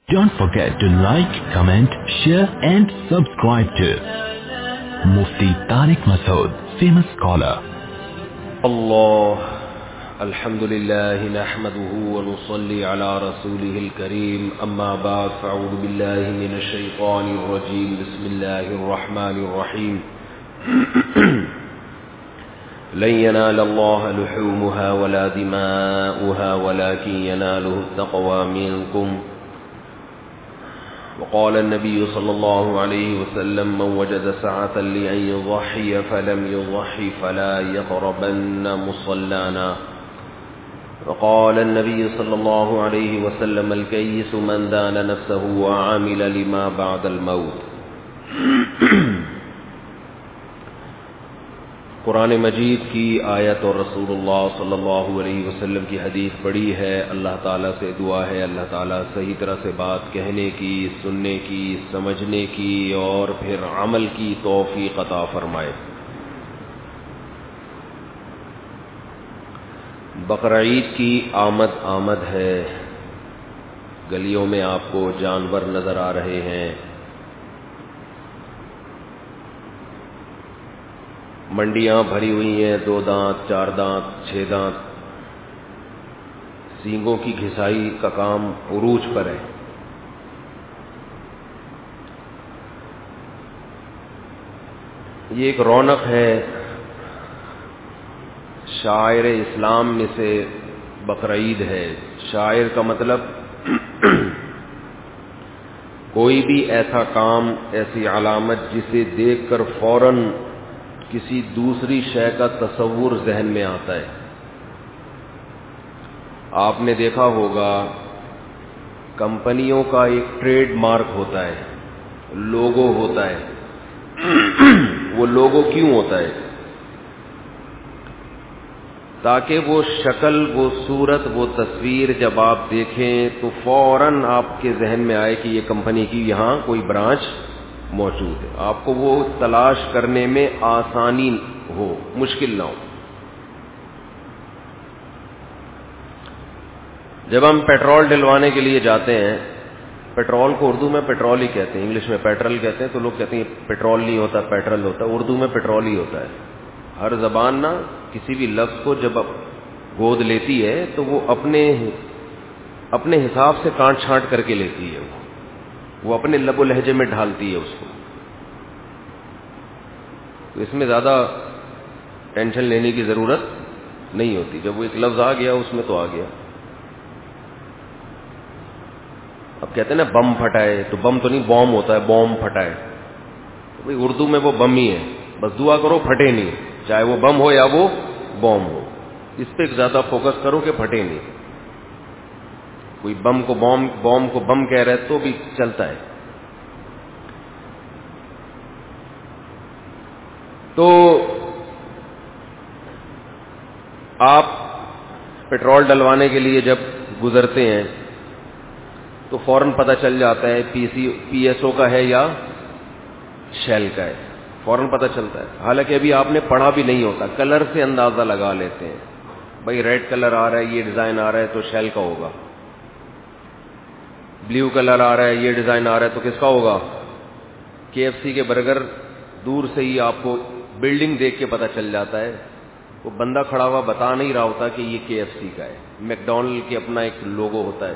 Don't forget to like, comment, share and subscribe to Mufti Tariq Masood, famous scholar. Allah, alhamdulillah, nahmaduhu wa nusalli ala rasulihil kareem, amma ba'd, fa'udhu billahi minash shaytanir rajim, bismillahir rahmanir rahim. لن ينال الله لحومها ولا دماؤها ولكن يناله التقوى منكم. وقال النبي صلى الله عليه وسلم من وجد سعة لأن يضحي فلم يضحي فلا يقربن مصلانا. وقال النبي صلى الله عليه وسلم الكيس من دان نفسه وعمل لما بعد الموت. قرآن مجید کی آیت اور رسول اللہ صلی اللہ علیہ وسلم کی حدیث پڑھی ہے. اللہ تعالیٰ سے دعا ہے اللہ تعالیٰ صحیح طرح سے بات کہنے کی، سننے کی، سمجھنے کی اور پھر عمل کی توفیق عطا فرمائے. بقرعید کی آمد ہے. گلیوں میں آپ کو جانور نظر آ رہے ہیں، منڈیاں بھری ہوئی ہیں، 2 دانت 4 دانت 6 دانت. سینگوں کی گھسائی کا کام عروج پر ہے. یہ ایک رونق ہے. شاعر اسلام میں سے بقرعید ہے. شاعر کا مطلب کوئی بھی ایسا کام، ایسی علامت جسے دیکھ کر فوراً کسی دوسری شے کا تصور ذہن میں آتا ہے. آپ نے دیکھا ہوگا کمپنیوں کا ایک ٹریڈ مارک ہوتا ہے، لوگو ہوتا ہے. وہ لوگو کیوں ہوتا ہے؟ تاکہ وہ شکل، وہ صورت، وہ تصویر جب آپ دیکھیں تو فوراً آپ کے ذہن میں آئے کہ یہ کمپنی کی یہاں کوئی برانچ موجود ہے. آپ کو وہ تلاش کرنے میں آسانی ہو، مشکل نہ ہو. جب ہم پیٹرول ڈلوانے کے لیے جاتے ہیں، پیٹرول کو اردو میں پیٹرول ہی کہتے ہیں، انگلش میں پیٹرول کہتے ہیں، تو لوگ کہتے ہیں پیٹرول نہیں ہوتا پیٹرول ہوتا ہے. اردو میں پیٹرول ہی ہوتا ہے. ہر زبان نا کسی بھی لفظ کو جب گود لیتی ہے تو وہ اپنے حساب سے کانٹ چھانٹ کر کے لیتی ہے. وہ اپنے لب و لہجے میں ڈھالتی ہے اس کو. تو اس میں زیادہ ٹینشن لینے کی ضرورت نہیں ہوتی. جب وہ ایک لفظ آ گیا اس میں تو آ گیا. اب کہتے ہیں نا بم پھٹائے، تو بم تو نہیں بوم ہوتا ہے، بوم پھٹائے. بھائی اردو میں وہ بم ہی ہے. بس دعا کرو پھٹے نہیں، چاہے وہ بم ہو یا وہ بوم ہو. اس پہ زیادہ فوکس کرو کہ پھٹے نہیں. کوئی بم کو بوم کو بم کہہ رہے تو بھی چلتا ہے. تو آپ پیٹرول ڈلوانے کے لیے جب گزرتے ہیں تو فوراً پتہ چل جاتا ہے پی ایس او کا ہے یا شیل کا ہے. فوراً پتہ چلتا ہے. حالانکہ ابھی آپ نے پڑھا بھی نہیں ہوتا، کلر سے اندازہ لگا لیتے ہیں. بھائی ریڈ کلر آ رہا ہے، یہ ڈیزائن آ رہا ہے تو شیل کا ہوگا. بلیو کلر آ رہا ہے، یہ ڈیزائن آ رہا ہے تو کس کا ہوگا؟ KFC کے برگر دور سے ہی آپ کو بلڈنگ دیکھ کے پتہ چل جاتا ہے. وہ بندہ کھڑا ہوا بتا نہیں رہا ہوتا کہ یہ KFC کا ہے. میک ڈونلڈ کے اپنا ایک لوگو ہوتا ہے.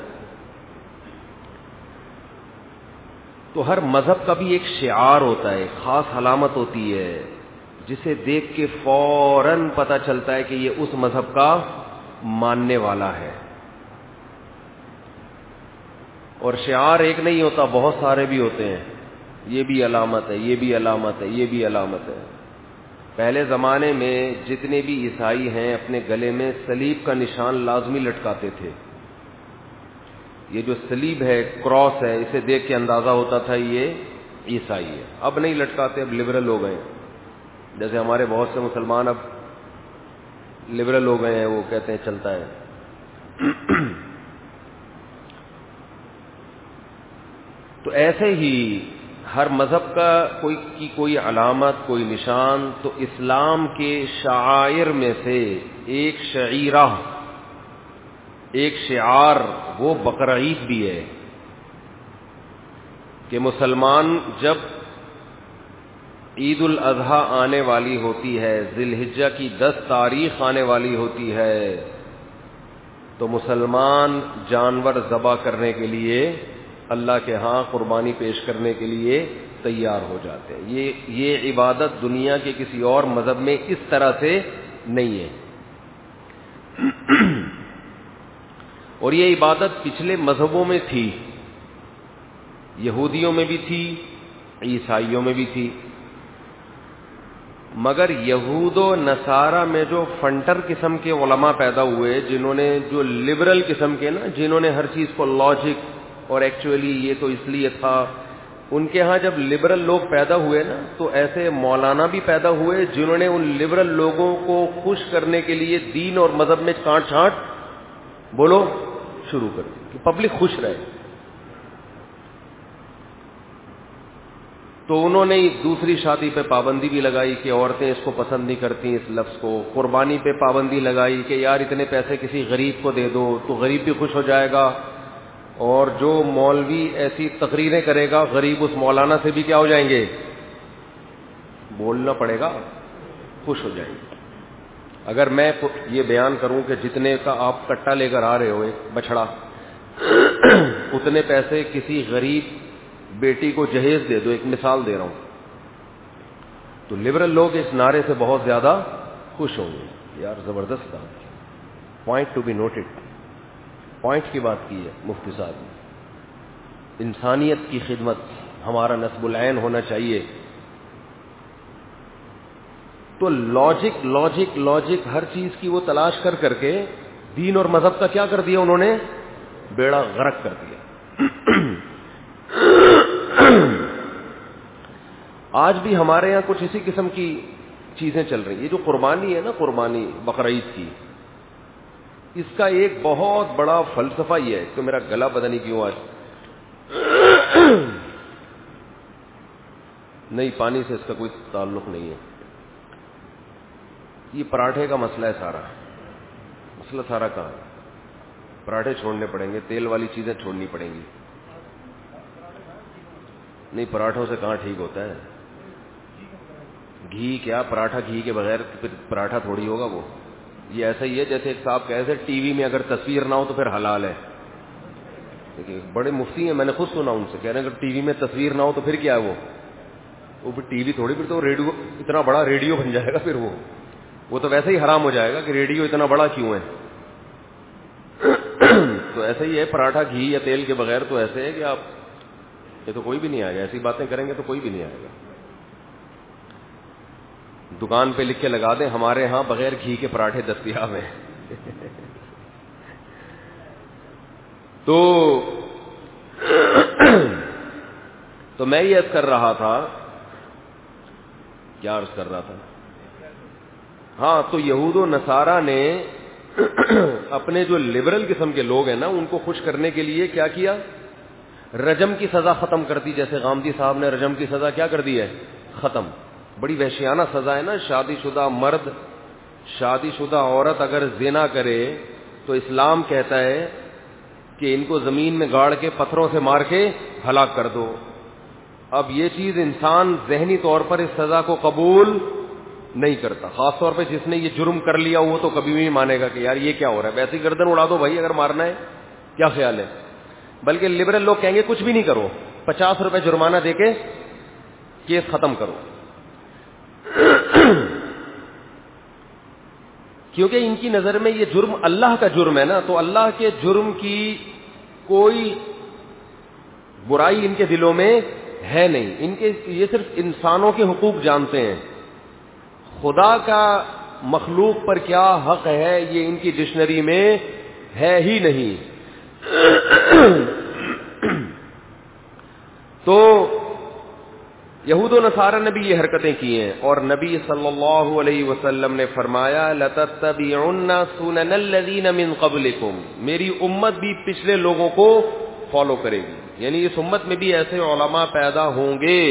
تو ہر مذہب کا بھی ایک شعار ہوتا ہے، خاص علامت ہوتی ہے جسے دیکھ کے فوراً پتہ چلتا ہے کہ یہ اس مذہب کا ماننے والا ہے. اور شعار ایک نہیں ہوتا، بہت سارے بھی ہوتے ہیں. یہ بھی علامت ہے، یہ بھی علامت ہے، یہ بھی علامت ہے. پہلے زمانے میں جتنے بھی عیسائی ہیں اپنے گلے میں صلیب کا نشان لازمی لٹکاتے تھے. یہ جو صلیب ہے، کراس ہے، اسے دیکھ کے اندازہ ہوتا تھا یہ عیسائی ہے. اب نہیں لٹکاتے، اب لبرل ہو گئے. جیسے ہمارے بہت سے مسلمان اب لبرل ہو گئے ہیں، وہ کہتے ہیں چلتا ہے. تو ایسے ہی ہر مذہب کا کوئی علامت، کوئی نشان. تو اسلام کے شعائر میں سے ایک شعیرہ، ایک شعار وہ بقرعید بھی ہے. کہ مسلمان جب عید الاضحیٰ آنے والی ہوتی ہے، ذی الحجہ کی 10 تاریخ آنے والی ہوتی ہے، تو مسلمان جانور ذبح کرنے کے لیے اللہ کے ہاں قربانی پیش کرنے کے لیے تیار ہو جاتے ہیں. یہ عبادت دنیا کے کسی اور مذہب میں اس طرح سے نہیں ہے. اور یہ عبادت پچھلے مذہبوں میں تھی، یہودیوں میں بھی تھی، عیسائیوں میں بھی تھی، مگر یہود و نصارہ میں جو فنٹر قسم کے علماء پیدا ہوئے، جنہوں نے جو لبرل قسم کے نا، جنہوں نے ہر چیز کو لاجک اور ایکچولی یہ تو اس لیے تھا، ان کے ہاں جب لبرل لوگ پیدا ہوئے نا، تو ایسے مولانا بھی پیدا ہوئے جنہوں نے ان لبرل لوگوں کو خوش کرنے کے لیے دین اور مذہب میں کانٹ چھانٹ بولو شروع کر دی کہ پبلک خوش رہے. تو انہوں نے دوسری شادی پہ پابندی بھی لگائی کہ عورتیں اس کو پسند نہیں کرتی اس لفظ کو. قربانی پہ پابندی لگائی کہ یار اتنے پیسے کسی غریب کو دے دو تو غریب بھی خوش ہو جائے گا، اور جو مولوی ایسی تقریریں کرے گا غریب اس مولانا سے بھی کیا ہو جائیں گے، بولنا پڑے گا، خوش ہو جائیں گے. اگر میں یہ بیان کروں کہ جتنے کا آپ کٹا لے کر آ رہے ہو ایک بچڑا، اتنے پیسے کسی غریب بیٹی کو جہیز دے دو، ایک مثال دے رہا ہوں، تو لبرل لوگ اس نعرے سے بہت زیادہ خوش ہوں گے. یار زبردست بات، point to be noted, point کی بات کی ہے مفتی صاحب نے. انسانیت کی خدمت ہمارا نصب العین ہونا چاہیے. تو لاجک لاجک لاجک ہر چیز کی وہ تلاش کر کر کے دین اور مذہب کا کیا کر دیا انہوں نے، بیڑا غرق کر دیا. آج بھی ہمارے یہاں کچھ اسی قسم کی چیزیں چل رہی ہیں. یہ جو قربانی ہے نا، قربانی بقرعید کی، اس کا ایک بہت بڑا فلسفہ یہ ہے کہ میرا گلا پتہ نہیں کیوں آج نہیں، پانی سے اس کا کوئی تعلق نہیں ہے. یہ پراٹھے کا مسئلہ ہے، مسئلہ سارا کہاں ہے. پراٹھے چھوڑنے پڑیں گے، تیل والی چیزیں چھوڑنی پڑیں گی. نہیں، پراٹھوں سے کہاں ٹھیک ہوتا ہے گھی. کیا پراٹھا گھی کے بغیر پھر پراٹھا تھوڑی ہوگا وہ. یہ ایسا ہی ہے جیسے ایک صاحب کہے تھے ٹی وی میں اگر تصویر نہ ہو تو پھر حلال ہے. بڑے مفتی ہیں، میں نے خود سنا ان سے، کہہ رہے ہیں اگر ٹی وی میں تصویر نہ ہو تو پھر کیا ہے وہ پھر ٹی وی تھوڑی، پھر تو ریڈیو، اتنا بڑا ریڈیو بن جائے گا پھر وہ تو ویسے ہی حرام ہو جائے گا کہ ریڈیو اتنا بڑا کیوں ہے. تو ایسا ہی ہے پراٹھا گھی یا تیل کے بغیر تو ایسے ہے کہ آپ یہ تو کوئی بھی نہیں آئے گا. ایسی باتیں کریں گے تو کوئی بھی نہیں آئے گا. دکان پہ لکھ کے لگا دیں ہمارے ہاں بغیر گھی کے پراٹھے دستیاب ہیں. تو میں یہ عرض کر رہا تھا، کیا عرض کر رہا تھا، ہاں، تو یہود و نصارہ نے اپنے جو لبرل قسم کے لوگ ہیں نا، ان کو خوش کرنے کے لیے کیا کیا، رجم کی سزا ختم کر دی. جیسے غامدی صاحب نے رجم کی سزا کیا کر دی ہے، ختم. بڑی وحشیانہ سزا ہے نا. شادی شدہ مرد، شادی شدہ عورت اگر زنا کرے تو اسلام کہتا ہے کہ ان کو زمین میں گاڑ کے پتھروں سے مار کے ہلاک کر دو. اب یہ چیز انسان ذہنی طور پر اس سزا کو قبول نہیں کرتا. خاص طور پہ جس نے یہ جرم کر لیا وہ تو کبھی بھی مانے گا کہ یار یہ کیا ہو رہا ہے، ویسے ہی گردن اڑا دو بھائی اگر مارنا ہے. کیا خیال ہے؟ بلکہ لبرل لوگ کہیں گے کچھ بھی نہیں کرو، 50 روپے جرمانہ دے کے کیس ختم کرو. کیونکہ ان کی نظر میں یہ جرم اللہ کا جرم ہے نا، تو اللہ کے جرم کی کوئی برائی ان کے دلوں میں ہے نہیں. ان کے یہ صرف انسانوں کے حقوق جانتے ہیں. خدا کا مخلوق پر کیا حق ہے یہ ان کی ڈکشنری میں ہے ہی نہیں. تو یہود و نصارہ نے بھی یہ حرکتیں کی ہیں، اور نبی صلی اللہ علیہ وسلم نے فرمایا لَتَتَّبِعُنَّ سُنَنَ الَّذِينَ مِن قَبْلِكُمْ، میری امت بھی پچھلے لوگوں کو فالو کرے گی. یعنی اس امت میں بھی ایسے علماء پیدا ہوں گے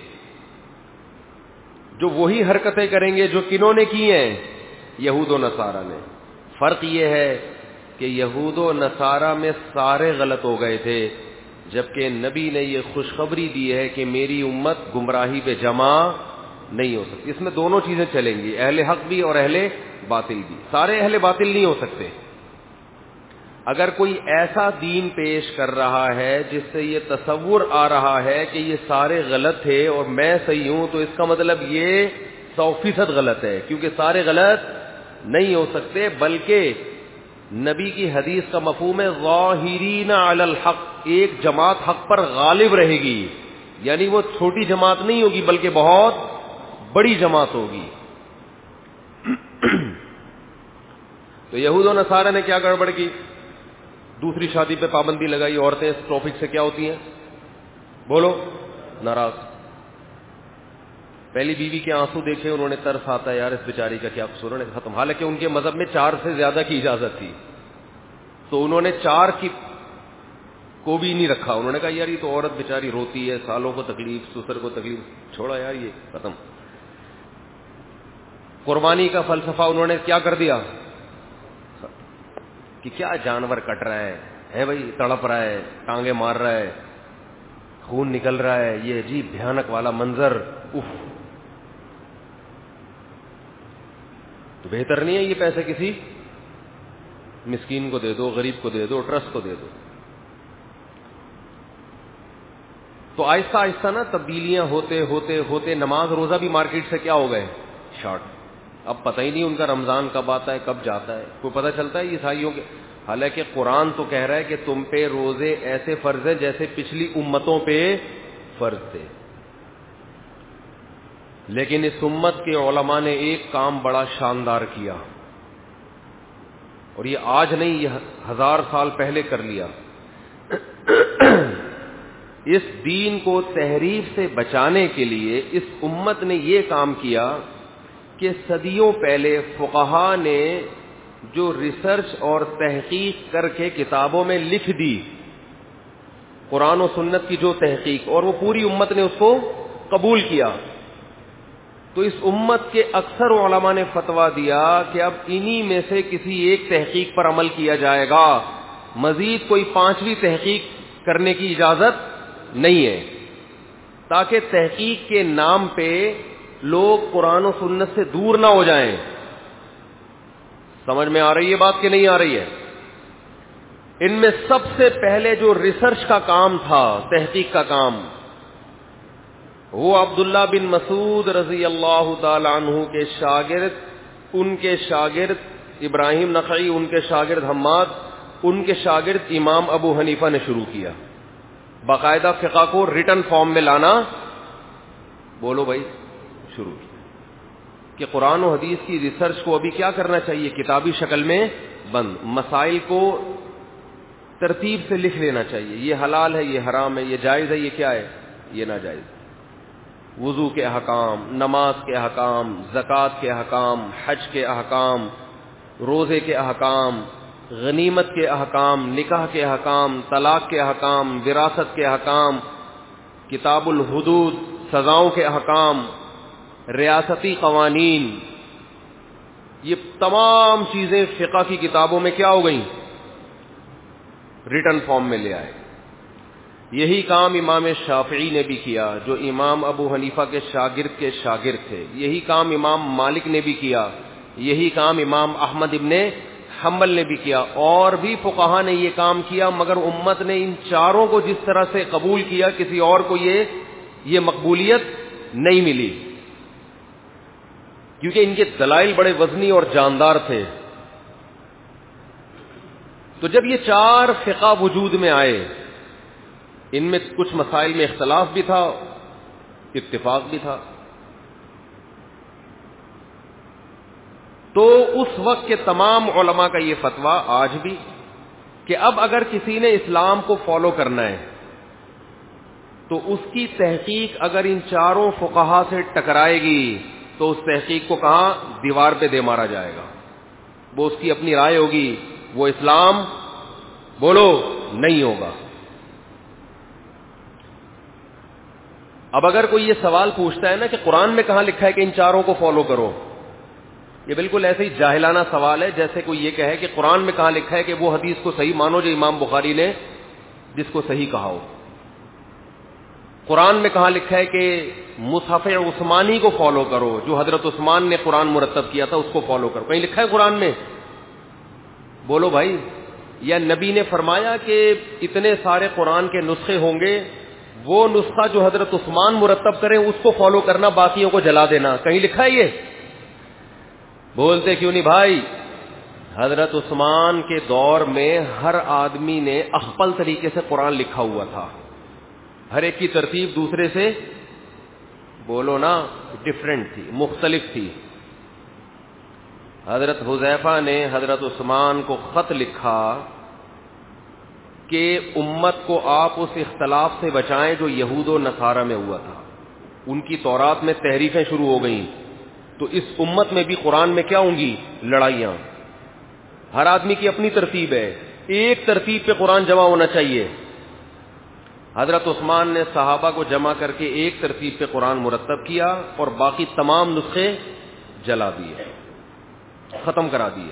جو وہی حرکتیں کریں گے جو کنہوں نے کی ہیں، یہود و نصارہ نے. فرق یہ ہے کہ یہود و نصارہ میں سارے غلط ہو گئے تھے، جبکہ نبی نے یہ خوشخبری دی ہے کہ میری امت گمراہی پہ جمع نہیں ہو سکتی. اس میں دونوں چیزیں چلیں گی, اہل حق بھی اور اہل باطل بھی. سارے اہل باطل نہیں ہو سکتے. اگر کوئی ایسا دین پیش کر رہا ہے جس سے یہ تصور آ رہا ہے کہ یہ سارے غلط تھے اور میں صحیح ہوں, تو اس کا مطلب یہ 100% غلط ہے, کیونکہ سارے غلط نہیں ہو سکتے. بلکہ نبی کی حدیث کا مفہوم ہے ظاہرین علی الحق, ایک جماعت حق پر غالب رہے گی, یعنی وہ چھوٹی جماعت نہیں ہوگی بلکہ بہت بڑی جماعت ہوگی. تو یہود و نصارہ نے کیا گڑبڑ کی؟ دوسری شادی پہ پابندی لگائی. عورتیں اس ٹاپک سے کیا ہوتی ہیں؟ بولو, ناراض. پہلی بیوی کے آنسو دیکھے انہوں نے ترس آتا ہے, یار اس بیچاری کا کیا قصور, انہوں نے ختم. حالانکہ ان کے مذہب میں 4 سے زیادہ کی اجازت تھی, تو انہوں نے 4 کی کو بھی نہیں رکھا. انہوں نے کہا یار یہ تو عورت بیچاری روتی ہے, سالوں کو تکلیف, سسر کو تکلیف, چھوڑا یار یہ ختم. قربانی کا فلسفہ انہوں نے کیا کر دیا کہ کیا جانور کٹ رہا ہے بھائی, تڑپ رہا ہے, ٹانگیں مار رہا ہے, خون نکل رہا ہے, یہ عجیب بھیانک والا منظر, اف. تو بہتر نہیں ہے یہ پیسے کسی مسکین کو دے دو, غریب کو دے دو, ٹرسٹ کو دے دو. تو آہستہ آہستہ نا تبدیلیاں ہوتے ہوتے ہوتے نماز روزہ بھی مارکیٹ سے کیا ہو گئے, شارٹ. اب پتہ ہی نہیں ان کا رمضان کب آتا ہے کب جاتا ہے, کوئی پتہ چلتا ہے عیسائیوں کے. حالانکہ قرآن تو کہہ رہا ہے کہ تم پہ روزے ایسے فرض ہیں جیسے پچھلی امتوں پہ فرض تھے. لیکن اس امت کے علماء نے ایک کام بڑا شاندار کیا, اور یہ آج نہیں, یہ 1000 سال پہلے کر لیا. اس دین کو تحریف سے بچانے کے لیے اس امت نے یہ کام کیا کہ صدیوں پہلے فقہا نے جو ریسرچ اور تحقیق کر کے کتابوں میں لکھ دی, قرآن و سنت کی جو تحقیق, اور وہ پوری امت نے اس کو قبول کیا. تو اس امت کے اکثر علماء نے فتویٰ دیا کہ اب انہی میں سے کسی ایک تحقیق پر عمل کیا جائے گا, مزید کوئی 5ویں تحقیق کرنے کی اجازت نہیں ہے, تاکہ تحقیق کے نام پہ لوگ قرآن و سنت سے دور نہ ہو جائیں. سمجھ میں آ رہی ہے بات کہ نہیں آ رہی ہے؟ ان میں سب سے پہلے جو ریسرچ کا کام تھا, تحقیق کا کام, وہ عبداللہ بن مسعود رضی اللہ تعالی عنہ کے شاگرد, ان کے شاگرد ابراہیم نخعی, ان کے شاگرد حماد, ان کے شاگرد امام ابو حنیفہ نے شروع کیا. باقاعدہ فقہ کو ریٹن فارم میں لانا, بولو بھائی, شروع کیا کہ قرآن و حدیث کی ریسرچ کو ابھی کیا کرنا چاہیے, کتابی شکل میں بند, مسائل کو ترتیب سے لکھ لینا چاہیے. یہ حلال ہے, یہ حرام ہے, یہ جائز ہے, یہ کیا ہے, یہ ناجائز. وضو کے احکام, نماز کے احکام, زکوٰۃ کے احکام, حج کے احکام, روزے کے احکام, غنیمت کے احکام, نکاح کے احکام, طلاق کے احکام, وراثت کے احکام, کتاب الحدود, سزاؤں کے احکام, ریاستی قوانین. یہ تمام چیزیں فقہ کی کتابوں میں کیا ہو گئیں, ریٹن فارم میں لے آئے. یہی کام امام شافعی نے بھی کیا, جو امام ابو حنیفہ کے شاگرد تھے. یہی کام امام مالک نے بھی کیا. یہی کام امام احمد ابن حنبل نے بھی کیا, اور بھی فقہا نے یہ کام کیا. مگر امت نے ان چاروں کو جس طرح سے قبول کیا, کسی اور کو یہ مقبولیت نہیں ملی, کیونکہ ان کے دلائل بڑے وزنی اور جاندار تھے. تو جب یہ 4 فقہ وجود میں آئے, ان میں کچھ مسائل میں اختلاف بھی تھا, اتفاق بھی تھا. تو اس وقت کے تمام علماء کا یہ فتویٰ آج بھی, کہ اب اگر کسی نے اسلام کو فالو کرنا ہے تو اس کی تحقیق اگر ان 4 فقہا سے ٹکرائے گی تو اس تحقیق کو کہاں, دیوار پہ دے مارا جائے گا. وہ اس کی اپنی رائے ہوگی, وہ اسلام بولو نہیں ہوگا. اب اگر کوئی یہ سوال پوچھتا ہے نا کہ قرآن میں کہاں لکھا ہے کہ ان 4 کو فالو کرو, یہ بالکل ایسے ہی جاہلانہ سوال ہے جیسے کوئی یہ کہے کہ قرآن میں کہاں لکھا ہے کہ وہ حدیث کو صحیح مانو جو امام بخاری نے جس کو صحیح کہا ہو. قرآن میں کہاں لکھا ہے کہ مصحف عثمانی کو فالو کرو، جو حضرت عثمان نے قرآن مرتب کیا تھا اس کو فالو کرو؟ کہیں لکھا ہے قرآن میں؟ بولو بھائی. یا نبی نے فرمایا کہ اتنے سارے قرآن کے نسخے ہوں گے، وہ نسخہ جو حضرت عثمان مرتب کریں اس کو فالو کرنا، باقیوں کو جلا دینا؟ کہیں لکھا ہے یہ؟ بولتے کیوں نہیں بھائی؟ حضرت عثمان کے دور میں ہر آدمی نے اخپل طریقے سے قرآن لکھا ہوا تھا، ہر ایک کی ترتیب دوسرے سے، بولو نا، ڈفرینٹ تھی، مختلف تھی. حضرت حذیفہ نے حضرت عثمان کو خط لکھا کہ امت کو آپ اس اختلاف سے بچائیں جو یہود و نصارہ میں ہوا تھا. ان کی تورات میں تحریفیں شروع ہو گئیں، تو اس امت میں بھی قرآن میں کیا ہوں گی؟ لڑائیاں. ہر آدمی کی اپنی ترتیب ہے، ایک ترتیب پہ قرآن جمع ہونا چاہیے. حضرت عثمان نے صحابہ کو جمع کر کے ایک ترتیب پہ قرآن مرتب کیا اور باقی تمام نسخے جلا دیے، ختم کرا دیے.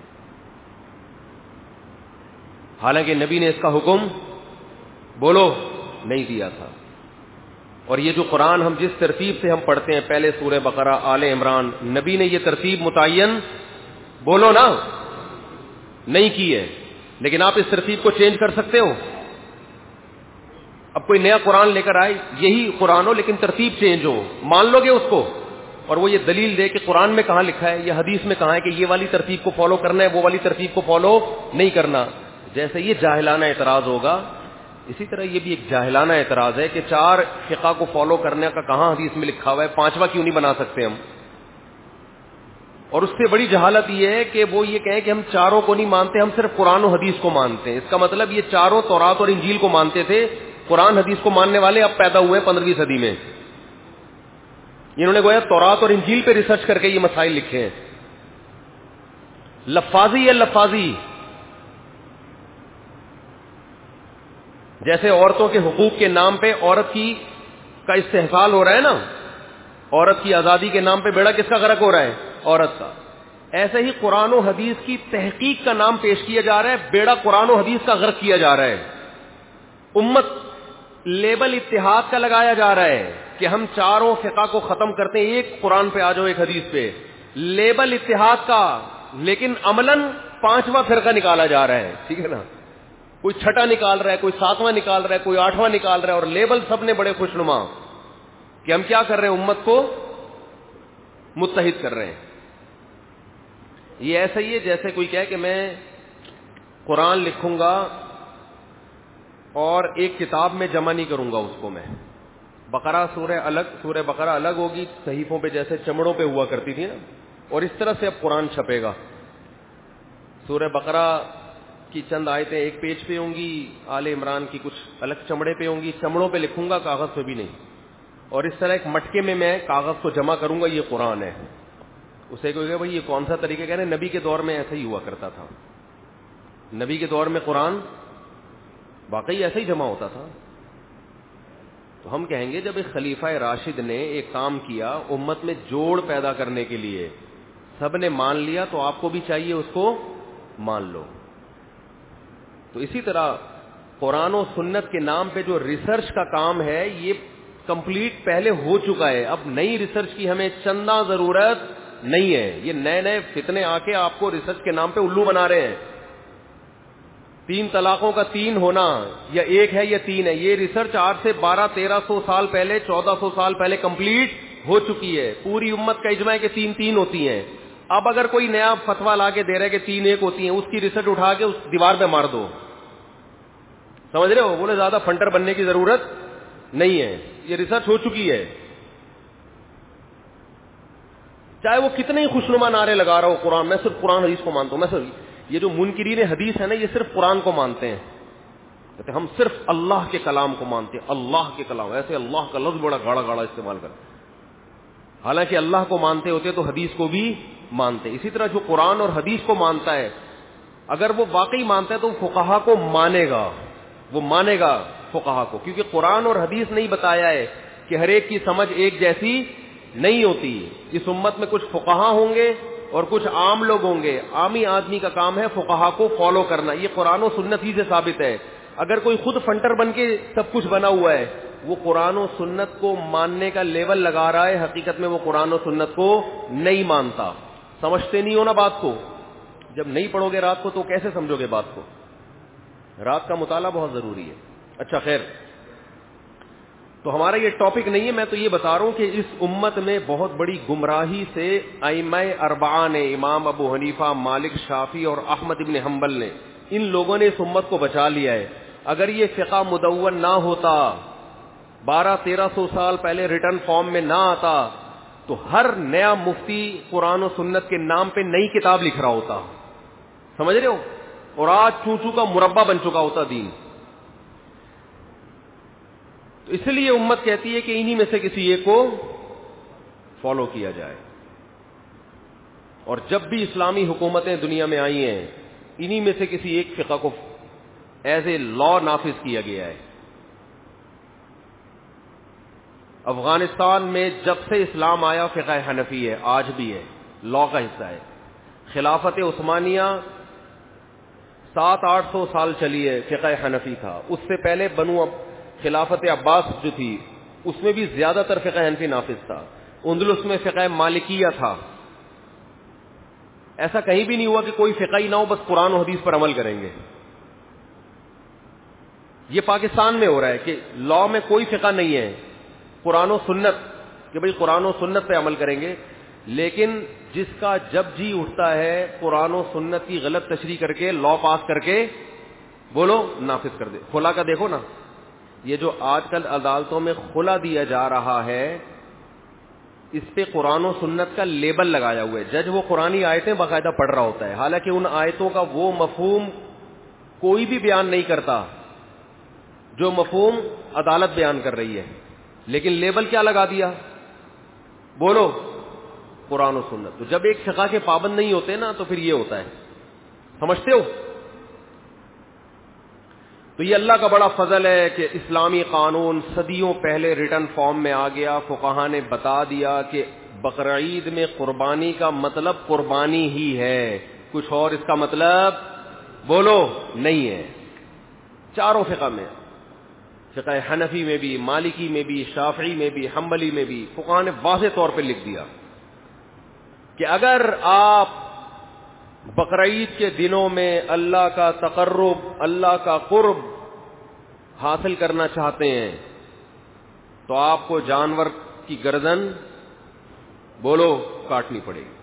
حالانکہ نبی نے اس کا حکم بولو نہیں دیا تھا. اور یہ جو قرآن ہم جس ترتیب سے ہم پڑھتے ہیں، پہلے سورہ بقرہ، آل عمران، نبی نے یہ ترتیب متعین بولو نا نہیں کی ہے. لیکن آپ اس ترتیب کو چینج کر سکتے ہو؟ اب کوئی نیا قرآن لے کر آئے، یہی قرآن ہو لیکن ترتیب چینج ہو، مان لو گے اس کو؟ اور وہ یہ دلیل دے کہ قرآن میں کہاں لکھا ہے یا حدیث میں کہاں ہے کہ یہ والی ترتیب کو فالو کرنا ہے، وہ والی ترتیب کو فالو نہیں کرنا. جیسے یہ جاہلانہ اعتراض ہوگا، اسی طرح یہ بھی ایک جاہلانہ اعتراض ہے کہ 4 فقہ کو فالو کرنے کا کہاں حدیث میں لکھا ہوا ہے، 5واں کیوں نہیں بنا سکتے ہم؟ اور اس سے بڑی جہالت یہ ہے کہ وہ یہ کہیں کہ ہم چاروں کو نہیں مانتے، ہم صرف قرآن و حدیث کو مانتے ہیں. اس کا مطلب یہ چاروں تورات اور انجیل کو مانتے تھے، قرآن حدیث کو ماننے والے اب پیدا ہوئے 15ویں صدی میں. انہوں نے گویا تورات اور انجیل پہ ریسرچ کر کے یہ مسائل لکھے ہیں. لفاظی ہے، لفاظی. جیسے عورتوں کے حقوق کے نام پہ عورت کی کا استحصال ہو رہا ہے نا، عورت کی آزادی کے نام پہ بیڑا کس کا غرق ہو رہا ہے؟ عورت کا. ایسے ہی قرآن و حدیث کی تحقیق کا نام پیش کیا جا رہا ہے، بیڑا قرآن و حدیث کا غرق کیا جا رہا ہے. امت لیبل اتحاد کا لگایا جا رہا ہے کہ ہم چاروں فقہ کو ختم کرتے ہیں، ایک قرآن پہ آ جاؤ، ایک حدیث پہ، لیبل اتحاد کا. لیکن عملاً 5واں فرقہ نکالا جا رہا ہے. ٹھیک ہے نا؟ کوئی 6واں نکال رہا ہے، کوئی 7واں نکال رہا ہے، کوئی 8واں نکال رہا ہے، اور لیبل سب نے بڑے خوشنما کہ ہم کیا کر رہے ہیں؟ امت کو متحد کر رہے ہیں. یہ ایسا ہی ہے جیسے کوئی کہے کہ میں قرآن لکھوں گا اور ایک کتاب میں جمع نہیں کروں گا اس کو، میں بقرہ سورہ الگ، سورہ بقرہ الگ ہوگی صحیفوں پہ جیسے چمڑوں پہ ہوا کرتی تھی نا، اور اس طرح سے اب قرآن چھپے گا. سورہ بقرہ کی چند آیتیں ایک پیج پہ ہوں گی، آل عمران کی کچھ الگ چمڑے پہ ہوں گی، چمڑوں پہ لکھوں گا، کاغذ پہ بھی نہیں. اور اس طرح ایک مٹکے میں کاغذ کو جمع کروں گا، یہ قرآن ہے. اسے کوئی کہے بھائی یہ کون سا طریقہ؟ کہہ رہے نبی کے دور میں ایسا ہی ہوا کرتا تھا. نبی کے دور میں قرآن واقعی ایسا ہی جمع ہوتا تھا. تو ہم کہیں گے جب ایک خلیفہ راشد نے ایک کام کیا امت میں جوڑ پیدا کرنے کے لیے، سب نے مان لیا، تو آپ کو بھی چاہیے اس کو مان لو. تو اسی طرح قرآن و سنت کے نام پہ جو ریسرچ کا کام ہے یہ کمپلیٹ پہلے ہو چکا ہے. اب نئی ریسرچ کی ہمیں چندہ ضرورت نہیں ہے. یہ نئے فتنے آ کے آپ کو ریسرچ کے نام پہ الو بنا رہے ہیں. 3 طلاقوں کا 3 ہونا یا 1 ہے یا 3 ہے، یہ ریسرچ آج سے 1200-1300 سال پہلے، 1400 سال پہلے کمپلیٹ ہو چکی ہے. پوری امت کا اجماع ہے کہ 3 ہوتی ہیں. اب اگر کوئی نیا فتویٰ لا کے دے رہا ہے کہ 3 1 ہوتی ہیں، اس کی ریسرچ اٹھا کے اس دیوار پہ مار دو. سمجھ رہے ہو؟ بولے زیادہ فنٹر بننے کی ضرورت نہیں ہے، یہ ریسرچ ہو چکی ہے. چاہے وہ کتنے ہی خوشنما نعرے لگا رہا ہو، قرآن، میں صرف قرآن حدیث کو مانتا ہوں، میں صرف یہ جو منکرین حدیث ہے نا، یہ صرف قرآن کو مانتے ہیں. کہتے ہیں ہم صرف اللہ کے کلام کو مانتے ہیں، اللہ کے کلام. ایسے اللہ کا لفظ بڑا گاڑا گاڑا استعمال کرتے، حالانکہ اللہ کو مانتے ہوتے تو حدیث کو بھی مانتے. اسی طرح جو قرآن اور حدیث کو مانتا ہے، اگر وہ واقعی مانتا ہے تو فقہا کو مانے گا، وہ مانے گا فقہا کو، کیونکہ قرآن اور حدیث نے ہی بتایا ہے کہ ہر ایک کی سمجھ ایک جیسی نہیں ہوتی. اس امت میں کچھ فقہا ہوں گے اور کچھ عام لوگ ہوں گے. عامی آدمی کا کام ہے فقہا کو فالو کرنا. یہ قرآن و سنت ہی سے ثابت ہے. اگر کوئی خود فنٹر بن کے سب کچھ بنا ہوا ہے وہ قرآن و سنت کو ماننے کا لیول لگا رہا ہے، حقیقت میں وہ قرآن و سنت کو نہیں مانتا. سمجھتے نہیں ہو نا بات کو. جب نہیں پڑھو گے رات کو تو کیسے سمجھو گے بات کو؟ رات کا مطالعہ بہت ضروری ہے. اچھا خیر، تو ہمارا یہ ٹاپک نہیں ہے، میں تو یہ بتا رہا ہوں کہ اس امت میں بہت بڑی گمراہی سے ائمہ اربعہ نے، امام ابو حنیفہ، مالک، شافعی اور احمد ابن حنبل نے، ان لوگوں نے اس امت کو بچا لیا ہے. اگر یہ فقہ مدون نہ ہوتا، 1200-1300 سال پہلے ریٹن فارم میں نہ آتا، تو ہر نیا مفتی قرآن و سنت کے نام پہ نئی کتاب لکھ رہا ہوتا. سمجھ رہے ہو؟ اور آج چونچو کا مربع بن چکا ہوتا دین. تو اس لیے امت کہتی ہے کہ انہی میں سے کسی ایک کو فالو کیا جائے. اور جب بھی اسلامی حکومتیں دنیا میں آئی ہیں، انہی میں سے کسی ایک فقہ کو ایز اے لا نافذ کیا گیا ہے. افغانستان میں جب سے اسلام آیا فقہ حنفی ہے، آج بھی ہے، لا کا حصہ ہے. خلافت عثمانیہ 700-800 سال چلی ہے، فقہ حنفی تھا. اس سے پہلے خلافت عباس جو تھی اس میں بھی زیادہ تر فقہ حنفی نافذ تھا. اندلس میں فقہ مالکیہ تھا. ایسا کہیں بھی نہیں ہوا کہ کوئی فقہ ہی نہ ہو، بس قرآن و حدیث پر عمل کریں گے. یہ پاکستان میں ہو رہا ہے کہ لا میں کوئی فقہ نہیں ہے، قرآن و سنت، کہ بھئی قرآن و سنت پہ عمل کریں گے. لیکن جس کا جب جی اٹھتا ہے قرآن و سنت کی غلط تشریح کر کے، لا پاس کر کے، بولو نافذ کر دے. خلا کا دیکھو نا، یہ جو آج کل عدالتوں میں خلا دیا جا رہا ہے، اس پہ قرآن و سنت کا لیبل لگایا ہوا ہے. جج وہ قرآنی آیتیں باقاعدہ پڑھ رہا ہوتا ہے، حالانکہ ان آیتوں کا وہ مفہوم کوئی بھی بیان نہیں کرتا جو مفہوم عدالت بیان کر رہی ہے. لیکن لیبل کیا لگا دیا؟ بولو قرآن و سنت. تو جب ایک فقہ کے پابند نہیں ہوتے نا تو پھر یہ ہوتا ہے. سمجھتے ہو؟ تو یہ اللہ کا بڑا فضل ہے کہ اسلامی قانون صدیوں پہلے ریٹن فارم میں آ گیا. فقہا نے بتا دیا کہ بقرعید میں قربانی کا مطلب قربانی ہی ہے، کچھ اور اس کا مطلب بولو نہیں ہے. چاروں فقہ میں، فقہ حنفی میں بھی، مالکی میں بھی، شافعی میں بھی، حنبلی میں بھی، فقہا نے واضح طور پہ لکھ دیا کہ اگر آپ بقرعید کے دنوں میں اللہ کا تقرب، اللہ کا قرب حاصل کرنا چاہتے ہیں تو آپ کو جانور کی گردن بولو کاٹنی پڑے گی.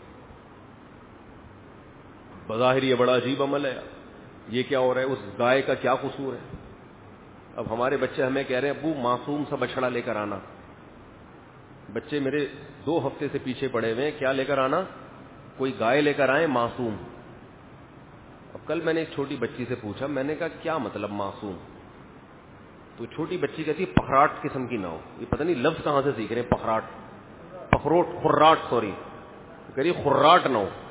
بظاہر یہ بڑا عجیب عمل ہے، یہ کیا ہو رہا ہے؟ اس گائے کا کیا قصور ہے؟ اب ہمارے بچے ہمیں کہہ رہے ہیں ابو معصوم سا بچڑا لے کر آنا. بچے میرے 2 ہفتے سے پیچھے پڑے ہوئے ہیں، کیا لے کر آنا؟ کوئی گائے لے کر آئے معصوم. اب کل میں نے ایک چھوٹی بچی سے پوچھا، میں نے کہا کیا مطلب معصوم؟ تو چھوٹی بچی کہتی ہے پخراٹ قسم کی نہ ہو. یہ پتہ نہیں لفظ کہاں سے سیکھ رہے ہیں، پخراٹ، خراٹ سوری، کہہ رہی خراٹ نہ ہو.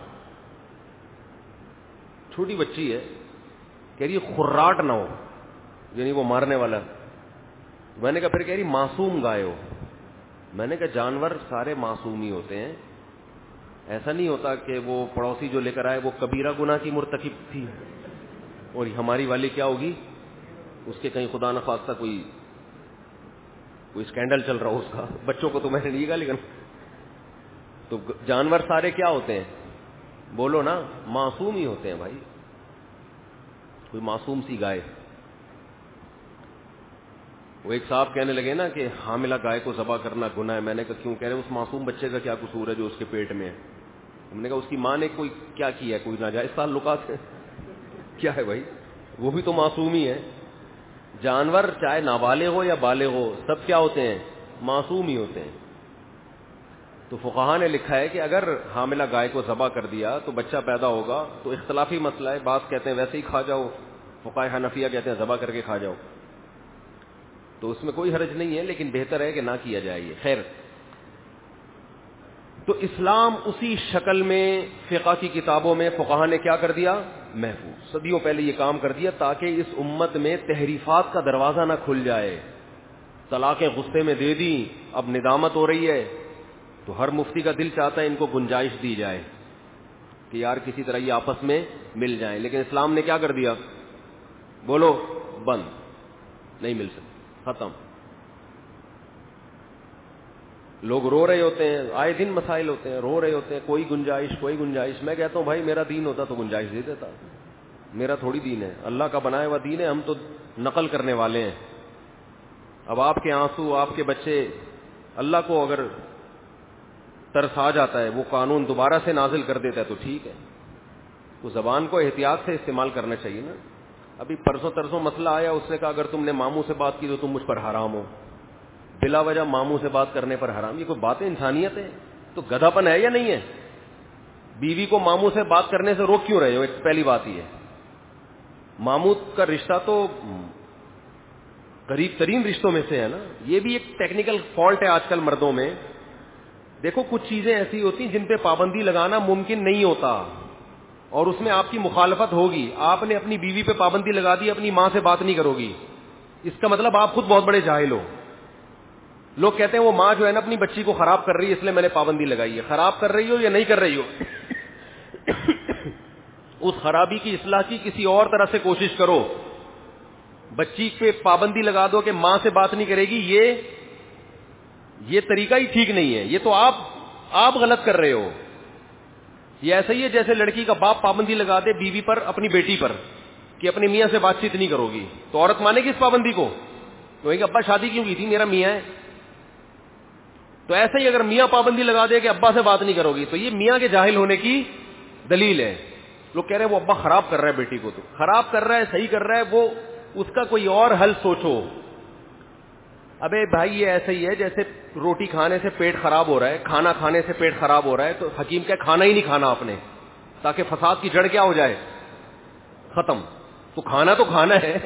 چھوٹی بچی ہے، کہہ رہی خراٹ نہ ہو، یعنی وہ مارنے والا. میں نے کہا پھر کہہ رہی معصوم گائے ہو. میں نے کہا جانور سارے معصوم ہی ہوتے ہیں، ایسا نہیں ہوتا کہ وہ پڑوسی جو لے کر آئے وہ کبیرہ گناہ کی مرتکب تھی اور ہماری والی کیا ہوگی، اس کے کہیں خدا نخواستہ کوئی اسکینڈل چل رہا ہو اس کا. بچوں کو تو میں نے نہیں کہا، لیکن تو جانور سارے کیا ہوتے ہیں بولو نا، معصوم ہی ہوتے ہیں بھائی. کوئی معصوم سی گائے. وہ ایک صاحب کہنے لگے نا کہ حاملہ گائے کو ذبح کرنا گناہ ہے. میں نے کہا کیوں؟ کہہ رہے اس معصوم بچے کا کیا قصور ہے جو اس کے پیٹ میں ہے. ہم نے کہا اس کی ماں نے کوئی کیا کیا ہے، کوئی ناجائز تعلقات ہے کیا ہے بھائی؟ وہ بھی تو معصوم ہی ہے. جانور چاہے نابالغ ہو یا بالغ ہو، سب کیا ہوتے ہیں؟ معصوم ہی ہوتے ہیں. تو فقہا نے لکھا ہے کہ اگر حاملہ گائے کو ذبح کر دیا تو بچہ پیدا ہوگا تو اختلافی مسئلہ ہے. بعض کہتے ہیں ویسے ہی کھا جاؤ، فقہاء حنفیہ کہتے ہیں ذبح کر کے کھا جاؤ. تو اس میں کوئی حرج نہیں ہے، لیکن بہتر ہے کہ نہ کیا جائے یہ. خیر، تو اسلام اسی شکل میں فقہ کی کتابوں میں فقہا نے کیا کر دیا؟ محفوظ. صدیوں پہلے یہ کام کر دیا تاکہ اس امت میں تحریفات کا دروازہ نہ کھل جائے. طلاقیں غصے میں دے دی، اب ندامت ہو رہی ہے تو ہر مفتی کا دل چاہتا ہے ان کو گنجائش دی جائے کہ یار کسی طرح یہ آپس میں مل جائیں. لیکن اسلام نے کیا کر دیا؟ بولو بند، نہیں مل سکتی، ختم. لوگ رو رہے ہوتے ہیں, آئے دن مسائل ہوتے ہیں, رو رہے ہوتے ہیں, کوئی گنجائش. میں کہتا ہوں بھائی میرا دین ہوتا تو گنجائش دے دیتا, میرا تھوڑی دین ہے, اللہ کا بنایا ہوا دین ہے, ہم تو نقل کرنے والے ہیں. اب آپ کے آنسو, آپ کے بچے, اللہ کو اگر ترس آ جاتا ہے وہ قانون دوبارہ سے نازل کر دیتا ہے تو ٹھیک ہے, تو زبان کو احتیاط سے استعمال کرنا چاہیے نا. ابھی پرسوں ترسوں مسئلہ آیا, اس نے کہا اگر تم نے ماموں سے بات کی تو تم مجھ پر حرام ہو, بلا وجہ ماموں سے بات کرنے پر حرام. یہ کوئی بات ہے؟ انسانیت ہے تو گدھا پن ہے یا نہیں ہے؟ بیوی کو ماموں سے بات کرنے سے روک کیوں رہے ہو؟ پہلی بات یہ ہے, ماموں کا رشتہ تو قریب ترین رشتوں میں سے ہے نا. یہ بھی ایک ٹیکنیکل فالٹ ہے آج کل مردوں میں. دیکھو کچھ چیزیں ایسی ہوتی ہیں جن پہ پابندی لگانا ممکن نہیں ہوتا اور اس میں آپ کی مخالفت ہوگی. آپ نے اپنی بیوی پہ پابندی لگا دی, اپنی ماں سے بات نہیں کرو گی, اس کا مطلب آپ خود بہت بڑے جاہل ہو. لوگ کہتے ہیں وہ ماں جو ہے نا اپنی بچی کو خراب کر رہی ہے اس لیے میں نے پابندی لگائی ہے. خراب کر رہی ہو یا نہیں کر رہی ہو, اس خرابی کی اصلاح کی کسی اور طرح سے کوشش کرو. بچی پہ پابندی لگا دو کہ ماں سے بات نہیں کرے گی, یہ طریقہ ہی ٹھیک نہیں ہے. یہ تو آپ غلط کر رہے ہو. یہ ایسا ہی ہے جیسے لڑکی کا باپ پابندی لگا دے بیوی پر, اپنی بیٹی پر, کہ اپنی میاں سے بات چیت نہیں کرو گی, تو عورت مانے گی اس پابندی کو؟ تو کہ ابا شادی کیوں کی تھی, میرا میاں ہے. تو ایسا ہی اگر میاں پابندی لگا دے کہ ابا سے بات نہیں کرو گی, تو یہ میاں کے جاہل ہونے کی دلیل ہے. لوگ کہہ رہے ہیں وہ ابا خراب کر رہا ہے بیٹی کو, تو خراب کر رہا ہے صحیح کر رہا ہے, وہ اس کا کوئی اور حل سوچو. ابے بھائی یہ ایسا ہی ہے جیسے روٹی کھانے سے پیٹ خراب ہو رہا ہے, کھانا کھانے سے پیٹ خراب ہو رہا ہے, تو حکیم کہ کھانا ہی نہیں کھانا آپ نے, تاکہ فساد کی جڑ کیا ہو جائے, ختم. تو کھانا ہے,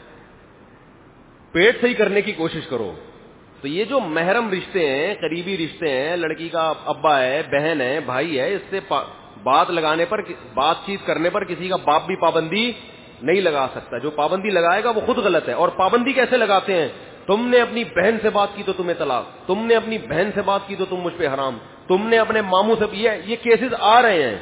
پیٹ صحیح کرنے کی کوشش کرو. تو یہ جو محرم رشتے ہیں, قریبی رشتے ہیں, لڑکی کا ابا ہے, بہن ہے, بھائی ہے, اس سے بات لگانے پر, بات چیت کرنے پر کسی کا باپ بھی پابندی نہیں لگا سکتا. جو پابندی لگائے گا وہ خود غلط ہے. اور پابندی کیسے لگاتے ہیں؟ تم نے اپنی بہن سے بات کی تو تمہیں طلاق, تم نے اپنی بہن سے بات کی تو تم مجھ پہ حرام, تم نے اپنے ماموں سے, یہ کیسز آ رہے ہیں.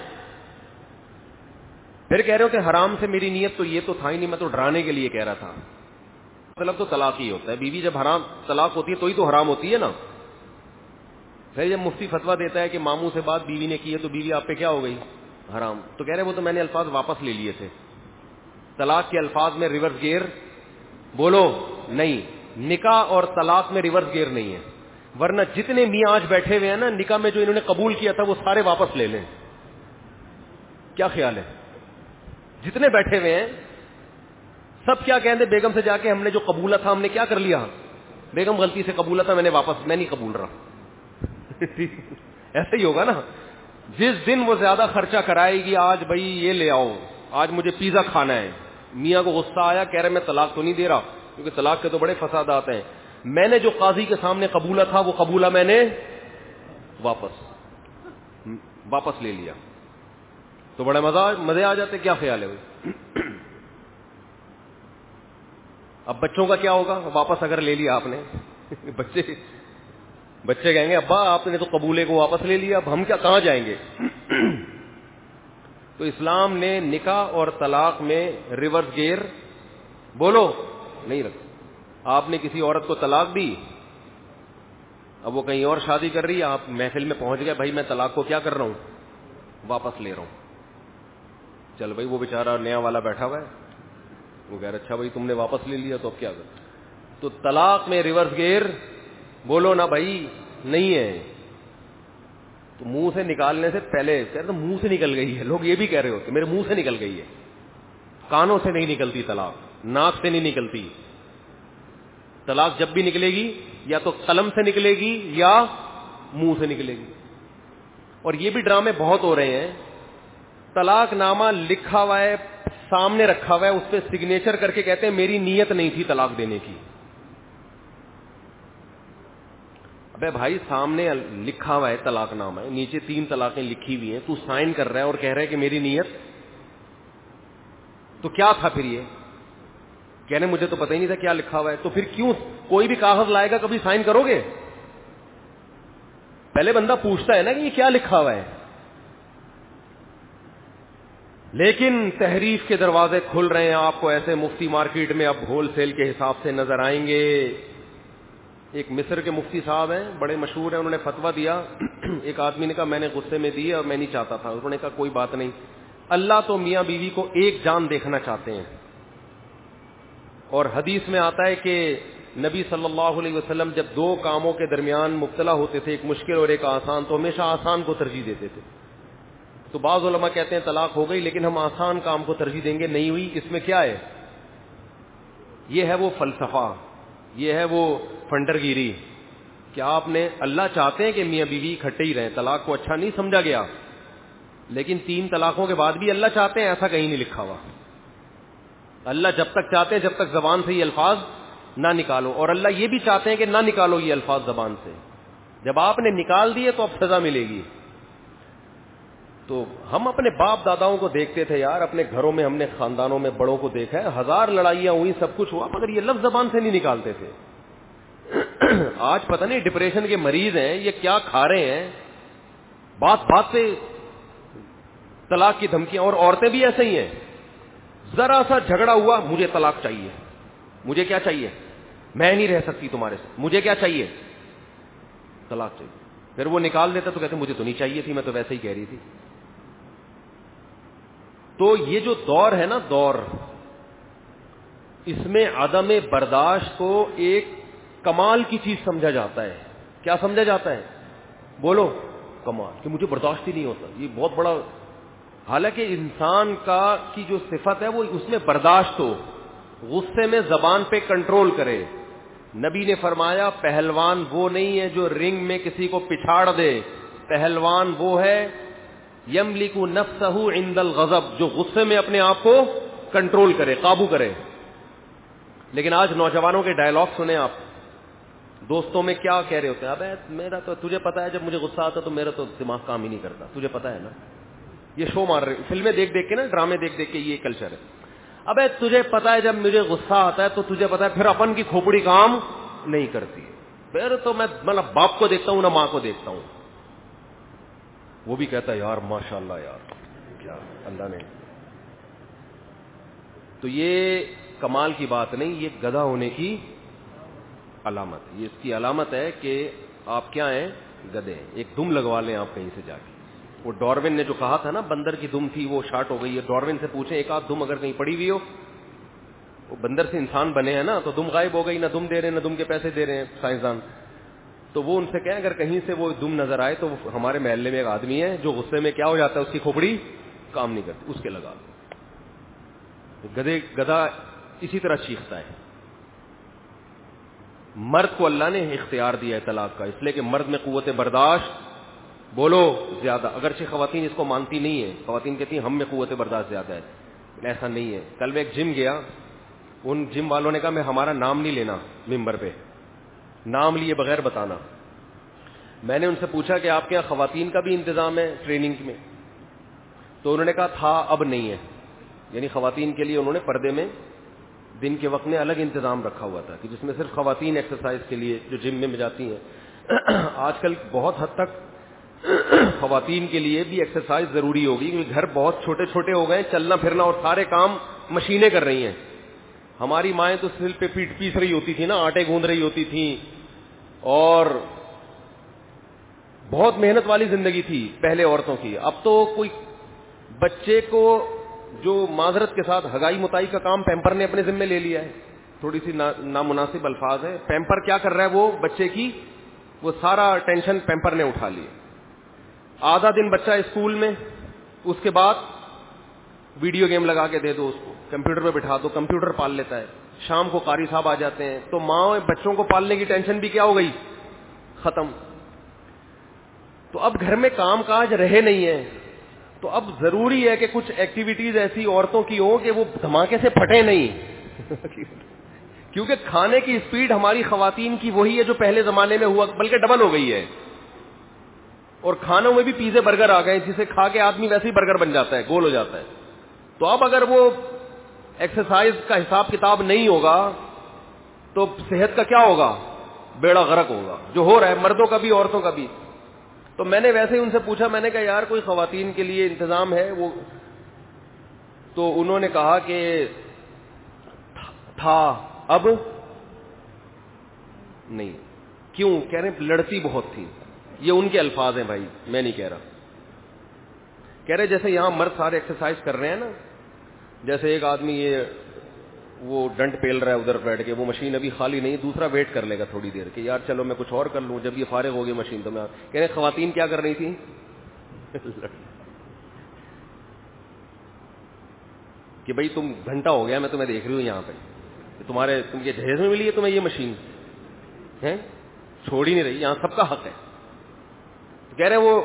پھر کہہ رہے ہو کہ حرام سے میری نیت تو یہ تو تھا ہی نہیں, میں تو ڈرانے کے لیے کہہ رہا تھا. مطلب تو طلاق ہی ہوتا ہے. بیوی جب حرام طلاق ہوتی ہے تو ہی تو حرام ہوتی ہے نا. پھر جب مفتی فتویٰ دیتا ہے کہ ماموں سے بات بیوی نے کی ہے تو بیوی آپ پہ کیا ہو گئی؟ حرام. تو کہہ رہے وہ تو میں نے الفاظ واپس لے لیے تھے. طلاق کے الفاظ میں ریورس گیئر بولو نہیں, نکاح اور طلاق میں ریورس گیئر نہیں ہے. ورنہ جتنے میاں آج بیٹھے ہوئے ہیں نا, نکاح میں جو انہوں نے قبول کیا تھا وہ سارے واپس لے لیں. کیا خیال ہے؟ جتنے بیٹھے ہوئے ہیں سب کیا کہیں گے, بیگم سے جا کے ہم نے جو قبولا تھا ہم نے کیا کر لیا, بیگم غلطی سے قبولا تھا, میں نہیں قبول رہا. ایسا ہی ہوگا نا. جس دن وہ زیادہ خرچہ کرائے گی, آج بھائی یہ لے آؤ, آج مجھے پیزا کھانا ہے, میاں کو غصہ آیا, کہہ رہے میں طلاق تو نہیں دے رہا, کیونکہ طلاق کے تو بڑے فسادات ہیں, میں نے جو قاضی کے سامنے قبولا تھا وہ قبولا میں نے واپس لے لیا, تو بڑے مزے آ جاتے. کیا خیال ہے بھائی؟ اب بچوں کا کیا ہوگا واپس اگر لے لیا آپ نے؟ بچے کہیں گے ابا آپ نے تو قبولے کو واپس لے لیا, اب ہم کہاں جائیں گے؟ تو اسلام نے نکاح اور طلاق میں ریورس گیئر بولو نہیں رکھا. آپ نے کسی عورت کو طلاق دی, اب وہ کہیں اور شادی کر رہی ہے, آپ محفل میں پہنچ گئے, بھائی میں طلاق کو کیا کر رہا ہوں, واپس لے رہا ہوں. چل بھائی وہ بیچارہ نیا والا بیٹھا ہوا ہے, وہ کہہ رہا اچھا بھائی تم نے واپس لے لیا تو اب کیا کر. تو طلاق میں ریورس گیئر بولو نا بھائی نہیں ہے. تو منہ سے نکالنے سے پہلے کہہ رہے منہ سے نکل گئی ہے, لوگ یہ بھی کہہ رہے ہوتے میرے منہ سے نکل گئی ہے. کانوں سے نہیں نکلتی طلاق, ناک سے نہیں نکلتی. طلاق جب بھی نکلے گی یا تو قلم سے نکلے گی یا منہ سے نکلے گی. اور یہ بھی ڈرامے بہت ہو رہے ہیں, طلاق نامہ لکھا ہوا ہے, سامنے رکھا ہوا ہے, اس پہ سگنیچر کر کے کہتے ہیں میری نیت نہیں تھی طلاق دینے کی. ابے بھائی سامنے لکھا ہوا ہے طلاق نامہ ہے, نیچے 3 طلاقیں لکھی ہوئی ہیں, تو سائن کر رہا ہے اور کہہ رہا ہے کہ میری نیت, تو کیا تھا پھر؟ یہ کہنے مجھے تو پتہ ہی نہیں تھا کیا لکھا ہوا ہے. تو پھر کیوں کوئی بھی کاغذ لائے گا کبھی سائن کرو گے؟ پہلے بندہ پوچھتا ہے نا کہ یہ کیا لکھا ہوا ہے. لیکن تحریف کے دروازے کھل رہے ہیں, آپ کو ایسے مفتی مارکیٹ میں اب ہول سیل کے حساب سے نظر آئیں گے. ایک مصر کے مفتی صاحب ہیں, بڑے مشہور ہیں, انہوں نے فتویٰ دیا. ایک آدمی نے کہا میں نے غصے میں دی اور میں نہیں چاہتا تھا. انہوں نے کہا کوئی بات نہیں, اللہ تو میاں بیوی کو ایک جان دیکھنا چاہتے ہیں, اور حدیث میں آتا ہے کہ نبی صلی اللہ علیہ وسلم جب دو کاموں کے درمیان مبتلا ہوتے تھے, ایک مشکل اور ایک آسان, تو ہمیشہ آسان کو ترجیح دیتے تھے. تو بعض علماء کہتے ہیں طلاق ہو گئی لیکن ہم آسان کام کو ترجیح دیں گے. نہیں ہوئی, اس میں کیا ہے؟ یہ ہے وہ فلسفہ, یہ ہے وہ فنڈر گیری کہ آپ نے, اللہ چاہتے ہیں کہ میاں بیوی اکٹھے ہی رہیں, طلاق کو اچھا نہیں سمجھا گیا, لیکن 3 طلاقوں کے بعد بھی اللہ چاہتے ہیں, ایسا کہیں نہیں لکھا ہوا. اللہ جب تک چاہتے ہیں جب تک زبان سے یہ الفاظ نہ نکالو, اور اللہ یہ بھی چاہتے ہیں کہ نہ نکالو یہ الفاظ زبان سے. جب آپ نے نکال دیے تو اب سزا ملے گی. تو ہم اپنے باپ داداؤں کو دیکھتے تھے یار, اپنے گھروں میں ہم نے خاندانوں میں بڑوں کو دیکھا ہے, 1000 لڑائیاں ہوئی, سب کچھ ہوا, مگر یہ لفظ زبان سے نہیں نکالتے تھے. آج پتہ نہیں ڈپریشن کے مریض ہیں, یہ کیا کھا رہے ہیں, بات بات پہ طلاق کی دھمکیاں. اور عورتیں بھی ایسے ہی ہیں, ذرا سا جھگڑا ہوا, مجھے طلاق چاہیے, مجھے کیا چاہیے, میں نہیں رہ سکتی تمہارے سے, مجھے کیا چاہیے, طلاق چاہیے. پھر وہ نکال دیتا تو کہتے مجھے تو نہیں چاہیے تھی, میں تو ویسے ہی کہہ رہی تھی. تو یہ جو دور ہے نا, دور, اس میں عدم برداشت کو ایک کمال کی چیز سمجھا جاتا ہے. کیا سمجھا جاتا ہے؟ بولو, کمال, کہ مجھے برداشت ہی نہیں ہوتا. یہ بہت بڑا, حالانکہ انسان کی جو صفت ہے وہ اس میں برداشت ہو, غصے میں زبان پہ کنٹرول کرے. نبی نے فرمایا پہلوان وہ نہیں ہے جو رنگ میں کسی کو پچھاڑ دے, پہلوان وہ ہے یملک نفسہ عند الغضب, جو غصے میں اپنے آپ کو کنٹرول کرے, قابو کرے. لیکن آج نوجوانوں کے ڈائلاگ سنیں آپ, دوستوں میں کیا کہہ رہے ہوتے ہیں, ابے میرا تو, تجھے پتا ہے جب مجھے غصہ آتا تو میرا تو دماغ کام ہی نہیں کرتا, تجھے پتا ہے نا. یہ شو مار رہے, فلمیں دیکھ دیکھ کے نا, ڈرامے دیکھ دیکھ کے یہ کلچر ہے. ابے تجھے پتا ہے جب مجھے غصہ آتا ہے تو تجھے پتا ہے پھر اپن کی کھوپڑی کام نہیں کرتی, پھر تو میں مطلب باپ کو دیکھتا ہوں نہ ماں کو دیکھتا ہوں. وہ بھی کہتا ہے یار ماشاءاللہ یار کیا اللہ نے. تو یہ کمال کی بات نہیں, یہ گدھا ہونے کی علامت, یہ اس کی علامت ہے کہ آپ کیا ہیں, گدھے ہیں. ایک دم لگوا لیں آپ کہیں سے جا کے. وہ ڈاروین نے جو کہا تھا نا بندر کی دم تھی وہ شارٹ ہو گئی ہے, ڈاروین سے پوچھیں ایک آدھ دم اگر کہیں پڑی ہوئی ہو, وہ بندر سے انسان بنے ہیں نا, تو دم غائب ہو گئی, نہ دم دے رہے ہیں نہ دم کے پیسے دے رہے ہیں سائنسدان. تو وہ ان سے کہیں اگر کہیں سے وہ دم نظر آئے تو ہمارے محلے میں ایک آدمی ہے جو غصے میں کیا ہو جاتا ہے, اس کی کھوپڑی کام نہیں کرتی, اس کے لگا. گدھا اسی طرح چیختا ہے. مرد کو اللہ نے اختیار دیا ہے طلاق کا, اس لیے کہ مرد میں قوت برداشت بولو زیادہ, اگرچہ خواتین اس کو مانتی نہیں ہے, خواتین کہتی ہیں ہم میں قوت برداشت زیادہ ہے. ایسا نہیں ہے. کل میں ایک جم گیا, ان جم والوں نے کہا میں ہمارا نام نہیں لینا ممبر پہ, نام لیے بغیر بتانا. میں نے ان سے پوچھا کہ آپ کے یہاں خواتین کا بھی انتظام ہے ٹریننگ میں؟ تو انہوں نے کہا تھا, اب نہیں ہے. یعنی خواتین کے لیے انہوں نے پردے میں دن کے وقت میں الگ انتظام رکھا ہوا تھا کہ جس میں صرف خواتین ایکسرسائز کے لیے جو جم میں جاتی ہیں. آج کل بہت حد تک خواتین کے لیے بھی ایکسرسائز ضروری ہوگی, کیونکہ گھر بہت چھوٹے چھوٹے ہو گئے, چلنا پھرنا اور سارے کام مشینیں کر رہی ہیں. ہماری مائیں تو سل پہ پیٹ پیس رہی ہوتی تھی نا, آٹے گوندھ رہی ہوتی تھیں, اور بہت محنت والی زندگی تھی پہلے عورتوں کی. اب تو کوئی بچے کو جو معذرت کے ساتھ ہگائی متائی کا کام پیمپر نے اپنے ذمہ لے لیا ہے. تھوڑی سی نامناسب الفاظ ہے. پیمپر کیا کر رہا ہے وہ بچے کی, وہ سارا ٹینشن پیمپر نے اٹھا لی. آدھا دن بچہ اسکول میں, اس کے بعد ویڈیو گیم لگا کے دے دو اس کو, کمپیوٹر پہ بٹھا دو, کمپیوٹر پال لیتا ہے. شام کو قاری صاحب آ جاتے ہیں, تو ماں بچوں کو پالنے کی ٹینشن بھی کیا ہو گئی, ختم. تو اب گھر میں کام کاج رہے نہیں ہے, تو اب ضروری ہے کہ کچھ ایکٹیویٹیز ایسی عورتوں کی ہوں کہ وہ دھماکے سے پھٹے نہیں. کیونکہ کھانے کی اسپیڈ ہماری خواتین کی وہی ہے جو پہلے زمانے میں ہوا, بلکہ ڈبل ہو گئی ہے. اور کھانوں میں بھی پیزے برگر آ گئے, جسے کھا کے آدمی ویسے ہی برگر بن جاتا ہے, گول ہو جاتا ہے. تو اب اگر وہ ایکسرسائز کا حساب کتاب نہیں ہوگا تو صحت کا کیا ہوگا, بیڑا غرق ہوگا, جو ہو رہا ہے مردوں کا بھی عورتوں کا بھی. تو میں نے ویسے ہی ان سے پوچھا, میں نے کہا یار کوئی خواتین کے لیے انتظام ہے وہ؟ تو انہوں نے کہا کہ تھا, اب نہیں. کیوں؟ کہہ رہے ہیں لڑتی بہت تھی. یہ ان کے الفاظ ہیں بھائی, میں نہیں کہہ رہا. کہہ رہے جیسے یہاں مرد سارے ایکسرسائز کر رہے ہیں نا, جیسے ایک آدمی یہ وہ ڈنڈ پیل رہا ہے ادھر بیٹھ کے, وہ مشین ابھی خالی نہیں, دوسرا ویٹ کر لے گا تھوڑی دیر کہ یار چلو میں کچھ اور کر لوں, جب یہ فارغ ہوگی مشین تو میں. کہہ رہے خواتین کیا کر رہی تھی کہ بھائی تم گھنٹہ ہو گیا میں تمہیں دیکھ رہی ہوں یہاں پہ, تم کے جہیز میں ملی ہے تمہیں یہ مشین ہے, چھوڑ ہی نہیں رہی, یہاں سب کا حق ہے. تو کہہ رہے وہ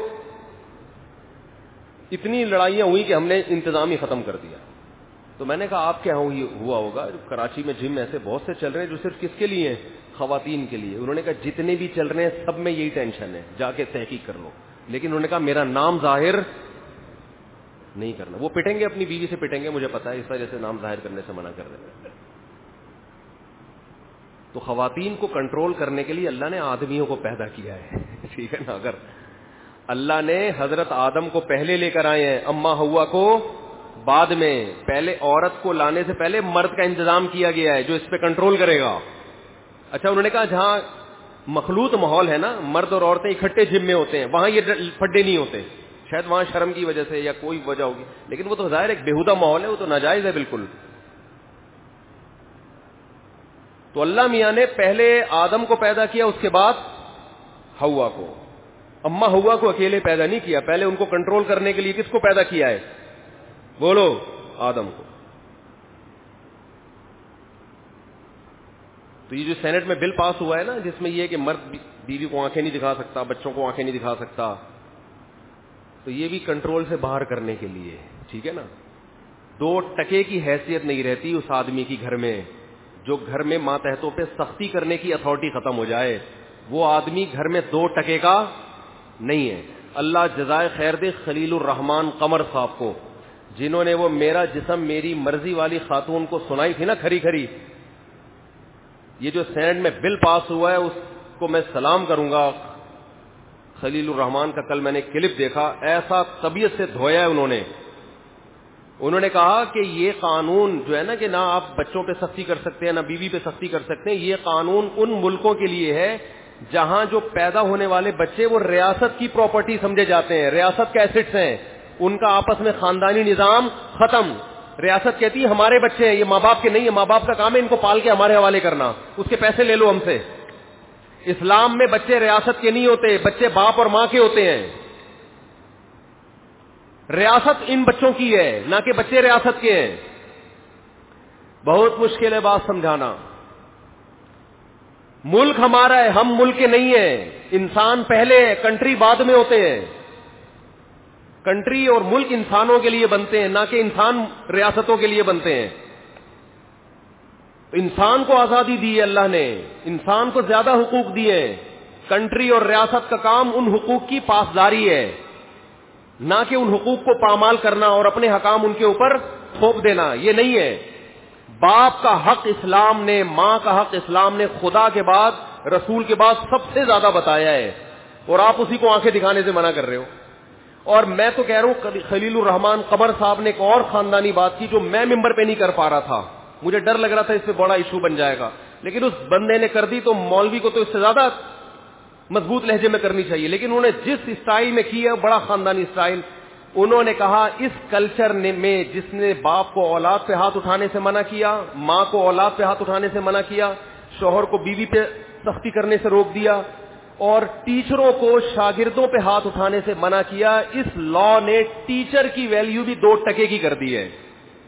اتنی لڑائیاں ہوئی کہ ہم نے انتظام ہی ختم کر دیا. تو میں نے کہا آپ کیا ہوا ہوگا, کراچی میں جم ایسے بہت سے چل رہے ہیں جو صرف کس کے لیے ہیں, خواتین کے لیے. انہوں نے کہا جتنے بھی چل رہے ہیں سب میں یہی ٹینشن ہے, جا کے تحقیق کر لو. لیکن انہوں نے کہا میرا نام ظاہر نہیں کرنا. وہ پٹیں گے, اپنی بیوی سے پٹیں گے, مجھے پتا ہے, اس وجہ سے نام ظاہر کرنے سے منع کر دیں گے. تو خواتین کو کنٹرول کرنے کے لیے اللہ نے آدمیوں کو پیدا کیا ہے, ٹھیک ہے نا. اگر اللہ نے حضرت آدم کو پہلے لے کر آئے ہیں, اما ہوا کو بعد میں, پہلے عورت کو لانے سے پہلے مرد کا انتظام کیا گیا ہے جو اس پہ کنٹرول کرے گا. اچھا انہوں نے کہا جہاں مخلوط ماحول ہے نا, مرد اور عورتیں اکٹھے جم میں ہوتے ہیں, وہاں یہ پھڈے نہیں ہوتے. شاید وہاں شرم کی وجہ سے یا کوئی وجہ ہوگی, لیکن وہ تو ظاہر ایک بےہودہ ماحول ہے, وہ تو ناجائز ہے بالکل. تو اللہ میاں نے پہلے آدم کو پیدا کیا, اس کے بعد ہوا کو. اما ہوا کو اکیلے پیدا نہیں کیا, پہلے ان کو کنٹرول کرنے کے لیے کس کو پیدا کیا ہے, بولو, آدم کو. تو یہ جو سینٹ میں بل پاس ہوا ہے نا, جس میں یہ کہ مرد بیوی کو آنکھیں نہیں دکھا سکتا, بچوں کو آنکھیں نہیں دکھا سکتا, تو یہ بھی کنٹرول سے باہر کرنے کے لیے, ٹھیک ہے نا. 2 ٹکے کی حیثیت نہیں رہتی اس آدمی کی گھر میں, جو گھر میں ماتحتوں پہ سختی کرنے کی اتھارٹی ختم ہو جائے, وہ آدمی گھر میں 2 ٹکے کا نہیں ہے. اللہ جزائے خیر دے خلیل الرحمان قمر صاحب کو, جنہوں نے وہ میرا جسم میری مرضی والی خاتون کو سنائی تھی نا کھری کھری. یہ جو سینٹ میں بل پاس ہوا ہے اس کو میں سلام کروں گا. خلیل الرحمان کا کل میں نے کلپ دیکھا, ایسا طبیعت سے دھویا ہے انہوں نے کہا کہ یہ قانون جو ہے نا کہ نہ آپ بچوں پہ سختی کر سکتے ہیں نہ بیوی پہ سختی کر سکتے ہیں, یہ قانون ان ملکوں کے لیے ہے جہاں جو پیدا ہونے والے بچے وہ ریاست کی پراپرٹی سمجھے جاتے ہیں, ریاست کے ایسٹس ہیں, ان کا آپس میں خاندانی نظام ختم. ریاست کہتی ہے ہمارے بچے ہیں, یہ ماں باپ کے نہیں ہے, ماں باپ کا کام ہے ان کو پال کے ہمارے حوالے کرنا, اس کے پیسے لے لو ہم سے. اسلام میں بچے ریاست کے نہیں ہوتے, بچے باپ اور ماں کے ہوتے ہیں. ریاست ان بچوں کی ہے, نہ کہ بچے ریاست کے ہیں. بہت مشکل ہے بات سمجھانا. ملک ہمارا ہے, ہم ملک کے نہیں ہیں. انسان پہلے ہے, کنٹری بعد میں ہوتے ہیں. کنٹری اور ملک انسانوں کے لیے بنتے ہیں, نہ کہ انسان ریاستوں کے لیے بنتے ہیں. انسان کو آزادی دی ہے اللہ نے, انسان کو زیادہ حقوق دیے. کنٹری اور ریاست کا کام ان حقوق کی پاسداری ہے, نہ کہ ان حقوق کو پامال کرنا اور اپنے حکام ان کے اوپر تھوپ دینا. یہ نہیں ہے. باپ کا حق اسلام نے, ماں کا حق اسلام نے خدا کے بعد رسول کے بعد سب سے زیادہ بتایا ہے, اور آپ اسی کو آنکھیں دکھانے سے منع کر رہے ہو. اور میں تو کہہ رہا ہوں خلیل الرحمان قمر صاحب نے ایک اور خاندانی بات کی جو میں ممبر پہ نہیں کر پا رہا تھا, مجھے ڈر لگ رہا تھا اس پہ بڑا ایشو بن جائے گا, لیکن اس بندے نے کر دی. تو مولوی کو تو اس سے زیادہ مضبوط لہجے میں کرنی چاہیے, لیکن انہوں نے جس اسٹائل میں کی ہے بڑا خاندانی اسٹائل. انہوں نے کہا اس کلچر میں جس نے باپ کو اولاد پہ ہاتھ اٹھانے سے منع کیا, ماں کو اولاد پہ ہاتھ اٹھانے سے منع کیا, شوہر کو بیوی پہ سختی کرنے سے روک دیا, اور ٹیچروں کو شاگردوں پہ ہاتھ اٹھانے سے منع کیا, اس لا نے ٹیچر کی ویلیو بھی 2 ٹکے کی کر دی ہے.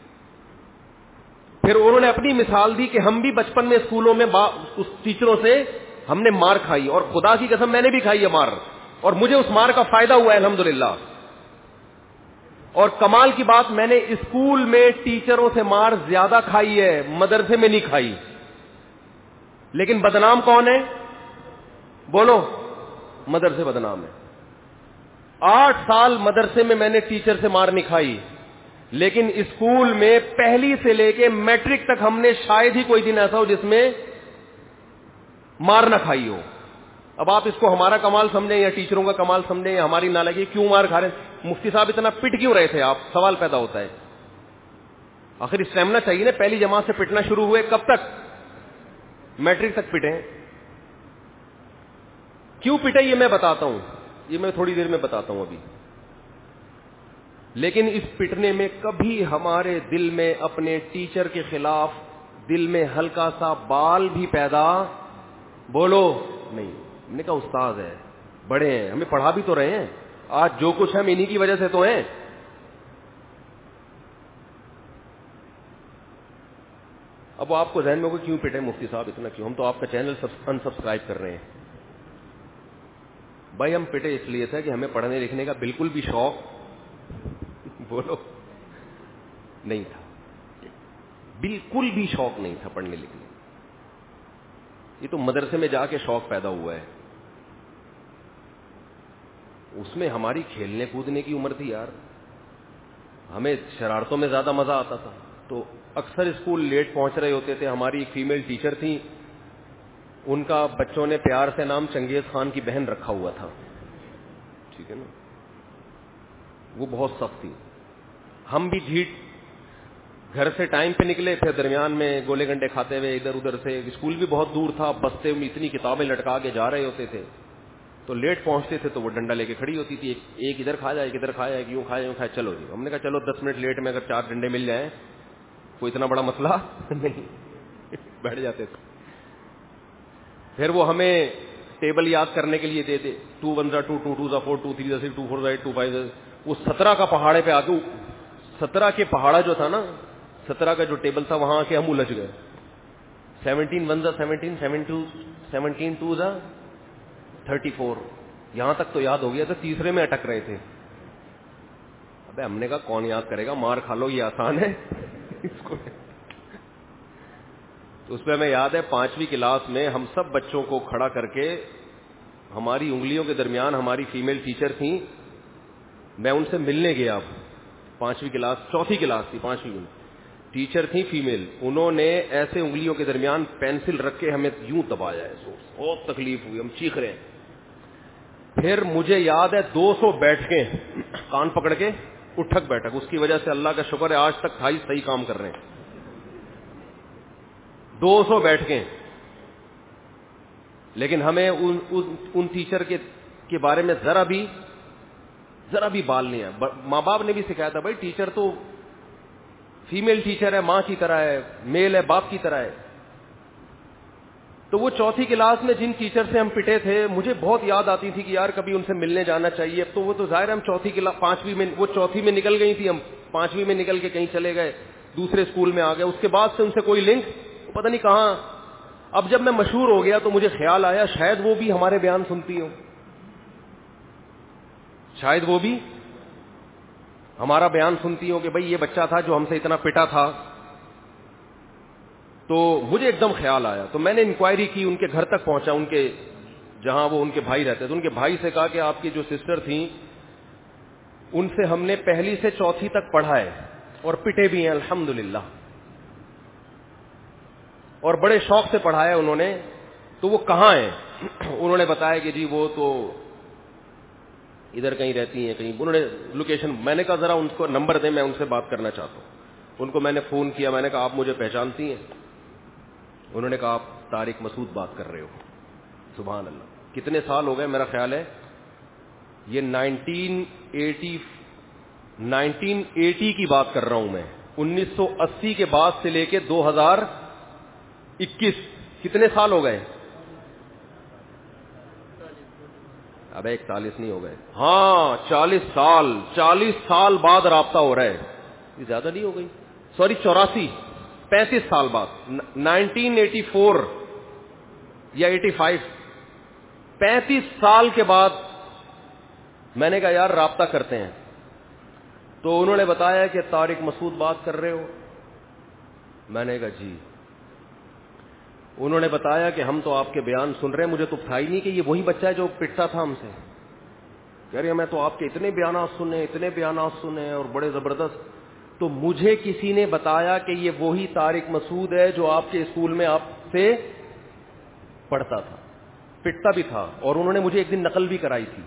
پھر انہوں نے اپنی مثال دی کہ ہم بھی بچپن میں اسکولوں میں اس ٹیچروں سے ہم نے مار کھائی, اور خدا کی قسم میں نے بھی کھائی ہے مار, اور مجھے اس مار کا فائدہ ہوا ہے الحمدللہ. اور کمال کی بات, میں نے اسکول میں ٹیچروں سے مار زیادہ کھائی ہے, مدرسے میں نہیں کھائی. لیکن بدنام کون ہے, بولو, مدرسے بدنام ہے. 8 سال مدرسے میں نے ٹیچر سے مار نہیں کھائی, لیکن اسکول میں پہلی سے لے کے میٹرک تک ہم نے شاید ہی کوئی دن ایسا ہو جس میں مار نہ کھائی ہو. اب آپ اس کو ہمارا کمال سمجھیں یا ٹیچروں کا کمال سمجھیں یا ہماری نالائکی, کیوں مار کھا رہے ہیں؟ مفتی صاحب اتنا پٹ کیوں رہے تھے آپ, سوال پیدا ہوتا ہے. آخر اسٹیمنا چاہیے نا, پہلی جماعت سے پٹنا شروع ہوئے کب تک, میٹرک تک پٹے. کیوں پٹے یہ میں بتاتا ہوں, یہ میں تھوڑی دیر میں بتاتا ہوں ابھی. لیکن اس پٹنے میں کبھی ہمارے دل میں اپنے ٹیچر کے خلاف دل میں ہلکا سا بال بھی پیدا بولو نہیں. ہم نے کہا استاد ہے, بڑے ہیں, ہمیں پڑھا بھی تو رہے ہیں, آج جو کچھ ہم انہی کی وجہ سے تو ہیں. اب وہ آپ کو ذہن میں ہوگا کیوں پٹے مفتی صاحب اتنا کیوں, ہم تو آپ کا چینل انسبسکرائب کر رہے ہیں. بھائی ہم پٹے اس لیے تھے کہ ہمیں پڑھنے لکھنے کا بالکل بھی شوق بولو نہیں تھا, بالکل بھی شوق نہیں تھا پڑھنے لکھنے. یہ تو مدرسے میں جا کے شوق پیدا ہوا ہے, اس میں ہماری کھیلنے کودنے کی عمر تھی یار, ہمیں شرارتوں میں زیادہ مزہ آتا تھا. تو اکثر اسکول لیٹ پہنچ رہے ہوتے تھے. ہماری ایک فیمیل ٹیچر تھی, ان کا بچوں نے پیار سے نام چنگیز خان کی بہن رکھا ہوا تھا, ٹھیک ہے نا. وہ بہت سخت تھی. ہم بھی ڈھیٹ گھر سے ٹائم پہ نکلے, پھر درمیان میں گولے گنڈے کھاتے ہوئے ادھر ادھر سے, اسکول بھی بہت دور تھا, بستے میں اتنی کتابیں لٹکا کے جا رہے ہوتے تھے, تو لیٹ پہنچتے تھے تو وہ ڈنڈا لے کے کھڑی ہوتی تھی, ایک ادھر کھا جائے, ایک ادھر کھایا, ایک یوں کھایا, یوں کھایا, چلو جی. ہم نے کہا چلو 10 منٹ لیٹ میں اگر 4 ڈنڈے مل جائیں کوئی اتنا بڑا مسئلہ نہیں, بیٹھ جاتے تھے. پھر وہ ہمیں ٹیبل یاد کرنے کے لیے دے دے, 2 1 2 2 2 4 2 3 6 2 4 8 2 5. وہ 17 کا پہاڑے پہ آ کے, 17 کے پہاڑا جو تھا نا, 17 کا جو ٹیبل تھا وہاں آ کے ہم الجھ گئے. 17 1 17 17 2 34, یہاں تک تو یاد ہو گیا, تو تیسرے میں اٹک رہے تھے. ابے ہم نے کہا کون یاد کرے گا, مار کھا لو, یہ آسان ہے اس کو. تو اس پہ ہمیں یاد ہے 5ویں کلاس میں ہم سب بچوں کو کھڑا کر کے, ہماری انگلیوں کے درمیان ہماری فیمیل ٹیچر تھیں, میں ان سے ملنے گیا. 5ویں کلاس, 4تھی کلاس تھی, 5ویں ٹیچر تھی فیمیل, انہوں نے ایسے انگلیوں کے درمیان پینسل رکھ کے ہمیں یوں دبایا ہے, بہت تکلیف ہوئی, ہم چیخ رہے ہیں. پھر مجھے یاد ہے 200 بیٹھکیں کان پکڑ کے, اٹھک بیٹھک, اس کی وجہ سے اللہ کا شکر ہے آج تک 28 صحیح کام کر رہے ہیں. 200 بیٹھکیں. لیکن ہمیں ان ٹیچر کے بارے میں ذرا بھی بال نہیں ہے. ماں باپ نے بھی سکھایا تھا بھائی ٹیچر تو فیمیل ٹیچر ہے, ماں کی طرح ہے, میل ہے باپ کی طرح ہے. تو وہ 4تھی کلاس میں جن ٹیچر سے ہم پٹے تھے, مجھے بہت یاد آتی تھی کہ یار کبھی ان سے ملنے جانا چاہیے. اب تو وہ تو ظاہر ہے ہم 4تھی کلاس 5ویں میں, وہ 4تھی میں نکل گئی تھی, ہم 5ویں میں نکل کے کہیں چلے گئے, دوسرے اسکول میں آ گئے. اس کے بعد سے ان سے کوئی لنک پتہ نہیں کہاں. اب جب میں مشہور ہو گیا تو مجھے خیال آیا شاید وہ بھی ہمارے بیان سنتی ہوں, شاید وہ بھی ہمارا بیان سنتی ہوں کہ بھئی یہ بچہ تھا جو ہم سے اتنا پٹا تھا. تو مجھے ایک دم خیال آیا, تو میں نے انکوائری کی, ان کے گھر تک پہنچا, ان کے جہاں وہ ان کے بھائی رہتے تھے. ان کے بھائی سے کہا کہ آپ کی جو سسٹر تھیں ان سے ہم نے 1 سے 4 تک پڑھا ہے اور پٹے بھی ہیں الحمدللہ, اور بڑے شوق سے پڑھایا انہوں نے. تو وہ کہاں ہیں؟ انہوں نے بتایا کہ جی وہ تو ادھر کہیں رہتی ہیں کہیں. انہوں نے لوکیشن, میں نے کہا ذرا ان کو نمبر دیں, میں ان سے بات کرنا چاہتا ہوں. ان کو میں نے فون کیا, میں نے کہا آپ مجھے پہچانتی ہیں؟ انہوں نے کہا آپ طارق مسعود بات کر رہے ہو. سبحان اللہ. کتنے سال ہو گئے؟ میرا خیال ہے یہ 1980 کی بات کر رہا ہوں میں, 1980 کے بعد سے لے کے 2021, کتنے سال ہو گئے؟ ابے 41 نہیں ہو گئے, ہاں 40 سال بعد رابطہ ہو رہا ہے. یہ زیادہ نہیں ہو گئی, سوری 35 سال بعد, 1984 یا 85, 35 سال کے بعد میں نے کہا یار رابطہ کرتے ہیں. تو انہوں نے بتایا کہ طارق مسعود بات کر رہے ہو. میں نے کہا جی. انہوں نے بتایا کہ ہم تو آپ کے بیان سن رہے ہیں, مجھے تو تھا ہی نہیں کہ یہ وہی بچہ ہے جو پٹتا تھا ہم سے. کہہ رہے میں تو آپ کے اتنے بیانات سنے اور بڑے زبردست. تو مجھے کسی نے بتایا کہ یہ وہی طارق مسعود ہے جو آپ کے اسکول میں آپ سے پڑھتا تھا, پٹتا بھی تھا, اور انہوں نے مجھے ایک دن نقل بھی کرائی تھی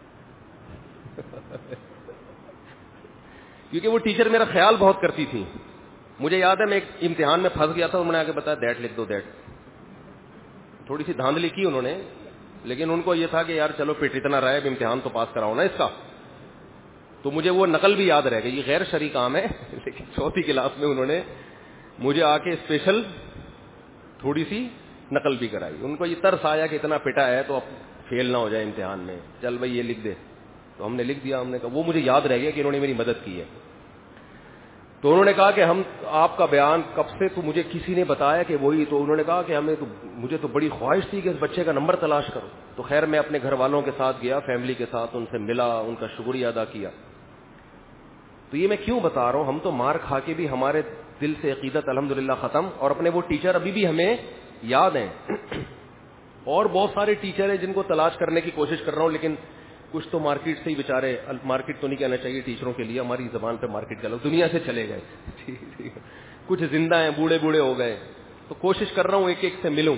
کیونکہ وہ ٹیچر میرا خیال بہت کرتی تھی. مجھے یاد ہے میں ایک امتحان میں پھنس گیا تھا, انہوں نے آ کے بتایا دیٹ لکھ دو, دیٹ. تھوڑی سی دھاندلی کی انہوں نے, لیکن ان کو یہ تھا کہ یار چلو پٹ اتنا رہا ہے، اب امتحان تو پاس کراؤ نا اس کا. تو مجھے وہ نقل بھی یاد رہ گئی. یہ غیر شرعی کام ہے لیکن چوتھی کلاس میں انہوں نے مجھے آ کے اسپیشل تھوڑی سی نقل بھی کرائی. ان کو یہ ترس آیا کہ اتنا پٹا ہے تو اب فیل نہ ہو جائے امتحان میں، چل بھائی یہ لکھ دے. تو ہم نے لکھ دیا. ہم نے کہا وہ مجھے یاد رہ گیا کہ انہوں نے میری مدد کی ہے. تو انہوں نے کہا کہ ہم آپ کا بیان کب سے، تو مجھے کسی نے بتایا کہ وہی. تو انہوں نے کہا کہ مجھے تو بڑی خواہش تھی کہ اس بچے کا نمبر تلاش کرو. تو خیر میں اپنے گھر والوں کے ساتھ گیا، فیملی کے ساتھ ان سے ملا، ان کا شکریہ ادا کیا. تو یہ میں کیوں بتا رہا ہوں، ہم تو مار کھا کے بھی ہمارے دل سے عقیدت الحمدللہ ختم، اور اپنے وہ ٹیچر ابھی بھی ہمیں یاد ہیں. اور بہت سارے ٹیچر ہیں جن کو تلاش کرنے کی کوشش کر رہا ہوں، لیکن کچھ تو مارکیٹ سے ہی بیچارے، مارکیٹ تو نہیں کہنا چاہیے ٹیچروں کے لیے، ہماری زبان پہ مارکیٹ کا لوگ دنیا سے چلے گئے. کچھ زندہ ہیں، بوڑھے بوڑھے ہو گئے. تو کوشش کر رہا ہوں ایک ایک سے ملوں.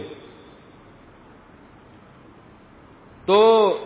تو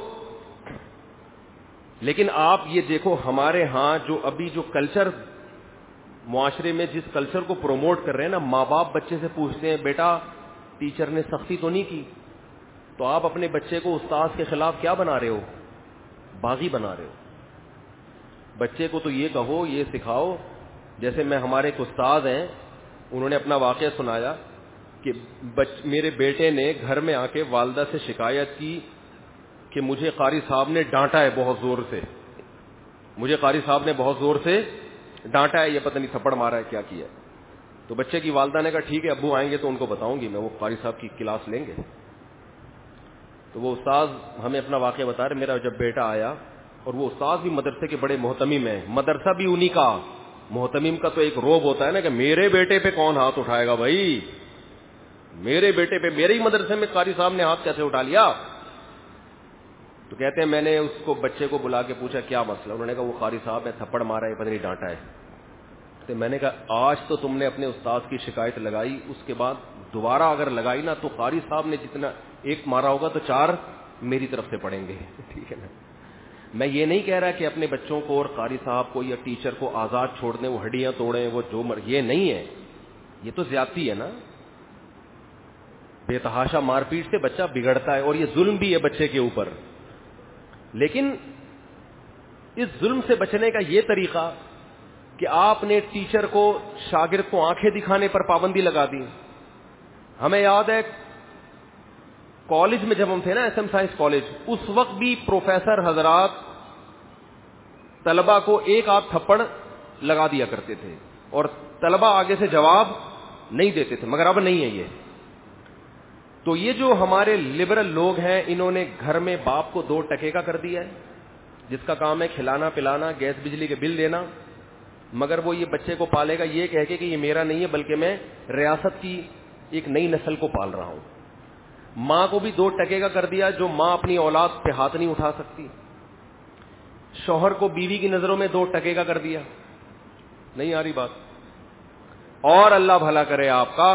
لیکن آپ یہ دیکھو ہمارے ہاں جو ابھی جو کلچر معاشرے میں جس کلچر کو پروموٹ کر رہے ہیں نا، ماں باپ بچے سے پوچھتے ہیں بیٹا ٹیچر نے سختی تو نہیں کی؟ تو آپ اپنے بچے کو استاذ کے خلاف کیا بنا رہے ہو؟ باغی بنا رہے ہو. بچے کو تو یہ کہو، یہ سکھاؤ. جیسے میں ہمارے ایک استاد ہیں، انہوں نے اپنا واقعہ سنایا کہ میرے بیٹے نے گھر میں آ کے والدہ سے شکایت کی کہ مجھے قاری صاحب نے ڈانٹا ہے بہت زور سے، مجھے قاری صاحب نے بہت زور سے ڈانٹا ہے، یہ پتہ نہیں تھپڑ مارا ہے کیا کیا. تو بچے کی والدہ نے کہا ٹھیک ہے ابو آئیں گے تو ان کو بتاؤں گی میں، وہ قاری صاحب کی کلاس لیں گے. تو وہ استاد ہمیں اپنا واقعہ بتا رہے. میرا جب بیٹا آیا، اور وہ استاد بھی مدرسے کے بڑے محتمم ہیں، مدرسہ بھی انہی کا. محتمم کا تو ایک روب ہوتا ہے نا کہ میرے بیٹے پہ کون ہاتھ اٹھائے گا بھائی، میرے بیٹے پہ، میرے ہی مدرسے میں قاری صاحب نے ہاتھ کیسے اٹھا لیا. تو کہتے ہیں میں نے اس کو بچے کو بلا کے پوچھا کیا مسئلہ. انہوں نے کہا وہ قاری صاحب نے تھپڑ مارا ہے، پتہ نہیں ڈانٹا ہے. تو میں نے کہا آج تو تم نے اپنے استاد کی شکایت لگائی، اس کے بعد دوبارہ اگر لگائی نا تو قاری صاحب نے جتنا ایک مارا ہوگا تو 4 میری طرف سے پڑیں گے. ٹھیک ہے نا. میں یہ نہیں کہہ رہا کہ اپنے بچوں کو اور قاری صاحب کو یا ٹیچر کو آزاد چھوڑ دیں، وہ ہڈیاں توڑیں، وہ جو یہ نہیں ہے. یہ تو زیادتی ہے نا. بے تحاشا مار پیٹ سے بچہ بگڑتا ہے، اور یہ ظلم بھی ہے بچے کے اوپر. لیکن اس ظلم سے بچنے کا یہ طریقہ کہ آپ نے ٹیچر کو، شاگرد کو آنکھیں دکھانے پر پابندی لگا دی. ہمیں یاد ہے کالج میں جب ہم تھے نا، ایس ایم سائنس کالج، اس وقت بھی پروفیسر حضرات طلبہ کو ایک آدھ تھپڑ لگا دیا کرتے تھے، اور طلبہ آگے سے جواب نہیں دیتے تھے. مگر اب نہیں ہے یہ. تو یہ جو ہمارے لبرل لوگ ہیں، انہوں نے گھر میں باپ کو 2 ٹکے کا کر دیا ہے، جس کا کام ہے کھلانا پلانا، گیس بجلی کے بل دینا. مگر وہ یہ بچے کو پالے گا یہ کہہ کے کہ یہ میرا نہیں ہے بلکہ میں ریاست کی ایک نئی نسل کو پال رہا ہوں. ماں کو بھی 2 ٹکے کا کر دیا، جو ماں اپنی اولاد پہ ہاتھ نہیں اٹھا سکتی. شوہر کو بیوی کی نظروں میں 2 ٹکے کا کر دیا. نہیں آ رہی بات؟ اور اللہ بھلا کرے آپ کا،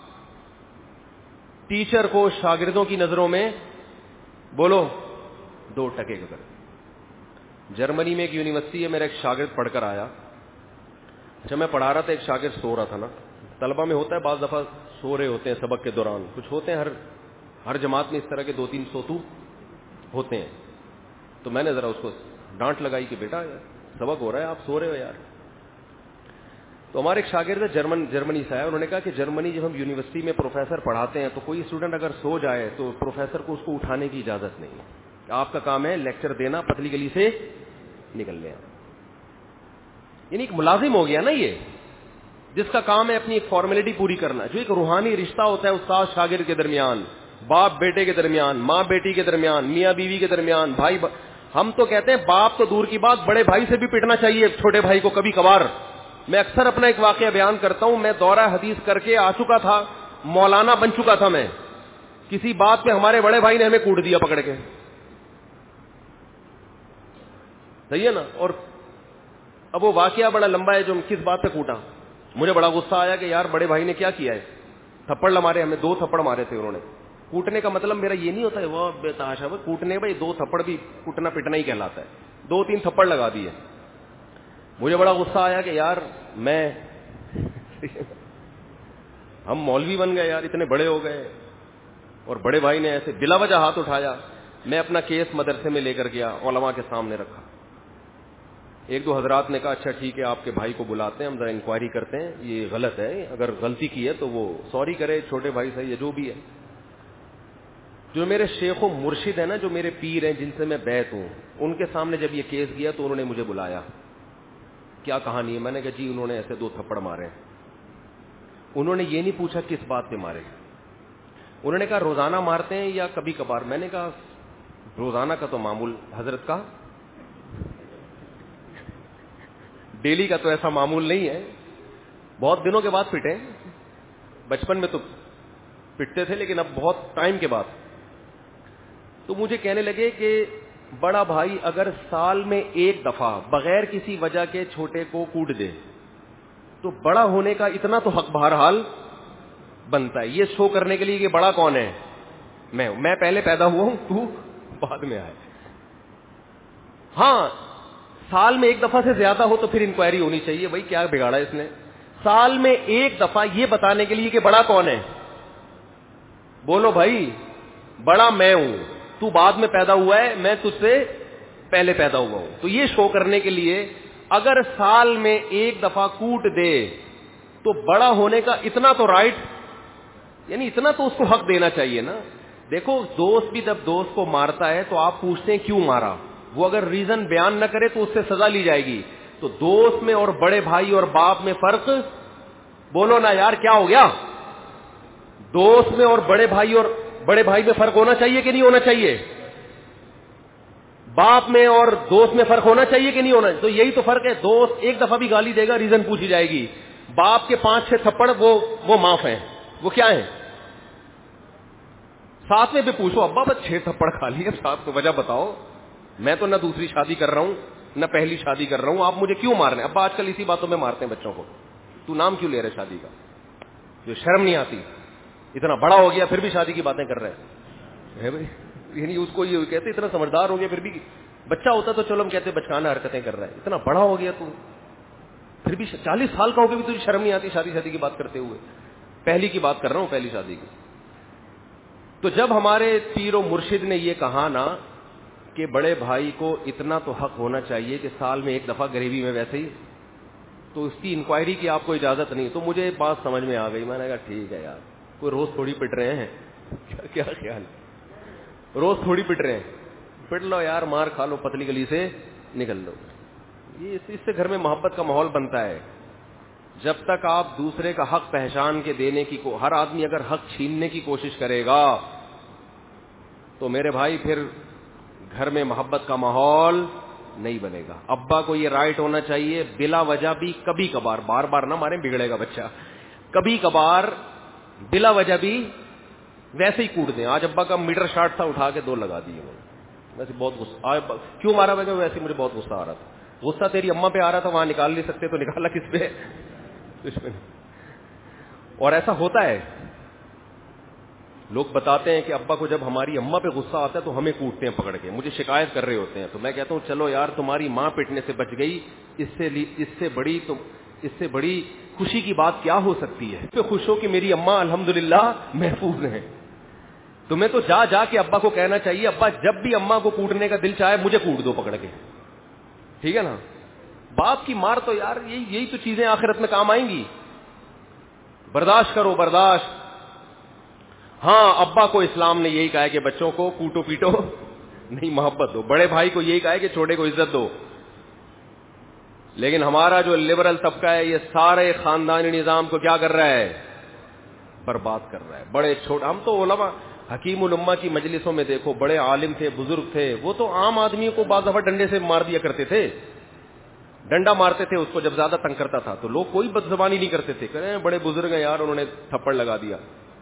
ٹیچر کو شاگردوں کی نظروں میں بولو 2 ٹکے کا کر دیا. جرمنی میں ایک یونیورسٹی ہے، میرا ایک شاگرد پڑھ کر آیا. اچھا میں پڑھا رہا تھا، ایک شاگرد سو رہا تھا نا. طلبہ میں ہوتا ہے بعض دفعہ سو رہے ہوتے ہیں سبق کے دوران، کچھ ہوتے ہیں ہر جماعت میں اس طرح کے 2-3 سوتو ہوتے ہیں. تو میں نے ذرا اس کو ڈانٹ لگائی کہ بیٹا سبق ہو رہا ہے آپ سو رہے ہو یار. تو ہمارے ایک شاگرد ہے جرمنی سے آیا. انہوں نے کہا کہ جرمنی جب ہم یونیورسٹی میں پروفیسر پڑھاتے ہیں تو کوئی اسٹوڈنٹ اگر سو جائے تو پروفیسر کو اس کو اٹھانے کی اجازت نہیں ہے. آپ کا کام ہے لیکچر دینا، پتلی گلی سے نکل لیں. یعنی ایک ملازم ہو گیا نا یہ، جس کا کام ہے اپنی ایک فارمیلٹی پوری کرنا. جو ایک روحانی رشتہ ہوتا ہے استاد شاگرد کے درمیان، باپ بیٹے کے درمیان، ماں بیٹی کے درمیان، میاں بیوی کے درمیان، بھائی ہم تو کہتے ہیں باپ تو دور کی بات، بڑے بھائی سے بھی پٹنا چاہیے چھوٹے بھائی کو کبھی کبھار. میں اکثر اپنا ایک واقعہ بیان کرتا ہوں. میں دورہ حدیث کر کے آ چکا تھا، مولانا بن چکا تھا میں. کسی بات پہ ہمارے بڑے بھائی نے ہمیں کوٹ دیا پکڑ کے. صحیح ہے نا. اور اب وہ واقعہ بڑا لمبا ہے، جو کس بات پہ کوٹا. مجھے بڑا غصہ آیا کہ یار بڑے بھائی نے کیا کیا ہے، تھپڑ مارے ہمیں. 2 تھپڑ مارے تھے انہوں نے. کوٹنے کا مطلب میرا یہ نہیں ہوتا ہے وہ بے تحاشا کوٹنے، بھائی 2 تھپڑ بھی کوٹنا پٹنا ہی کہلاتا ہے. 2-3 تھپڑ لگا دیے. مجھے بڑا غصہ آیا کہ یار ہم مولوی بن گئے یار، اتنے بڑے ہو گئے اور بڑے بھائی نے ایسے بلا وجہ ہاتھ اٹھایا. میں اپنا کیس مدرسے میں لے کر گیا, علماء کے سامنے رکھا. ایک دو حضرات نے کہا اچھا ٹھیک ہے, آپ کے بھائی کو بلاتے ہیں, ہم ذرا انکوائری کرتے ہیں, یہ غلط ہے, اگر غلطی کی ہے تو وہ سوری کرے, چھوٹے بھائی صحیح ہے جو بھی ہے. جو میرے شیخ و مرشد ہیں نا, جو میرے پیر ہیں جن سے میں بیعت ہوں, ان کے سامنے جب یہ کیس گیا تو انہوں نے مجھے بلایا. کیا کہانی ہے؟ میں نے کہا جی انہوں نے ایسے 2 تھپڑ مارے ہیں. انہوں نے یہ نہیں پوچھا کس بات پہ مارے. انہوں نے کہا روزانہ مارتے ہیں یا کبھی کبھار. میں نے کہا روزانہ کا تو معمول حضرت کا, ڈیلی کا تو ایسا معمول نہیں ہے, بہت دنوں کے بعد پٹے. بچپن میں تو پٹتے تھے لیکن اب بہت ٹائم کے بعد. تو مجھے کہنے لگے کہ بڑا بھائی اگر سال میں 1 دفعہ بغیر کسی وجہ کے چھوٹے کو کوٹ دے تو بڑا ہونے کا اتنا تو حق بہرحال بنتا ہے, یہ شو کرنے کے لیے کہ بڑا کون ہے, میں پہلے پیدا ہوا ہوں, تو بعد میں آئے. ہاں سال میں 1 دفعہ سے زیادہ ہو تو پھر انکوائری ہونی چاہیے, بھائی کیا بگاڑا اس نے. سال میں 1 دفعہ یہ بتانے کے لیے کہ بڑا کون ہے, بولو بھائی بڑا میں ہوں, تو بعد میں پیدا ہوا ہے, میں تجھ سے پہلے پیدا ہوا ہوں. تو یہ شو کرنے کے لیے اگر سال میں 1 دفعہ کوٹ دے تو بڑا ہونے کا اتنا تو رائٹ, یعنی اتنا تو اس کو حق دینا چاہیے نا. دیکھو دوست بھی جب دوست کو مارتا ہے تو آپ پوچھتے ہیں کیوں مارا, وہ اگر ریزن بیان نہ کرے تو اس سے سزا لی جائے گی. تو دوست میں اور بڑے بھائی اور باپ میں فرق, بولو نا یار کیا ہو گیا. دوست میں اور بڑے بھائی میں فرق ہونا چاہیے کہ نہیں ہونا چاہیے, باپ میں اور دوست میں فرق ہونا چاہیے کہ نہیں ہونا. تو یہی تو فرق ہے, دوست 1 دفعہ بھی گالی دے گا ریزن پوچھی جائے گی, باپ کے 5-6 تھپڑ وہ معاف ہیں, وہ کیا ہیں. ساتھ میں بھی پوچھو ابا بس 6 تھپڑ کھا لیے, ساتھ تو وجہ بتاؤ, میں تو نہ دوسری شادی کر رہا ہوں نہ پہلی شادی کر رہا ہوں, آپ مجھے کیوں مار رہے ہیں. ابا آج کل اسی باتوں میں مارتے ہیں بچوں کو, تو نام کیوں لے رہے شادی کا, جو شرم نہیں آتی, اتنا بڑا ہو گیا پھر بھی شادی کی باتیں کر رہے ہیں. یعنی اس کو یہ کہتے اتنا سمجھدار ہو گیا پھر بھی, بچہ ہوتا تو چلو ہم کہتے بچکانہ حرکتیں کر رہا ہے, اتنا بڑا ہو گیا تو پھر بھی 40 سال کا ہو گیا بھی تجھے شرم نہیں آتی شادی کی بات کرتے ہوئے. پہلی کی بات کر رہا ہوں, پہلی شادی کی. تو جب ہمارے پیر و مرشد نے یہ کہا نا کہ بڑے بھائی کو اتنا تو حق ہونا چاہیے کہ سال میں 1 دفعہ غریبی میں ویسے ہی, تو اس کی انکوائری کی آپ کو اجازت نہیں. تو مجھے بات سمجھ میں آ گئی, میں نے کہا ٹھیک ہے یار, کوئی روز تھوڑی پٹ رہے ہیں, کیا خیال, روز تھوڑی پٹ رہے ہیں, پٹ لو یار, مار کھا لو, پتلی گلی سے نکل لو. یہ اس سے گھر میں محبت کا ماحول بنتا ہے. جب تک آپ دوسرے کا حق پہچان کے دینے کی ہر آدمی اگر حق چھیننے کی کوشش کرے گا تو میرے بھائی پھر گھر میں محبت کا ماحول نہیں بنے گا. ابا کو یہ رائٹ ہونا چاہیے بلا وجہ بھی, کبھی کبھار, بار بار نہ ماریں بگڑے گا بچہ, کبھی کبھار بلا وجہ بھی ویسے ہی کوٹ دیں. آج ابا کا میٹر شارٹ تھا, اٹھا کے 2 لگا دیے. ویسے بہت غصہ کیوں مارا, میں ویسے مجھے بہت غصہ آ رہا تھا. غصہ تیری اماں پہ آ رہا تھا, وہاں نکال نہیں سکتے تو نکالا کس پہ, اور ایسا ہوتا ہے. لوگ بتاتے ہیں کہ ابا کو جب ہماری اماں پہ غصہ آتا ہے تو ہمیں کوٹتے ہیں پکڑ کے, مجھے شکایت کر رہے ہوتے ہیں. تو میں کہتا ہوں چلو یار تمہاری ماں پیٹنے سے بچ گئی, اس سے بڑی خوشی کی بات کیا ہو سکتی ہے. تو خوش ہو کہ میری اماں الحمدللہ محفوظ ہیں. تمہیں تو جا کے ابا کو کہنا چاہیے ابا جب بھی اماں کو کوٹنے کا دل چاہے مجھے کوٹ دو پکڑ کے, ٹھیک ہے نا. باپ کی مار تو یار یہی تو چیزیں آخرت میں کام آئیں گی. برداشت کرو, برداشت. ہاں ابا کو اسلام نے یہی کہا ہے کہ بچوں کو کوٹو پیٹو نہیں, محبت دو. بڑے بھائی کو یہی کہا ہے کہ چھوٹے کو عزت دو. لیکن ہمارا جو لبرل طبقہ ہے یہ سارے خاندانی نظام کو کیا کر رہا ہے, برباد کر رہا ہے. بڑے چھوٹے, ہم تو علماء حکیم الامہ کی مجلسوں میں دیکھو, بڑے عالم تھے, بزرگ تھے, وہ تو عام آدمیوں کو بعض دفعہ ڈنڈے سے مار دیا کرتے تھے, ڈنڈا مارتے تھے اس کو جب زیادہ تنگ کرتا تھا. تو لوگ کوئی بدزبانی نہیں کرتے تھے, کہہ رہے ہیں بڑے بزرگ ہیں یار انہوں نے تھپڑ لگا دیا.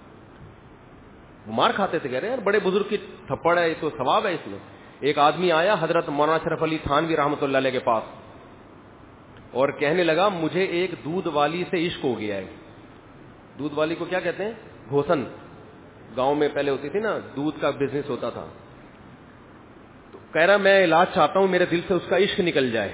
وہ مار کھاتے تھے, کہہ رہے ہیں یار بڑے بزرگ کی تھپڑ ہے, تو ثواب ہے اس میں. ایک آدمی آیا حضرت مولانا اشرف علی تھانوی رحمۃ اللہ علیہ کے پاس اور کہنے لگا مجھے ایک دودھ والی سے عشق ہو گیا ہے. دودھ والی کو کیا کہتے ہیں, گھوسن, گاؤں میں پہلے ہوتی تھی نا, دودھ کا بزنس ہوتا تھا. تو کہہ رہا میں علاج چاہتا ہوں, میرے دل سے اس کا عشق نکل جائے.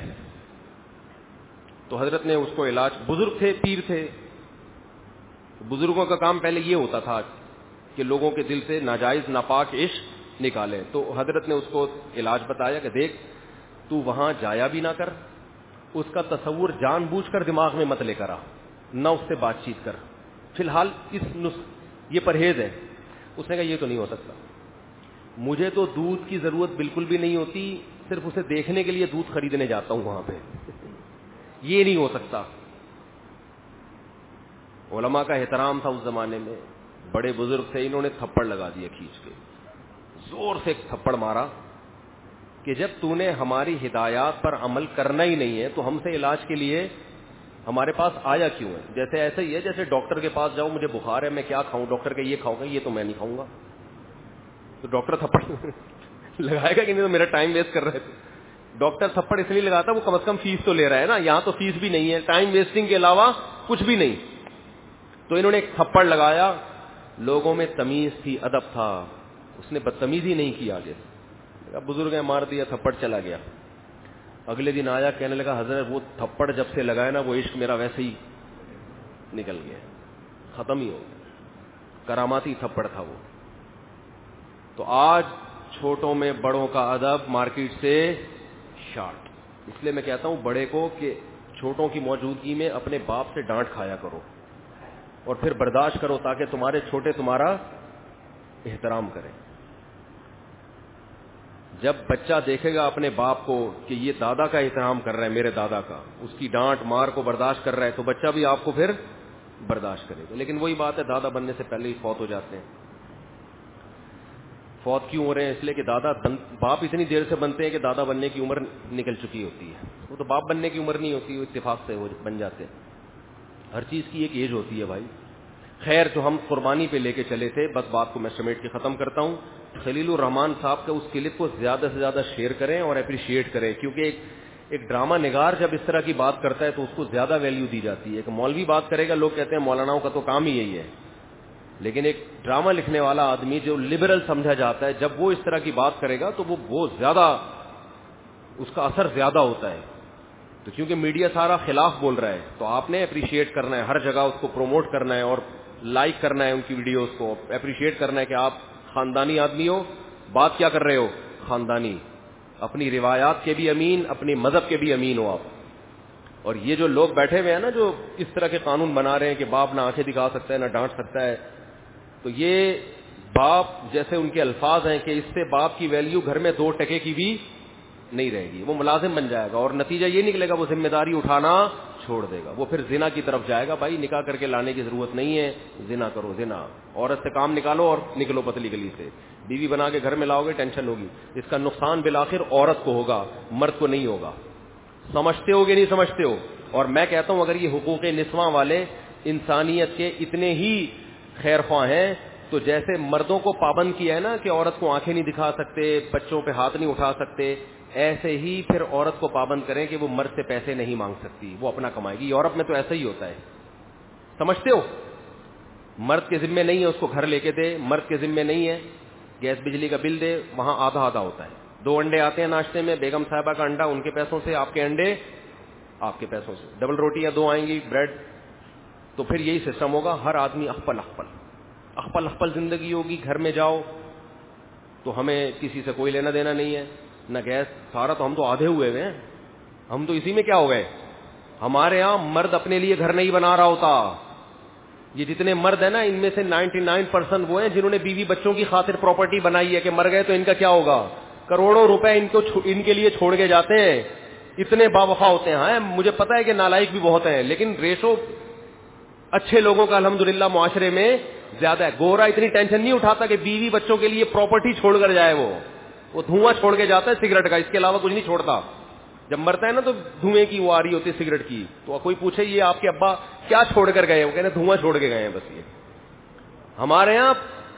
تو حضرت نے اس کو علاج, بزرگ تھے, پیر تھے, بزرگوں کا کام پہلے یہ ہوتا تھا کہ لوگوں کے دل سے ناجائز ناپاک عشق نکالے. تو حضرت نے اس کو علاج بتایا کہ دیکھ تو وہاں جایا بھی نہ کر, اس کا تصور جان بوجھ کر دماغ میں مت لے کر آ, نہ اس سے بات چیت کر, فی الحال یہ پرہیز ہے. اس نے کہا یہ تو نہیں ہو سکتا, مجھے تو دودھ کی ضرورت بالکل بھی نہیں ہوتی, صرف اسے دیکھنے کے لیے دودھ خریدنے جاتا ہوں وہاں پہ, یہ نہیں ہو سکتا. علماء کا احترام تھا اس زمانے میں, بڑے بزرگ تھے, انہوں نے تھپڑ لگا دیا کھینچ کے, زور سے ایک تھپڑ مارا کہ جب تو نے ہماری ہدایات پر عمل کرنا ہی نہیں ہے تو ہم سے علاج کے لیے ہمارے پاس آیا کیوں ہے؟ جیسے ایسا ہی ہے جیسے ڈاکٹر کے پاس جاؤ, مجھے بخار ہے, میں کیا کھاؤں, ڈاکٹر کہ یہ کھاؤ گا, یہ تو میں نہیں کھاؤں گا, تو ڈاکٹر تھپڑ لگائے گا کہ نہیں, تو میرا ٹائم ویسٹ کر رہے تھے. ڈاکٹر تھپڑ اس لیے لگاتا وہ کم از کم فیس تو لے رہا ہے نا, یہاں تو فیس بھی نہیں ہے, ٹائم ویسٹنگ کے علاوہ کچھ بھی نہیں. تو انہوں نے ایک تھپڑ لگایا, لوگوں میں تمیز تھی, ادب تھا, اس نے بدتمیزی نہیں کی آگے سے, بزرگ نے مار دیا, تھپڑ چلا گیا. اگلے دن آیا کہنے لگا حضرت وہ تھپڑ جب سے لگایا نا وہ عشق میرا ویسے ہی نکل گیا, ختم ہی ہو گیا, کراماتی تھپڑ تھا وہ. تو آج چھوٹوں میں بڑوں کا ادب مارکیٹ سے شارٹ. اس لیے میں کہتا ہوں بڑے کو کہ چھوٹوں کی موجودگی میں اپنے باپ سے ڈانٹ کھایا کرو اور پھر برداشت کرو تاکہ تمہارے چھوٹے تمہارا احترام کریں. جب بچہ دیکھے گا اپنے باپ کو کہ یہ دادا کا احترام کر رہا ہے, میرے دادا کا, اس کی ڈانٹ مار کو برداشت کر رہا ہے, تو بچہ بھی آپ کو پھر برداشت کرے گا. لیکن وہی بات ہے, دادا بننے سے پہلے ہی فوت ہو جاتے ہیں. فوت کیوں ہو رہے ہیں؟ اس لیے کہ باپ اتنی دیر سے بنتے ہیں کہ دادا بننے کی عمر نکل چکی ہوتی ہے. وہ تو باپ بننے کی عمر نہیں ہوتی, وہ اتفاق سے بن جاتے ہیں. ہر چیز کی ایک ایج ہوتی ہے بھائی. خیر, جو ہم قربانی پہ لے کے چلے تھے, بس بات کو میں سمیٹ کے ختم کرتا ہوں. خلیل الرحمان صاحب کا اس کلپ کو زیادہ سے زیادہ شیئر کریں اور اپریشیٹ کریں, کیونکہ ایک ڈرامہ نگار جب اس طرح کی بات کرتا ہے تو اس کو زیادہ ویلیو دی جاتی ہے. ایک مولوی بات کرے گا, لوگ کہتے ہیں مولاناؤں کا تو کام ہی یہی ہے, لیکن ایک ڈرامہ لکھنے والا آدمی جو لبرل سمجھا جاتا ہے, جب وہ اس طرح کی بات کرے گا تو وہ زیادہ, اس کا اثر زیادہ ہوتا ہے. تو کیونکہ میڈیا سارا خلاف بول رہا ہے, تو آپ نے اپریشیٹ کرنا ہے, ہر جگہ اس کو پروموٹ کرنا ہے اور لائک کرنا ہے ان کی ویڈیوز کو, اپریشیٹ کرنا ہے کہ آپ خاندانی آدمی ہو, بات کیا کر رہے ہو, خاندانی, اپنی روایات کے بھی امین, اپنی مذہب کے بھی امین ہو آپ. اور یہ جو لوگ بیٹھے ہوئے ہیں نا, جو اس طرح کے قانون بنا رہے ہیں کہ باپ نہ آنکھیں دکھا سکتا ہے نہ ڈانٹ سکتا ہے, تو یہ باپ جیسے ان کے الفاظ ہیں کہ اس سے باپ کی ویلیو گھر میں 2 ٹکے کی بھی نہیں رہے گی, وہ ملازم بن جائے گا اور نتیجہ یہ نکلے گا وہ ذمہ داری اٹھانا چھوڑ دے گا, وہ پھر زنا کی طرف جائے گا. بھائی نکاح کر کے لانے کی ضرورت نہیں ہے, زنا کرو, زنا, عورت سے کام نکالو اور نکلو پتلی گلی سے. بیوی بنا کے گھر میں لاؤ گے ٹینشن ہوگی, اس کا نقصان بالآخر عورت کو ہوگا, مرد کو نہیں ہوگا. سمجھتے ہو کہ نہیں سمجھتے ہو؟ اور میں کہتا ہوں اگر یہ حقوق نسواں والے انسانیت کے اتنے ہی خیر خواہ ہیں تو جیسے مردوں کو پابند کیا ہے نا کہ عورت کو آنکھیں نہیں دکھا سکتے, بچوں پہ ہاتھ نہیں اٹھا سکتے, ایسے ہی پھر عورت کو پابند کریں کہ وہ مرد سے پیسے نہیں مانگ سکتی, وہ اپنا کمائے گی. یورپ میں تو ایسا ہی ہوتا ہے, سمجھتے ہو؟ مرد کے ذمے نہیں ہے اس کو گھر لے کے دے, مرد کے ذمے نہیں ہے گیس بجلی کا بل دے, وہاں آدھا آدھا ہوتا ہے. 2 انڈے آتے ہیں ناشتے میں, بیگم صاحبہ کا انڈا ان کے پیسوں سے, آپ کے انڈے آپ کے پیسوں سے, ڈبل روٹیاں 2 آئیں گی, بریڈ. تو پھر یہی سسٹم ہوگا, ہر آدمی اخپل زندگی ہوگی. گھر میں جاؤ تو ہمیں کسی سے کوئی لینا دینا نہیں ہے, نہ گیس, سارا تو ہم تو آدھے ہوئے ہیں, ہم تو اسی میں کیا ہو گئے. ہمارے ہاں مرد اپنے لیے گھر نہیں بنا رہا ہوتا. یہ جتنے مرد ہیں نا ان میں سے 99% وہ ہیں جنہوں نے بیوی بچوں کی خاطر پراپرٹی بنائی ہے کہ مر گئے تو ان کا کیا ہوگا, کروڑوں روپے ان کے لیے چھوڑ کے جاتے ہیں. اتنے باوفا ہوتے ہیں. ہاں مجھے پتا ہے کہ نالائق بھی بہت ہیں, لیکن ریشو اچھے لوگوں کا الحمدللہ معاشرے میں زیادہ ہے. گورا اتنی ٹینشن نہیں اٹھاتا کہ بیوی بچوں کے لیے پراپرٹی چھوڑ کر جائے, وہ دھواں چھوڑ کے جاتا ہے سگریٹ کا, اس کے علاوہ کچھ نہیں چھوڑتا. جب مرتا ہے نا تو دھوئیں کی وہ آ رہی ہوتی ہے سگریٹ کی, تو کوئی پوچھے یہ آپ کے ابا کیا چھوڑ کر گئے, وہ کہتے ہیں دھواں چھوڑ کے گئے ہیں بس. یہ ہمارے یہاں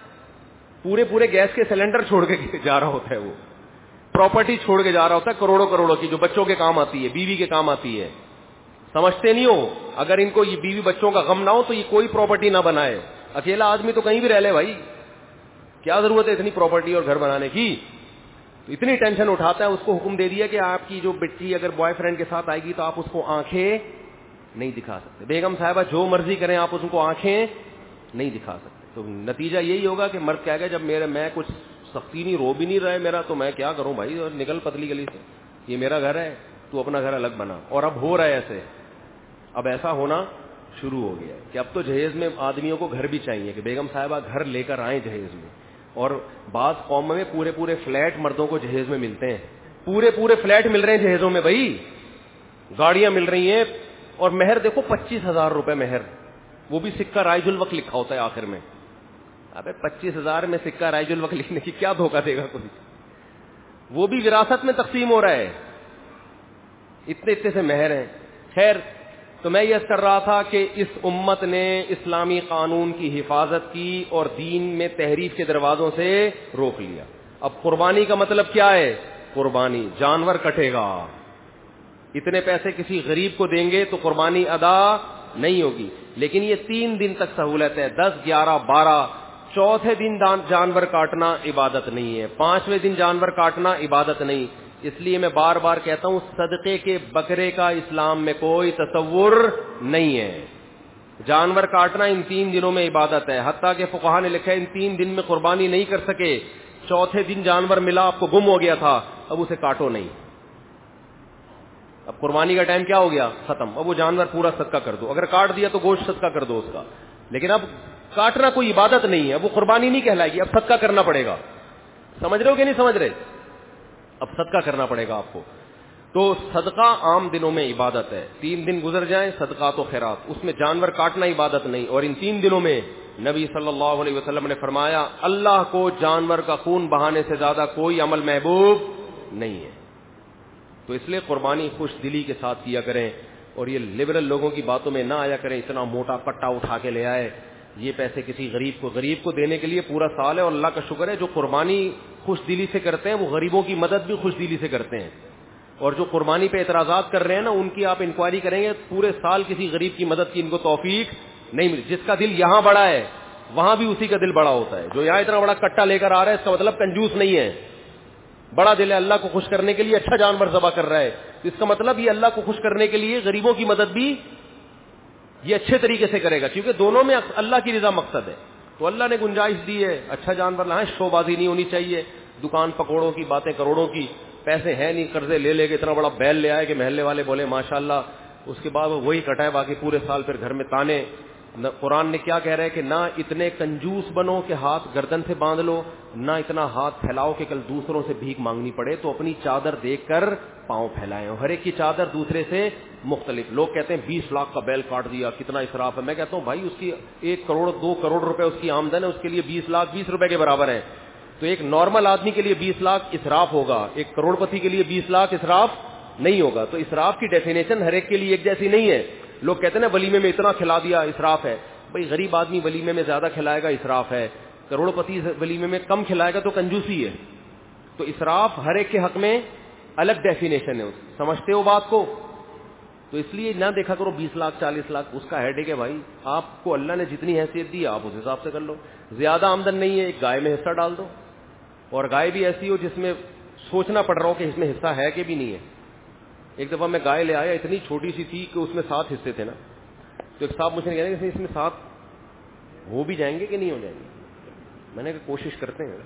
پورے گیس کے سلنڈر چھوڑ کے جا رہا ہوتا ہے, وہ پراپرٹی چھوڑ کے جا رہا ہوتا ہے کروڑوں کی, جو بچوں کے کام آتی ہے, بیوی کے کام آتی ہے. سمجھتے نہیں ہو, اگر ان کو یہ بیوی بچوں کا غم نہ ہو تو یہ کوئی پراپرٹی نہ بنائے. اکیلا آدمی تو کہیں بھی رہ لے بھائی, کیا ضرورت ہے اتنی پراپرٹی اور گھر بنانے کی. تو اتنی ٹینشن اٹھاتا ہے, اس کو حکم دے دیا کہ آپ کی جو بچی اگر بوائے فرینڈ کے ساتھ آئے گی تو آپ اس کو آنکھیں نہیں دکھا سکتے. بیگم صاحبہ جو مرضی کریں آپ اس کو آنکھیں نہیں دکھا سکتے. تو نتیجہ یہی ہوگا کہ مرد کہے گا جب میں کچھ سختی نہیں رو بھی نہیں رہا ہے میرا تو میں کیا کروں بھائی, اور نکل پتلی گلی سے, یہ میرا گھر ہے, تو اپنا گھر الگ بنا. اور اب ہو رہا ہے ایسے, اب ایسا ہونا شروع ہو گیا ہے کہ اب تو جہیز میں آدمیوں کو گھر بھی چاہیے کہ بیگم صاحبہ گھر لے کر آئیں جہیز میں. اور بعض قوم میں پورے فلیٹ مردوں کو جہیز میں ملتے ہیں, پورے فلیٹ مل رہے ہیں جہیزوں میں بھائی, گاڑیاں مل رہی ہیں, اور مہر دیکھو 25,000 روپے مہر, وہ بھی سکہ رائج الوقت لکھا ہوتا ہے آخر میں. ابے 25,000 میں سکہ رائج الوقت لکھنے کی کیا دھوکہ دے گا کوئی, وہ بھی وراثت میں تقسیم ہو رہا ہے, اتنے سے مہر ہیں. خیر, تو میں یہ کر رہا تھا کہ اس امت نے اسلامی قانون کی حفاظت کی اور دین میں تحریف کے دروازوں سے روک لیا. اب قربانی کا مطلب کیا ہے؟ قربانی جانور کٹے گا, اتنے پیسے کسی غریب کو دیں گے تو قربانی ادا نہیں ہوگی. لیکن یہ 3 دن تک سہولت ہے, 10, 11, 12. چوتھے دن جانور کاٹنا عبادت نہیں ہے, 5ویں دن جانور کاٹنا عبادت نہیں. اس لیے میں بار بار کہتا ہوں صدقے کے بکرے کا اسلام میں کوئی تصور نہیں ہے. جانور کاٹنا ان 3 دنوں میں عبادت ہے. حتیٰ کہ فقہا نے لکھا ہے ان 3 دن میں قربانی نہیں کر سکے, چوتھے دن جانور ملا, آپ کو گم ہو گیا تھا, اب اسے کاٹو نہیں. اب قربانی کا ٹائم کیا ہو گیا؟ ختم. اب وہ جانور پورا صدقہ کر دو, اگر کاٹ دیا تو گوشت صدقہ کر دو اس کا. لیکن اب کاٹنا کوئی عبادت نہیں ہے, وہ قربانی نہیں کہلائے گی, اب صدقہ کرنا پڑے گا. سمجھ رہے ہو کہ نہیں سمجھ رہے؟ اب صدقہ کرنا پڑے گا آپ کو. تو صدقہ عام دنوں میں عبادت ہے, 3 دن گزر جائیں صدقات و خیرات, اس میں جانور کاٹنا عبادت نہیں. اور ان 3 دنوں میں نبی صلی اللہ علیہ وسلم نے فرمایا اللہ کو جانور کا خون بہانے سے زیادہ کوئی عمل محبوب نہیں ہے. تو اس لیے قربانی خوش دلی کے ساتھ کیا کریں, اور یہ لبرل لوگوں کی باتوں میں نہ آیا کریں, اتنا موٹا کٹا اٹھا کے لے آئے, یہ پیسے کسی غریب کو دینے کے لیے پورا سال ہے. اور اللہ کا شکر ہے جو قربانی خوش دلی سے کرتے ہیں وہ غریبوں کی مدد بھی خوش دلی سے کرتے ہیں. اور جو قربانی پہ اعتراضات کر رہے ہیں نا, ان کی آپ انکوائری کریں گے پورے سال کسی غریب کی مدد کی ان کو توفیق نہیں ملی. جس کا دل یہاں بڑا ہے وہاں بھی اسی کا دل بڑا ہوتا ہے. جو یہاں اتنا بڑا کٹا لے کر آ رہا ہے اس کا مطلب کنجوس نہیں ہے, بڑا دل ہے, اللہ کو خوش کرنے کے لیے اچھا جانور ذبح کر رہا ہے. تو اس کا مطلب یہ اللہ کو خوش کرنے کے لیے غریبوں کی مدد بھی یہ اچھے طریقے سے کرے گا, کیونکہ دونوں میں اللہ کی رضا مقصد ہے. تو اللہ نے گنجائش دی ہے, اچھا جانور لائیں, شو بازی نہیں ہونی چاہیے, دکان پکوڑوں کی باتیں کروڑوں کی, پیسے ہیں نہیں, قرضے لے کے اتنا بڑا بیل لے آئے کہ محلے والے بولے ماشاءاللہ, اس کے بعد وہی کٹائے, باقی پورے سال پھر گھر میں تانے. قرآن نے کیا کہہ رہا ہے کہ نہ اتنے کنجوس بنو کہ ہاتھ گردن سے باندھ لو, نہ اتنا ہاتھ پھیلاؤ کہ کل دوسروں سے بھیک مانگنی پڑے. تو اپنی چادر دیکھ کر پاؤں پھیلائیں, ہر ایک کی چادر دوسرے سے مختلف. لوگ کہتے ہیں 20 لاکھ کا بیل کاٹ دیا, کتنا اسراف ہے. میں کہتا ہوں بھائی اس کی 1 کروڑ 2 کروڑ روپے اس کی آمدن ہے, اس کے لیے 20 لاکھ 20 روپے کے برابر ہے. تو ایک نارمل آدمی کے لیے 20 لاکھ اسراف ہوگا, ایک کروڑ پتی کے لیے 20 لاکھ اسراف نہیں ہوگا. تو اسراف کی ڈیفینیشن ہر ایک کے لیے ایک جیسی نہیں ہے. لوگ کہتے ہیں نا ولیمے میں اتنا کھلا دیا اسراف ہے. بھائی غریب آدمی ولیمے میں زیادہ کھلائے گا اسراف ہے, کروڑ پتی ولیمے میں کم کھلائے گا تو کنجوسی ہے. تو اسراف ہر ایک کے حق میں الگ ڈیفینیشن ہے, سمجھتے ہو بات کو؟ تو اس لیے نہ دیکھا کرو 20 لاکھ 40 لاکھ, اس کا ہیڈ ہے بھائی. آپ کو اللہ نے جتنی حیثیت دی آپ اس حساب سے کر لو. زیادہ آمدن نہیں ہے, ایک گائے میں حصہ ڈال دو, اور گائے بھی ایسی ہو جس میں سوچنا پڑ رہا ہو کہ اس میں حصہ ہے کہ بھی نہیں ہے. ایک دفعہ میں گائے لے آیا, اتنی چھوٹی سی تھی کہ اس میں 7 حصے تھے نا. تو ایک صاحب مجھ سے کہہ رہے کہ اس میں 7 ہو بھی جائیں گے کہ نہیں ہو جائیں گے. میں نے کہا کوشش کرتے ہیں.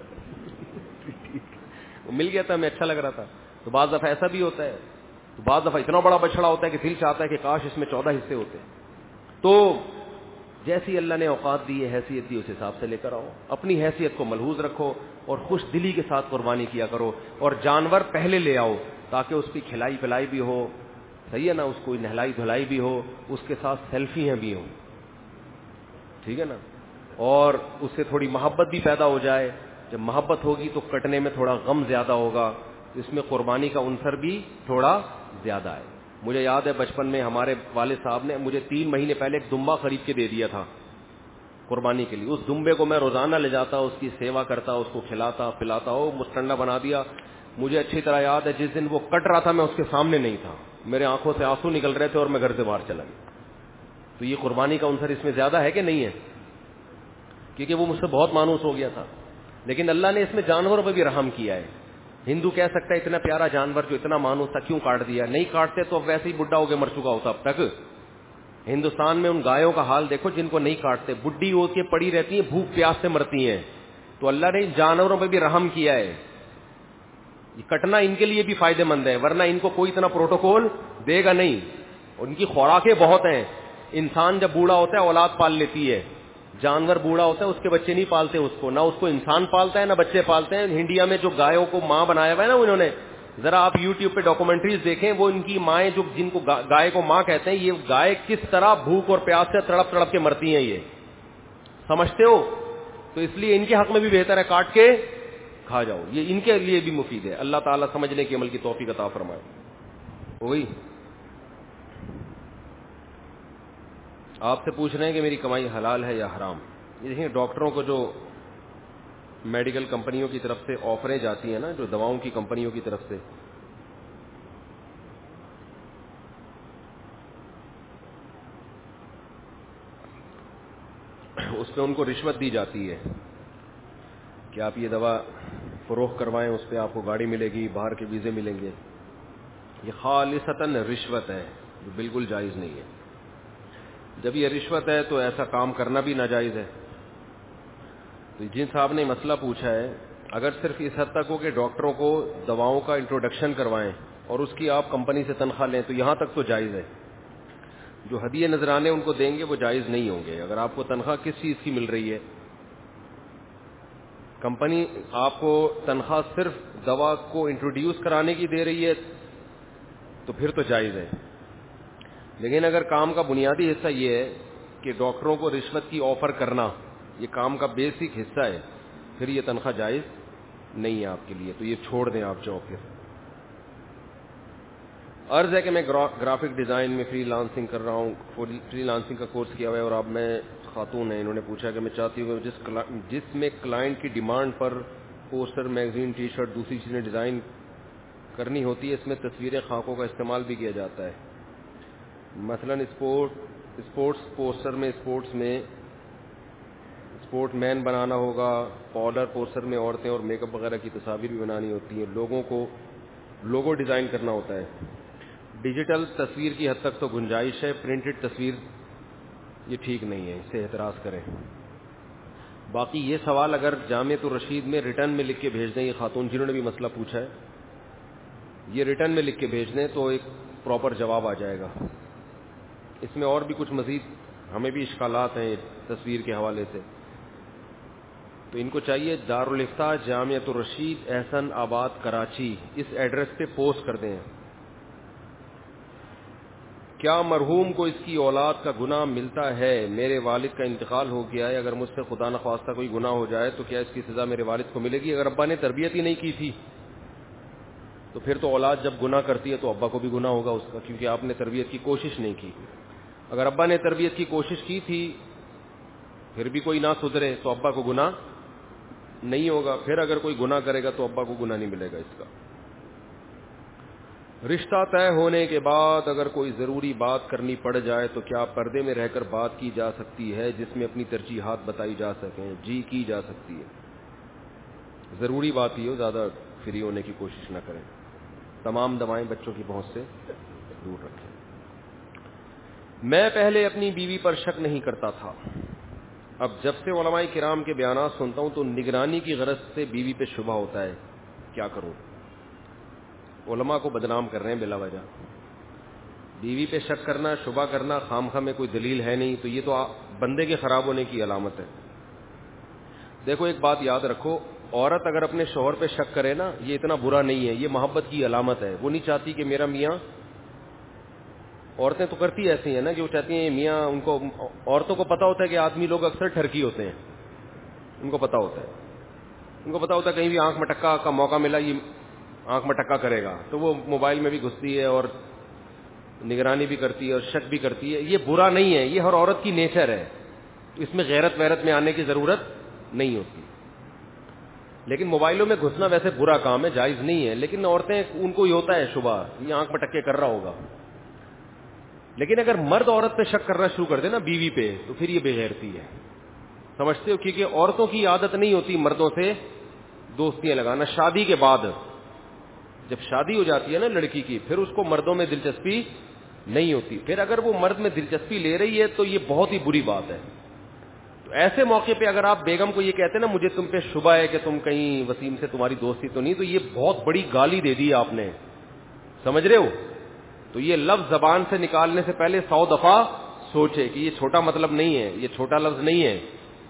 وہ مل گیا تھا, ہمیں اچھا لگ رہا تھا. تو بعض دفعہ ایسا بھی ہوتا ہے, تو بعض دفعہ اتنا بڑا بچڑا ہوتا ہے کہ دل چاہتا ہے کہ کاش اس میں 14 حصے ہوتے. تو جیسی اللہ نے اوقات دی ہے, حیثیت دی, اس حساب سے لے کر آؤ. اپنی حیثیت کو ملحوظ رکھو اور خوش دلی کے ساتھ قربانی کیا کرو. اور جانور پہلے لے آؤ تاکہ اس کی کھلائی پلائی بھی ہو, صحیح ہے نا, اس کو نہلائی دھلائی بھی ہو, اس کے ساتھ سیلفیاں بھی ہوں, ٹھیک ہے نا, اور اس سے تھوڑی محبت بھی پیدا ہو جائے. جب محبت ہوگی تو کٹنے میں تھوڑا غم زیادہ ہوگا, اس میں قربانی کا عنصر بھی تھوڑا زیادہ ہے. مجھے یاد ہے بچپن میں ہمارے والد صاحب نے مجھے 3 مہینے پہلے ایک دمبا خرید کے دے دیا تھا قربانی کے لیے. اس دمبے کو میں روزانہ لے جاتا, اس کی سیوا کرتا, اس کو کھلاتا پلاتا, ہو مستنڈا بنا دیا. مجھے اچھی طرح یاد ہے جس دن وہ کٹ رہا تھا میں اس کے سامنے نہیں تھا, میرے آنکھوں سے آنسو نکل رہے تھے اور میں گھر سے باہر چلا گیا. تو یہ قربانی کا عنصر اس میں زیادہ ہے کہ نہیں ہے؟ کیونکہ وہ مجھ سے بہت مانوس ہو گیا تھا. لیکن اللہ نے اس میں جانوروں پہ بھی رحم کیا ہے. ہندو کہہ سکتا ہے اتنا پیارا جانور جو اتنا مانوس تھا کیوں کاٹ دیا؟ نہیں کاٹتے تو اب ویسے ہی بڈھا ہو کے مر چکا ہوتا اب تک. ہندوستان میں ان گایوں کا حال دیکھو جن کو نہیں کاٹتے, بڈھی ہو کے پڑی رہتی ہیں, بھوک پیاس سے مرتی ہیں. تو اللہ نے جانوروں پہ بھی رحم کیا ہے, یہ کٹنا ان کے لیے بھی فائدہ مند ہے, ورنہ ان کو کوئی اتنا پروٹوکول دے گا نہیں. ان کی خوراکیں بہت ہیں. انسان جب بوڑھا ہوتا ہے اولاد پال لیتی ہے, جانور بوڑھا ہوتا ہے اس کے بچے نہیں پالتے اس کو, نہ اس کو انسان پالتا ہے نہ بچے پالتے ہیں. انڈیا میں جو گایوں کو ماں بنایا ہوا ہے نا انہوں نے, ذرا آپ یوٹیوب پہ ڈاکومنٹریز دیکھیں, وہ ان کی مائیں جو جن کو گائے کو ماں کہتے ہیں, یہ گائے کس طرح بھوک اور پیاس سے تڑپ تڑپ کے مرتی ہیں, یہ سمجھتے ہو؟ تو اس لیے ان کے حق میں بھی بہتر ہے کاٹ کے کھا جاؤ, یہ ان کے لیے بھی مفید ہے. اللہ تعالیٰ سمجھنے کے عمل کی توفیق عطا فرمائے. وہی آپ سے پوچھ رہے ہیں کہ میری کمائی حلال ہے یا حرام. یہ دیکھیں ڈاکٹروں کو جو میڈیکل کمپنیوں کی طرف سے آفریں جاتی ہیں نا, جو دواؤں کی کمپنیوں کی طرف سے, اس پہ ان کو رشوت دی جاتی ہے کہ آپ یہ دوا فروخت کروائیں, اس پہ آپ کو گاڑی ملے گی, باہر کے ویزے ملیں گے. یہ خالصتاً رشوت ہے جو بالکل جائز نہیں ہے. جب یہ رشوت ہے تو ایسا کام کرنا بھی ناجائز ہے. تو جن صاحب نے مسئلہ پوچھا ہے, اگر صرف اس حد تک ہو کہ ڈاکٹروں کو دواؤں کا انٹروڈکشن کروائیں اور اس کی آپ کمپنی سے تنخواہ لیں تو یہاں تک تو جائز ہے. جو ہدیے نذرانے ان کو دیں گے وہ جائز نہیں ہوں گے. اگر آپ کو تنخواہ کس چیز کی مل رہی ہے, کمپنی آپ کو تنخواہ صرف دوا کو انٹروڈیوس کرانے کی دے رہی ہے تو پھر تو جائز ہے. لیکن اگر کام کا بنیادی حصہ یہ ہے کہ ڈاکٹروں کو رشوت کی آفر کرنا, یہ کام کا بیسک حصہ ہے, پھر یہ تنخواہ جائز نہیں ہے آپ کے لیے, تو یہ چھوڑ دیں آپ جاب کے. عرض ہے کہ میں گرافک ڈیزائن میں فری لانسنگ کر رہا ہوں, فری لانسنگ کا کورس کیا ہوا ہے, اور اب میں خاتون ہیں, انہوں نے پوچھا کہ میں چاہتی ہوں جس میں کلائنٹ کی ڈیمانڈ پر پوسٹر, میگزین, ٹی شرٹ, دوسری چیزیں ڈیزائن کرنی ہوتی ہے, اس میں تصویریں, خاکوں کا استعمال بھی کیا جاتا ہے. مثلا اسپورٹس پوسٹر میں اسپورٹ مین بنانا ہوگا, پاؤڈر پوسٹر میں عورتیں اور میک اپ وغیرہ کی تصاویر بھی بنانی ہوتی ہیں, لوگوں کو لوگو ڈیزائن کرنا ہوتا ہے. ڈیجیٹل تصویر کی حد تک تو گنجائش ہے, پرنٹڈ تصویر یہ ٹھیک نہیں ہے, اس سے اعتراض کریں. باقی یہ سوال اگر جامعۃ الرشید میں ریٹرن میں لکھ کے بھیج دیں, یہ خاتون جنہوں نے بھی مسئلہ پوچھا ہے, یہ ریٹرن میں لکھ کے بھیج دیں تو ایک پراپر جواب آ جائے گا. اس میں اور بھی کچھ مزید ہمیں بھی اشکالات ہیں تصویر کے حوالے سے, تو ان کو چاہیے دارالفتاح جامعۃ الرشید احسن آباد کراچی, اس ایڈریس پہ پوسٹ کر دیں. کیا مرحوم کو اس کی اولاد کا گناہ ملتا ہے؟ میرے والد کا انتقال ہو گیا ہے, اگر مجھ سے خدا نخواستہ کوئی گناہ ہو جائے تو کیا اس کی سزا میرے والد کو ملے گی؟ اگر ابا نے تربیت ہی نہیں کی تھی تو پھر تو اولاد جب گناہ کرتی ہے تو ابا کو بھی گناہ ہوگا اس کا, کیونکہ آپ نے تربیت کی کوشش نہیں کی. اگر ابا نے تربیت کی کوشش کی تھی پھر بھی کوئی نہ سدھرے تو ابا کو گناہ نہیں ہوگا, پھر اگر کوئی گناہ کرے گا تو ابا کو گناہ نہیں ملے گا اس کا. رشتہ طے ہونے کے بعد اگر کوئی ضروری بات کرنی پڑ جائے تو کیا پردے میں رہ کر بات کی جا سکتی ہے جس میں اپنی ترجیحات بتائی جا سکیں؟ جی کی جا سکتی ہے. ضروری بات ہی ہو, زیادہ فری ہونے کی کوشش نہ کریں. تمام دوائیں بچوں کی پہنچ سے دور رکھیں. میں پہلے اپنی بیوی پر شک نہیں کرتا تھا, اب جب سے علماء کرام کے بیانات سنتا ہوں تو نگرانی کی غرض سے بیوی پہ شبہ ہوتا ہے, کیا کروں؟ علماء کو بدنام کر رہے ہیں بلا وجہ. بیوی پہ شک کرنا, شبہ کرنا, خامخواہ میں کوئی دلیل ہے نہیں, تو یہ تو بندے کے خراب ہونے کی علامت ہے. دیکھو ایک بات یاد رکھو, عورت اگر اپنے شوہر پہ شک کرے نا, یہ اتنا برا نہیں ہے, یہ محبت کی علامت ہے. وہ نہیں چاہتی کہ میرا میاں, عورتیں تو کرتی ایسی ہیں نا کہ وہ چاہتی ہیں میاں, ان کو عورتوں کو پتا ہوتا ہے کہ آدمی لوگ اکثر ٹھرکی ہوتے ہیں, ان کو پتا ہوتا ہے کہیں بھی آنکھ مٹکا کا موقع ملا یہ آنکھ مٹکا کرے گا, تو وہ موبائل میں بھی گھستی ہے اور نگرانی بھی کرتی ہے اور شک بھی کرتی ہے. یہ برا نہیں ہے, یہ ہر عورت کی نیچر ہے, اس میں غیرت ویرت میں آنے کی ضرورت نہیں ہوتی. لیکن موبائلوں میں گھسنا ویسے برا کام ہے, جائز نہیں ہے, لیکن عورتیں ان کو یہ ہوتا ہے شبہ, یہ آنکھ مٹک کر رہا ہوگا. لیکن اگر مرد عورت پہ شک کرنا شروع کر دے نا, بیوی پہ, تو پھر یہ بے غیرتی ہے, سمجھتے ہو؟ کیونکہ عورتوں کی عادت نہیں ہوتی مردوں سے دوستیاں لگانا. شادی کے بعد جب شادی ہو جاتی ہے نا لڑکی کی, پھر اس کو مردوں میں دلچسپی نہیں ہوتی. پھر اگر وہ مرد میں دلچسپی لے رہی ہے تو یہ بہت ہی بری بات ہے. تو ایسے موقع پہ اگر آپ بیگم کو یہ کہتے ہیں نا مجھے تم پہ شبہ ہے کہ تم کہیں وسیم سے تمہاری دوستی تو نہیں, تو یہ بہت بڑی گالی دے دی آپ نے, سمجھ رہے ہو. تو یہ لفظ زبان سے نکالنے سے پہلے 100 دفعہ سوچے کہ یہ چھوٹا مطلب نہیں ہے, یہ چھوٹا لفظ نہیں ہے.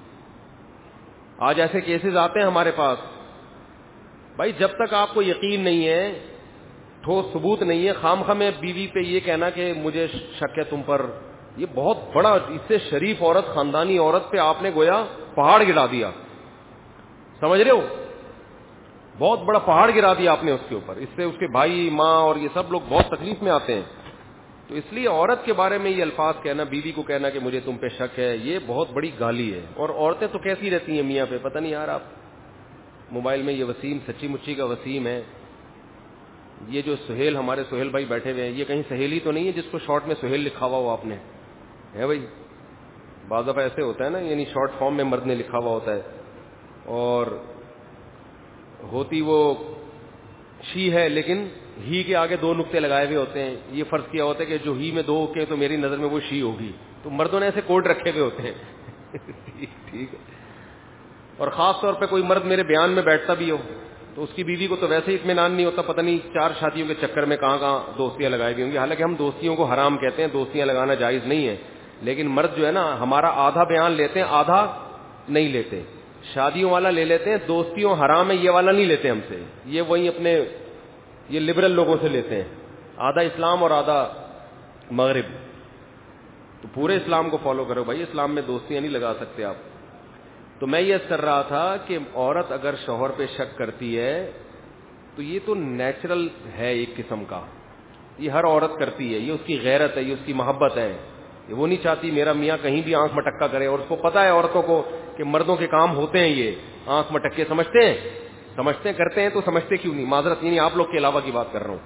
آج ایسے کیسز آتے ہیں ہمارے پاس. بھائی جب تک آپ کو یقین نہیں ہے, ٹھوس ثبوت نہیں ہے, خامخواہ میں بیوی پہ یہ کہنا کہ مجھے شک ہے تم پر, یہ بہت بڑا, اس سے شریف عورت, خاندانی عورت پہ آپ نے گویا پہاڑ گرا دیا, سمجھ رہے ہو, بہت بڑا پہاڑ گرا دیا آپ نے اس کے اوپر. اس سے اس کے بھائی, ماں اور یہ سب لوگ بہت تکلیف میں آتے ہیں. تو اس لیے عورت کے بارے میں یہ الفاظ کہنا, بیوی کو کہنا کہ مجھے تم پہ شک ہے, یہ بہت بڑی گالی ہے. اور عورتیں تو کیسی رہتی ہیں میاں پہ, پتہ نہیں یار. آپ موبائل میں یہ وسیم سچی مچی کا وسیم ہے, یہ جو سہیل, ہمارے سہیل بھائی بیٹھے ہوئے ہیں, یہ کہیں سہیلی تو نہیں ہے جس کو شارٹ میں سہیل لکھا ہوا ہو آپ نے, ہے بھائی. بعض دفعہ ایسے ہوتا ہے نا, یعنی شارٹ فارم میں مرد نے لکھا ہوا ہوتا ہے اور ہوتی وہ شی ہے لیکن ہی کے آگے 2 نقطے لگائے ہوئے ہوتے ہیں. یہ فرض کیا ہوتا ہے کہ جو ہی میں 2 کے تو میری نظر میں وہ شی ہوگی. تو مردوں نے ایسے کوڈ رکھے ہوئے ہوتے ہیں. ٹھیک ہے. اور خاص طور پہ کوئی مرد میرے بیان میں بیٹھتا بھی ہو تو اس کی بیوی کو تو ویسے ہی اطمینان نہیں ہوتا, پتہ نہیں 4 شادیوں کے چکر میں کہاں کہاں دوستیاں لگائی ہوئی ہوں گی. حالانکہ ہم دوستیوں کو حرام کہتے ہیں, دوستیاں لگانا جائز نہیں ہے, لیکن مرد جو ہے نا ہمارا آدھا بیان لیتے ہیں, آدھا نہیں لیتے. شادیوں والا لے لیتے ہیں, دوستیوں حرام ہے یہ والا نہیں لیتے ہم سے. یہ وہی اپنے یہ لبرل لوگوں سے لیتے ہیں, آدھا اسلام اور آدھا مغرب. تو پورے اسلام کو فالو کرو بھائی, اسلام میں دوستیاں نہیں لگا سکتے آپ. تو میں یہ کر رہا تھا کہ عورت اگر شوہر پہ شک کرتی ہے تو یہ تو نیچرل ہے ایک قسم کا, یہ ہر عورت کرتی ہے, یہ اس کی غیرت ہے, یہ اس کی محبت ہے. وہ نہیں چاہتی میرا میاں کہیں بھی آنکھ مٹکا کرے, اور اس کو پتا ہے عورتوں کو کہ مردوں کے کام ہوتے ہیں یہ آنکھ مٹکے, سمجھتے کرتے ہیں, تو سمجھتے کیوں نہیں, معذرت یعنی آپ لوگ کے علاوہ کی بات کر رہا ہوں.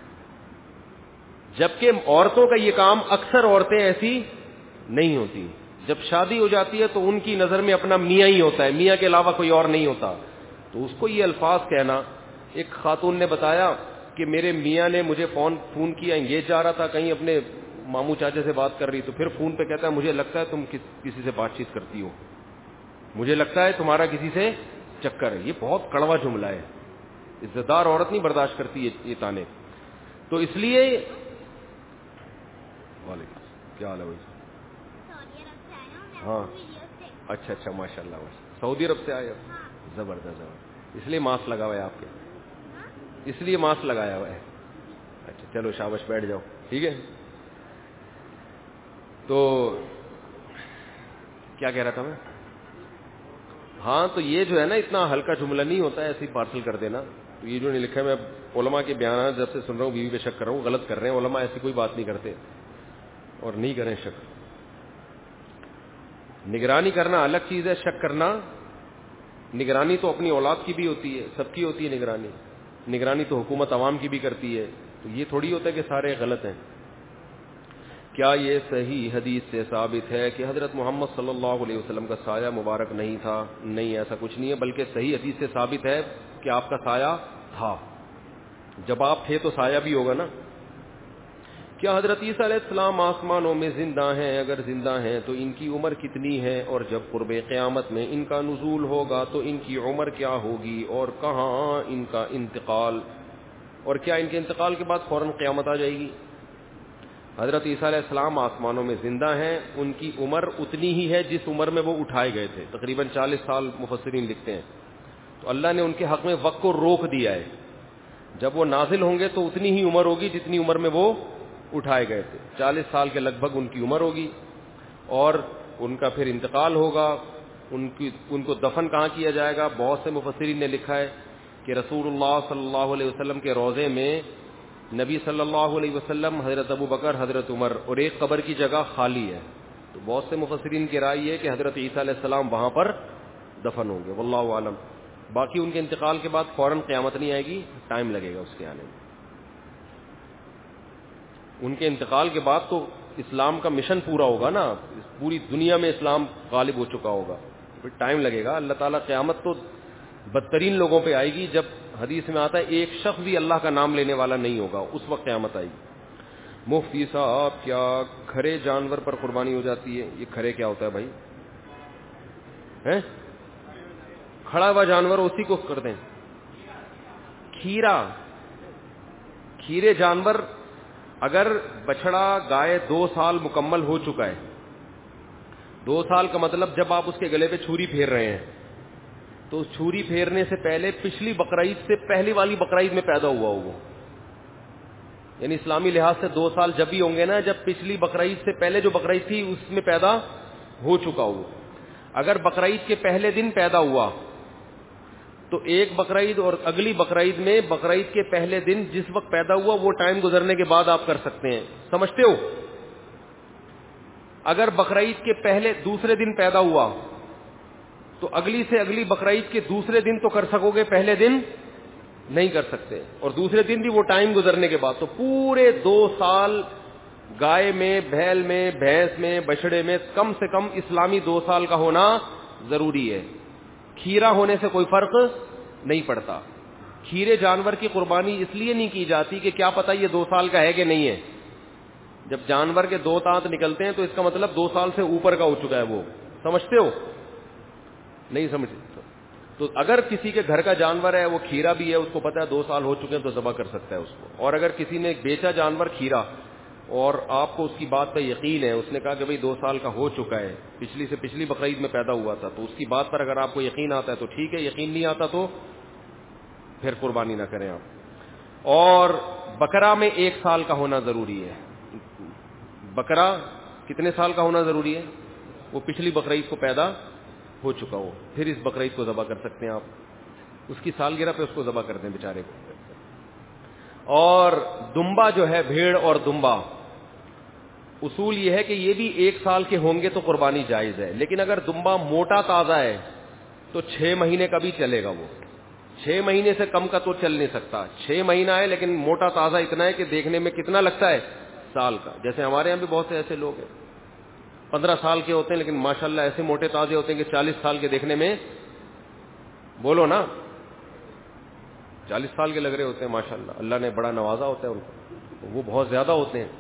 جبکہ عورتوں کا یہ کام, اکثر عورتیں ایسی نہیں ہوتی. جب شادی ہو جاتی ہے تو ان کی نظر میں اپنا میاں ہی ہوتا ہے, میاں کے علاوہ کوئی اور نہیں ہوتا. تو اس کو یہ الفاظ کہنا, ایک خاتون نے بتایا کہ میرے میاں نے مجھے فون کیا, انگیج جا رہا تھا کہیں, اپنے ماموں چاچے سے بات کر رہی, تو پھر فون پہ کہتا ہے مجھے لگتا ہے تم کسی سے بات چیت کرتی ہو, مجھے لگتا ہے تمہارا کسی سے چکر ہے. یہ بہت کڑوا جملہ ہے, عزت دار عورت نہیں برداشت کرتی یہ تانے. تو اس لیے وعلیکم کیا حال ہے بھائی؟ ہاں اچھا ماشاء اللہ. سعودی عرب سے آئے, زبردست. اس لیے ماسک لگا ہوا ہے آپ کے, اس لیے ماسک لگایا ہوا ہے. اچھا چلو شاباش, بیٹھ جاؤ, ٹھیک ہے. تو کیا کہہ رہا تھا میں؟ ہاں, تو یہ جو ہے نا اتنا ہلکا جملہ نہیں ہوتا ہے, ایسے ہی پارسل کر دینا. تو یہ جو نہیں لکھا ہے, میں علماء کے بیانات جب سے سن رہا ہوں بیوی پہ شک کر رہا ہوں, غلط کر رہے ہیں علماء, ایسی کوئی بات نہیں کرتے اور نہیں کریں شک. نگرانی کرنا الگ چیز ہے, شک کرنا. نگرانی تو اپنی اولاد کی بھی ہوتی ہے, سب کی ہوتی ہے نگرانی. نگرانی تو حکومت عوام کی بھی کرتی ہے. تو یہ تھوڑی ہوتا ہے کہ سارے غلط ہیں. کیا یہ صحیح حدیث سے ثابت ہے کہ حضرت محمد صلی اللہ علیہ وسلم کا سایہ مبارک نہیں تھا؟ نہیں, ایسا کچھ نہیں ہے, بلکہ صحیح حدیث سے ثابت ہے کہ آپ کا سایہ تھا. جب آپ تھے تو سایہ بھی ہوگا نا. کیا حضرت عیسیٰ علیہ السلام آسمانوں میں زندہ ہیں؟ اگر زندہ ہیں تو ان کی عمر کتنی ہے؟ اور جب قرب قیامت میں ان کا نزول ہوگا تو ان کی عمر کیا ہوگی؟ اور کہاں ان کا انتقال, اور کیا ان کے انتقال کے بعد فوراً قیامت آ جائے گی؟ حضرت عیسیٰ علیہ السلام آسمانوں میں زندہ ہیں, ان کی عمر اتنی ہی ہے جس عمر میں وہ اٹھائے گئے تھے, تقریباً 40 سال مفسرین لکھتے ہیں. تو اللہ نے ان کے حق میں وقت کو روک دیا ہے, جب وہ نازل ہوں گے تو اتنی ہی عمر ہوگی جتنی عمر میں وہ اٹھائے گئے تھے. 40 سال کے لگ بھگ ان کی عمر ہوگی, اور ان کا پھر انتقال ہوگا. ان کو دفن کہاں کیا جائے گا؟ بہت سے مفسرین نے لکھا ہے کہ رسول اللہ صلی اللہ علیہ وسلم کے روضے میں نبی صلی اللہ علیہ وسلم, حضرت ابو بکر, حضرت عمر, اور ایک قبر کی جگہ خالی ہے. تو بہت سے مفسرین کی رائے ہے کہ حضرت عیسیٰ علیہ السلام وہاں پر دفن ہوں گے, واللہ عالم. باقی ان کے انتقال کے بعد فوراً قیامت نہیں آئے گی, ٹائم لگے گا اس کے آنے میں. ان کے انتقال کے بعد تو اسلام کا مشن پورا ہوگا نا, پوری دنیا میں اسلام غالب ہو چکا ہوگا, پھر ٹائم لگے گا. اللہ تعالیٰ قیامت تو بدترین لوگوں پہ آئے گی, جب حدیث میں آتا ہے ایک شخص بھی اللہ کا نام لینے والا نہیں ہوگا, اس وقت قیامت آئے گی. مفتی صاحب کیا کھرے جانور پر قربانی ہو جاتی ہے؟ یہ کھرے کیا ہوتا ہے بھائی؟ کھڑا ہوا جانور اسی کو کر دیں. کھیرے جانور اگر بچڑا گائے 2 سال مکمل ہو چکا ہے، 2 سال کا مطلب جب آپ اس کے گلے پہ چھری پھیر رہے ہیں تو اس چھری پھیرنے سے پہلے پچھلی بقرعید سے پہلی والی بقرعید میں پیدا ہوا ہو وہ، یعنی اسلامی لحاظ سے 2 سال جب بھی ہوں گے نا جب پچھلی بقرعید سے پہلے جو بقرعید تھی اس میں پیدا ہو چکا ہو. اگر بقرعید کے پہلے دن پیدا ہوا تو ایک بقرعید اور اگلی بقرعید میں بقرعید کے پہلے دن جس وقت پیدا ہوا وہ ٹائم گزرنے کے بعد آپ کر سکتے ہیں. سمجھتے ہو؟ اگر بقرعید کے پہلے دوسرے دن پیدا ہوا تو اگلی سے اگلی بقرعید کے دوسرے دن تو کر سکو گے، پہلے دن نہیں کر سکتے، اور دوسرے دن بھی وہ ٹائم گزرنے کے بعد. تو پورے 2 سال گائے میں، بھیل میں، بھینس میں، بچڑے میں کم سے کم اسلامی 2 سال کا ہونا ضروری ہے. کھیرا ہونے سے کوئی فرق نہیں پڑتا. کھیرے جانور کی قربانی اس لیے نہیں کی جاتی کہ کیا پتہ یہ 2 سال کا ہے کہ نہیں ہے. جب جانور کے 2 دانت نکلتے ہیں تو اس کا مطلب 2 سال سے اوپر کا ہو چکا ہے وہ. سمجھتے ہو؟ نہیں سمجھتے؟ تو اگر کسی کے گھر کا جانور ہے وہ کھیرا بھی ہے، اس کو پتا ہے 2 سال ہو چکے ہیں تو ذبح کر سکتا ہے اس کو. اور اگر کسی نے بیچا جانور کھیرا اور آپ کو اس کی بات پہ یقین ہے، اس نے کہا کہ بھئی 2 سال کا ہو چکا ہے، پچھلی سے پچھلی بقرعید میں پیدا ہوا تھا، تو اس کی بات پر اگر آپ کو یقین آتا ہے تو ٹھیک ہے، یقین نہیں آتا تو پھر قربانی نہ کریں آپ. اور بکرا میں 1 سال کا ہونا ضروری ہے. بکرا کتنے سال کا ہونا ضروری ہے؟ وہ پچھلی بقرعید کو پیدا ہو چکا ہو، پھر اس بقرعید کو ذبح کر سکتے ہیں آپ. اس کی سالگرہ پہ اس کو ذبح کر دیں بیچارے کو. اور دمبا جو ہے، بھیڑ اور دمبا، اصول یہ ہے کہ یہ بھی 1 سال کے ہوں گے تو قربانی جائز ہے. لیکن اگر دمبا موٹا تازہ ہے تو 6 مہینے کا بھی چلے گا. وہ 6 مہینے سے کم کا تو چل نہیں سکتا. 6 مہینہ ہے لیکن موٹا تازہ اتنا ہے کہ دیکھنے میں کتنا لگتا ہے؟ سال کا. جیسے ہمارے یہاں بھی بہت سے ایسے لوگ ہیں 15 سال کے ہوتے ہیں لیکن ماشاءاللہ ایسے موٹے تازے ہوتے ہیں کہ 40 سال کے دیکھنے میں، بولو نا، 40 سال کے لگ رہے ہوتے ہیں ماشاءاللہ. اللہ نے بڑا نوازا ہوتا ہے ان کو، وہ بہت زیادہ ہوتے ہیں.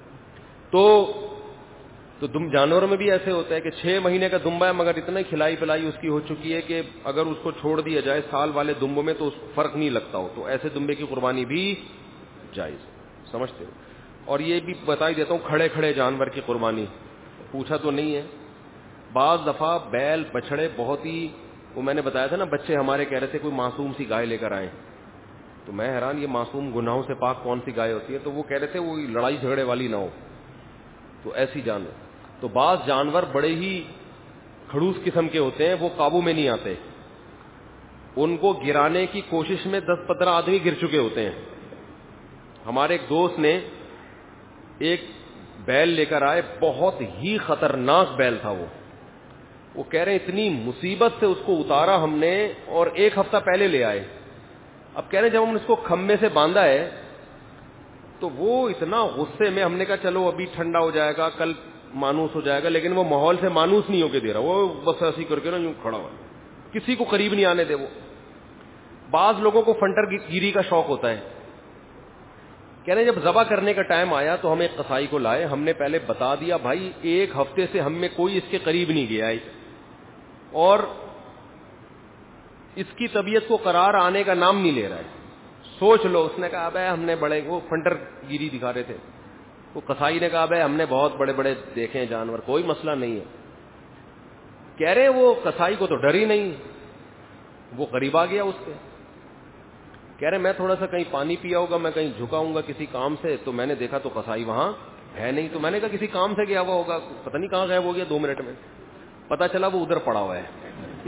تو جانوروں میں بھی ایسے ہوتا ہے کہ 6 مہینے کا دمبا ہے مگر اتنا کھلائی پلائی اس کی ہو چکی ہے کہ اگر اس کو چھوڑ دیا جائے سال والے دمبوں میں تو اس فرق نہیں لگتا ہو، تو ایسے دمبے کی قربانی بھی جائز. سمجھتے ہو؟ اور یہ بھی بتا ہی دیتا ہوں، کھڑے کھڑے جانور کی قربانی پوچھا تو نہیں ہے. بعض دفعہ بیل بچڑے بہت ہی، وہ میں نے بتایا تھا نا، بچے ہمارے کہہ رہے تھے کوئی معصوم سی گائے لے کر آئیں، تو میں حیران یہ معصوم گناہوں سے پاک کون سی گائے ہوتی ہے؟ تو وہ کہہ رہے تھے وہ لڑائی جھگڑے والی نہ ہو، تو ایسی جانور. تو بعض جانور بڑے ہی کھڑوس قسم کے ہوتے ہیں، وہ قابو میں نہیں آتے، ان کو گرانے کی کوشش میں 10-15 آدمی گر چکے ہوتے ہیں. ہمارے ایک دوست نے ایک بیل لے کر آئے، بہت ہی خطرناک بیل تھا وہ کہہ رہے ہیں اتنی مصیبت سے اس کو اتارا ہم نے، اور 1 ہفتہ پہلے لے آئے. اب کہہ رہے ہیں جب ہم نے اس کو کھمبے سے باندھا ہے تو وہ اتنا غصے میں، ہم نے کہا چلو ابھی ٹھنڈا ہو جائے گا، کل مانوس ہو جائے گا، لیکن وہ ماحول سے مانوس نہیں ہو کے دے رہا، وہ بس ایسی کر کے نا یوں کھڑا ہوا، کسی کو قریب نہیں آنے دے. وہ بعض لوگوں کو فنٹر گیری کا شوق ہوتا ہے. کہہ رہے ہیں جب ذبح کرنے کا ٹائم آیا تو ہم ایک قصائی کو لائے، ہم نے پہلے بتا دیا بھائی 1 ہفتے سے ہم میں کوئی اس کے قریب نہیں گیا ہے اور اس کی طبیعت کو قرار آنے کا نام نہیں لے رہا ہے، سوچ لو. اس نے کہا ابے ہم نے بڑے، وہ فنٹر گیری دکھا رہے تھے، وہ قصائی نے کہا ابے ہم نے بہت بڑے بڑے دیکھے ہیں جانور، کوئی مسئلہ نہیں ہے. کہہ رہے وہ قصائی کو تو ڈر ہی نہیں، وہ قریب آ گیا اس کے. کہہ رہے میں تھوڑا سا کہیں پانی پیا ہوگا، میں کہیں جھکا ہوں گا کسی کام سے، تو میں نے دیکھا تو قصائی وہاں ہے نہیں، تو میں نے کہا کسی کام سے گیا ہوا ہوگا، پتہ نہیں کہاں غائب ہو گیا 2 منٹ میں. پتا چلا وہ ادھر پڑا ہوا ہے.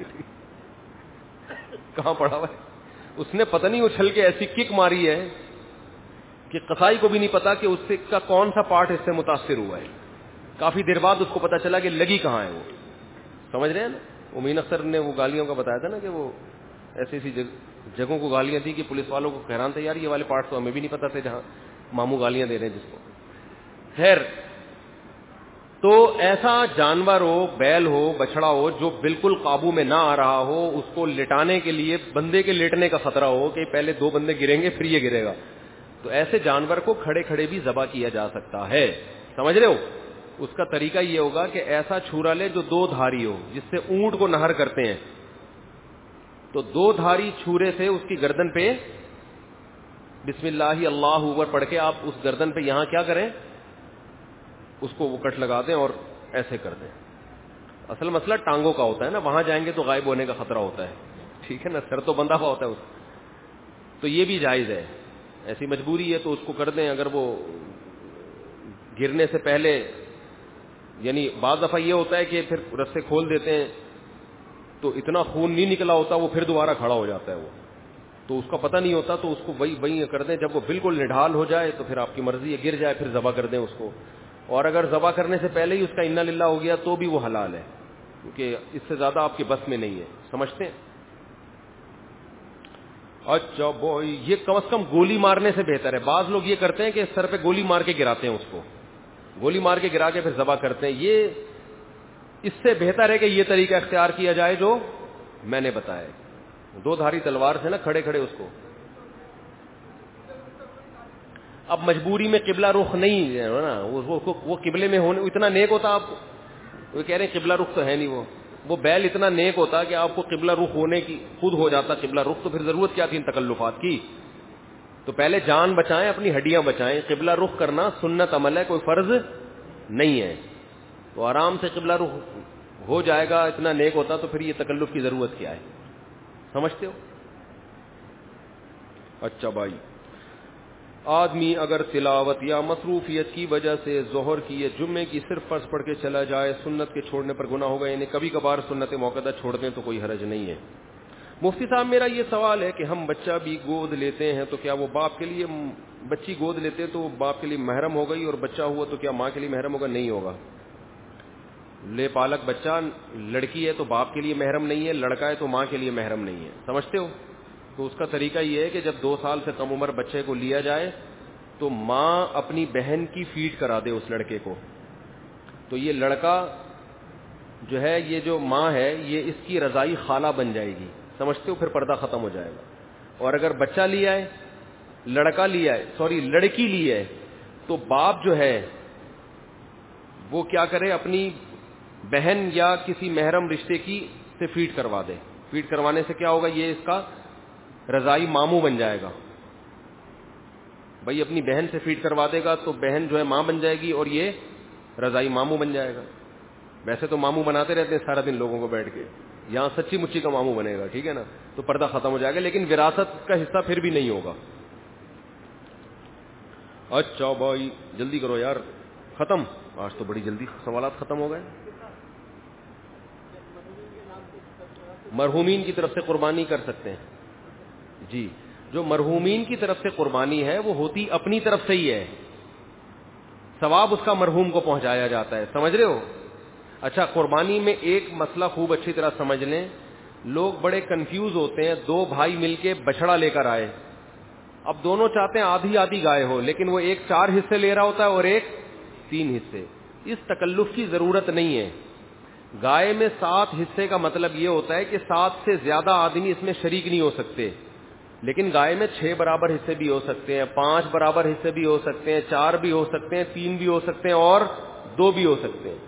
کہاں پڑا ہوا ہے؟ اس نے پتہ نہیں اچھل کے ایسی کک ماری ہے کہ قصائی کو بھی نہیں پتا کہ اس سے کا کون سا پارٹ اس سے متاثر ہوا ہے. کافی دیر بعد اس کو پتا چلا کہ لگی کہاں ہے. وہ سمجھ رہے ہیں نا، امین اختر نے وہ گالیوں کا بتایا تھا نا کہ وہ ایسی ایسی جگہوں کو گالیاں دی کہ پولیس والوں کو حیران تھے یار یہ والے پارٹ تو ہمیں بھی نہیں پتا تھے جہاں ماموں گالیاں دے رہے ہیں جس کو. خیر، تو ایسا جانور ہو، بیل ہو، بچڑا ہو جو بالکل قابو میں نہ آ رہا ہو، اس کو لٹانے کے لیے بندے کے لیٹنے کا خطرہ ہو کہ پہلے 2 بندے گریں گے پھر یہ گرے گا، تو ایسے جانور کو کھڑے کھڑے بھی ذبح کیا جا سکتا ہے. سمجھ رہے ہو؟ اس کا طریقہ یہ ہوگا کہ ایسا چھرا لے جو 2 دھاری ہو, جس سے اونٹ کو نہر کرتے ہیں. تو 2 دھاری چھرے سے اس کی گردن پہ بسم اللہ اللہ اکبر پڑھ کے آپ اس گردن پہ یہاں کیا کریں, اس کو وہ کٹ لگا دیں اور ایسے کر دیں. اصل مسئلہ ٹانگوں کا ہوتا ہے نا, وہاں جائیں گے تو غائب ہونے کا خطرہ ہوتا ہے, ٹھیک ہے نا, سر تو بندھا ہوا ہوتا ہے اس. تو یہ بھی جائز ہے, ایسی مجبوری ہے تو اس کو کر دیں. اگر وہ گرنے سے پہلے, یعنی بعض دفعہ یہ ہوتا ہے کہ پھر رسے کھول دیتے ہیں تو اتنا خون نہیں نکلا ہوتا, وہ پھر دوبارہ کھڑا ہو جاتا ہے وہ, تو اس کا پتہ نہیں ہوتا, تو اس کو وہی کر دیں. جب وہ بالکل نڈھال ہو جائے تو پھر آپ کی مرضی ہے, گر جائے پھر ذبح کر دیں اس کو. اور اگر ذبح کرنے سے پہلے ہی اس کا انا للہ ہو گیا تو بھی وہ حلال ہے, کیونکہ اس سے زیادہ آپ کے بس میں نہیں ہے. سمجھتے ہیں؟ اچھا بوئی, یہ کم از کم گولی مارنے سے بہتر ہے. بعض لوگ یہ کرتے ہیں کہ سر پہ گولی مار کے گراتے ہیں, اس کو گولی مار کے گرا کے پھر ذبح کرتے ہیں. یہ اس سے بہتر ہے کہ یہ طریقہ اختیار کیا جائے جو میں نے بتایا, 2 دھاری تلوار سے نا کھڑے کھڑے اس کو. اب مجبوری میں قبلہ رخ نہیں ہے نا, وہ قبلے میں ہونے اتنا نیک ہوتا, آپ وہ کہہ رہے ہیں قبلہ رخ تو ہے نہیں, وہ بیل اتنا نیک ہوتا کہ آپ کو قبلہ رخ ہونے کی خود ہو جاتا قبلہ رخ, تو پھر ضرورت کیا تھی ان تکلفات کی. تو پہلے جان بچائیں, اپنی ہڈیاں بچائیں. قبلہ رخ کرنا سنت عمل ہے, کوئی فرض نہیں ہے. تو آرام سے قبلہ رخ ہو جائے گا, اتنا نیک ہوتا, تو پھر یہ تکلف کی ضرورت کیا ہے. سمجھتے ہو؟ اچھا بھائی, آدمی اگر تلاوت یا مصروفیت کی وجہ سے ظہر کی یا جمعے کی صرف فرض پڑھ کے چلا جائے, سنت کے چھوڑنے پر گناہ ہوگا, یعنی کبھی کبھار سنت موقدہ چھوڑ دیں تو کوئی حرج نہیں ہے. مفتی صاحب میرا یہ سوال ہے کہ ہم بچہ بھی گود لیتے ہیں تو کیا وہ باپ کے لیے, بچی گود لیتے تو وہ باپ کے لیے محرم ہو گئی, اور بچہ ہوا تو کیا ماں کے لیے محرم ہوگا؟ نہیں ہوگا. لے پالک بچہ لڑکی ہے تو باپ کے لیے محرم نہیں ہے, لڑکا ہے تو ماں کے لیے محرم نہیں ہے. سمجھتے ہو؟ تو اس کا طریقہ یہ ہے کہ جب 2 سال سے کم عمر بچے کو لیا جائے تو ماں اپنی بہن کی فیڈ کرا دے اس لڑکے کو, تو یہ لڑکا جو ہے, یہ جو ماں ہے, یہ اس کی رضائی خالہ بن جائے گی. سمجھتے ہو؟ پھر پردہ ختم ہو جائے گا. اور اگر بچہ لیا ہے, لڑکا لیا ہے, سوری لڑکی لی ہے, تو باپ جو ہے وہ کیا کرے, اپنی بہن یا کسی محرم رشتے کی سے فیڈ کروا دے. فیڈ کروانے سے کیا ہوگا, یہ اس کا رضائی ماموں بن جائے گا. بھائی اپنی بہن سے فیڈ کروا دے گا تو بہن جو ہے ماں بن جائے گی, اور یہ رضائی ماموں بن جائے گا. ویسے تو ماموں بناتے رہتے ہیں سارا دن لوگوں کو بیٹھ کے, یہاں سچی مچی کا ماموں بنے گا, ٹھیک ہے نا, تو پردہ ختم ہو جائے گا, لیکن وراثت کا حصہ پھر بھی نہیں ہوگا. اچھا بھائی جلدی کرو یار, ختم, آج تو بڑی جلدی سوالات ختم ہو گئے. مرحومین کی طرف سے قربانی کر سکتے ہیں جی. جو مرحومین کی طرف سے قربانی ہے وہ ہوتی اپنی طرف سے ہی ہے, ثواب اس کا مرحوم کو پہنچایا جاتا ہے. سمجھ رہے ہو؟ اچھا, قربانی میں ایک مسئلہ خوب اچھی طرح سمجھ لیں, لوگ بڑے کنفیوز ہوتے ہیں. 2 بھائی مل کے بچڑا لے کر آئے, اب دونوں چاہتے ہیں آدھی آدھی گائے ہو, لیکن وہ ایک 4 حصے لے رہا ہوتا ہے اور ایک 3 حصے. اس تکلف کی ضرورت نہیں ہے. گائے میں 7 حصے کا مطلب یہ ہوتا ہے کہ 7 سے زیادہ آدمی اس میں شریک نہیں ہو سکتے, لیکن گائے میں 6 برابر حصے بھی ہو سکتے ہیں, 5 برابر حصے بھی ہو سکتے ہیں, 4 بھی ہو سکتے ہیں, 3 بھی ہو سکتے ہیں, اور 2 بھی ہو سکتے ہیں.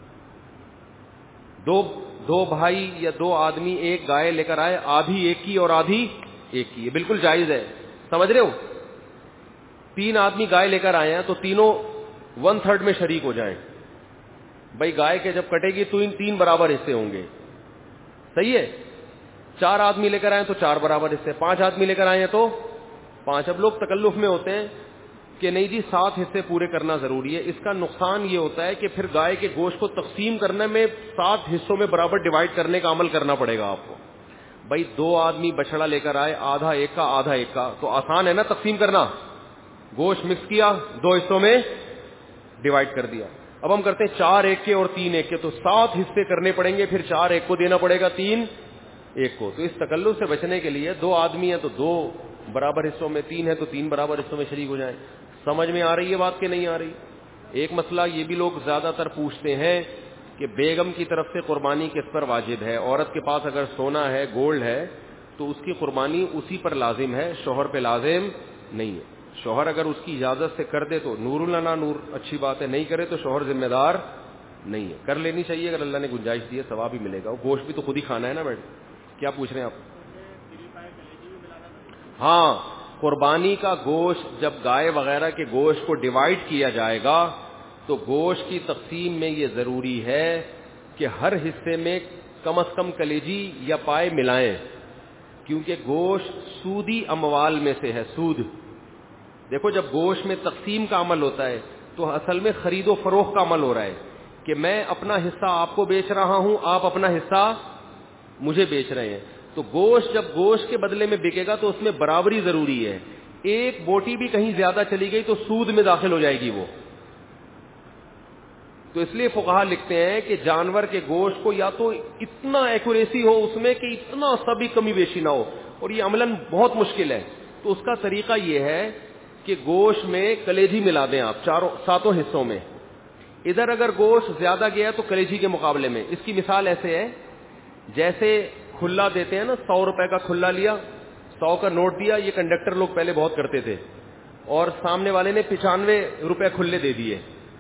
2 بھائی یا 2 آدمی ایک گائے لے کر آئے, آدھی ایک کی اور آدھی ایک کی, یہ بالکل جائز ہے. سمجھ رہے ہو؟ 3 آدمی گائے لے کر آئے ہیں تو تینوں 1/3 میں شریک ہو جائیں. بھائی گائے کے جب کٹے گی تو 3 برابر حصے ہوں گے, صحیح ہے. 4 آدمی لے کر آئے تو 4 برابر حصے, 5 آدمی لے کر آئے ہیں تو 5. اب لوگ تکلف میں ہوتے ہیں کہ نہیں جی 7 حصے پورے کرنا ضروری ہے. اس کا نقصان یہ ہوتا ہے کہ پھر گائے کے گوشت کو تقسیم کرنے میں 7 حصوں میں برابر ڈیوائڈ کرنے کا عمل کرنا پڑے گا آپ کو. بھائی 2 آدمی بچڑا لے کر آئے, آدھا ایک کا آدھا ایک کا, تو آسان ہے نا تقسیم کرنا. گوشت مکس کیا, 2 حصوں میں ڈیوائڈ کر دیا. اب ہم کرتے ہیں 4 ایک کے اور 3 ایک کے, تو 7 حصے کرنے پڑیں گے, پھر 4 ایک کو دینا پڑے گا, 3 ایک کو. تو اس تکلف سے بچنے کے لیے 2 آدمی ہیں تو 2 برابر حصوں میں, 3 ہے تو 3 برابر حصوں میں شریک ہو جائیں. سمجھ میں آ رہی ہے بات کہ نہیں آ رہی؟ ایک مسئلہ یہ بھی لوگ زیادہ تر پوچھتے ہیں کہ بیگم کی طرف سے قربانی کس پر واجب ہے. عورت کے پاس اگر سونا ہے, گولڈ ہے, تو اس کی قربانی اسی پر لازم ہے, شوہر پہ لازم نہیں ہے. شوہر اگر اس کی اجازت سے کر دے تو نور لنا نور، اچھی بات ہے، نہیں کرے تو شوہر ذمہ دار نہیں ہے، کر لینی چاہیے اگر اللہ نے گنجائش دی ہے، ثواب بھی ملے گا. گوشت بھی تو خود ہی کھانا ہے نا بیٹھ. کیا پوچھ رہے ہیں آپ؟ ہاں، قربانی کا گوشت جب گائے وغیرہ کے گوشت کو ڈیوائیڈ کیا جائے گا تو گوشت کی تقسیم میں یہ ضروری ہے کہ ہر حصے میں کم از کم کلیجی یا پائے ملائیں، کیونکہ گوشت سودی اموال میں سے ہے. سود، دیکھو جب گوشت میں تقسیم کا عمل ہوتا ہے تو اصل میں خرید و فروخت کا عمل ہو رہا ہے کہ میں اپنا حصہ آپ کو بیچ رہا ہوں، آپ اپنا حصہ مجھے بیچ رہے ہیں. تو گوشت جب گوشت کے بدلے میں بکے گا تو اس میں برابری ضروری ہے. ایک بوٹی بھی کہیں زیادہ چلی گئی تو سود میں داخل ہو جائے گی وہ. تو اس لیے فقہا لکھتے ہیں کہ جانور کے گوشت کو یا تو اتنا ایکوریسی ہو اس میں کہ اتنا سبھی کمی بیشی نہ ہو، اور یہ عملاً بہت مشکل ہے. تو اس کا طریقہ یہ ہے کہ گوشت میں کلیجی ملا دیں آپ ساتوں حصوں میں. ادھر اگر گوشت زیادہ گیا تو کلیجی کے مقابلے میں. اس کی مثال ایسے ہے جیسے کھلا دیتے ہیں نا، 100 روپے کا کھلا لیا، 100 کا نوٹ دیا. یہ کنڈکٹر لوگ پہلے بہت کرتے تھے، اور سامنے والے نے 95 روپے کھلے دے دیے.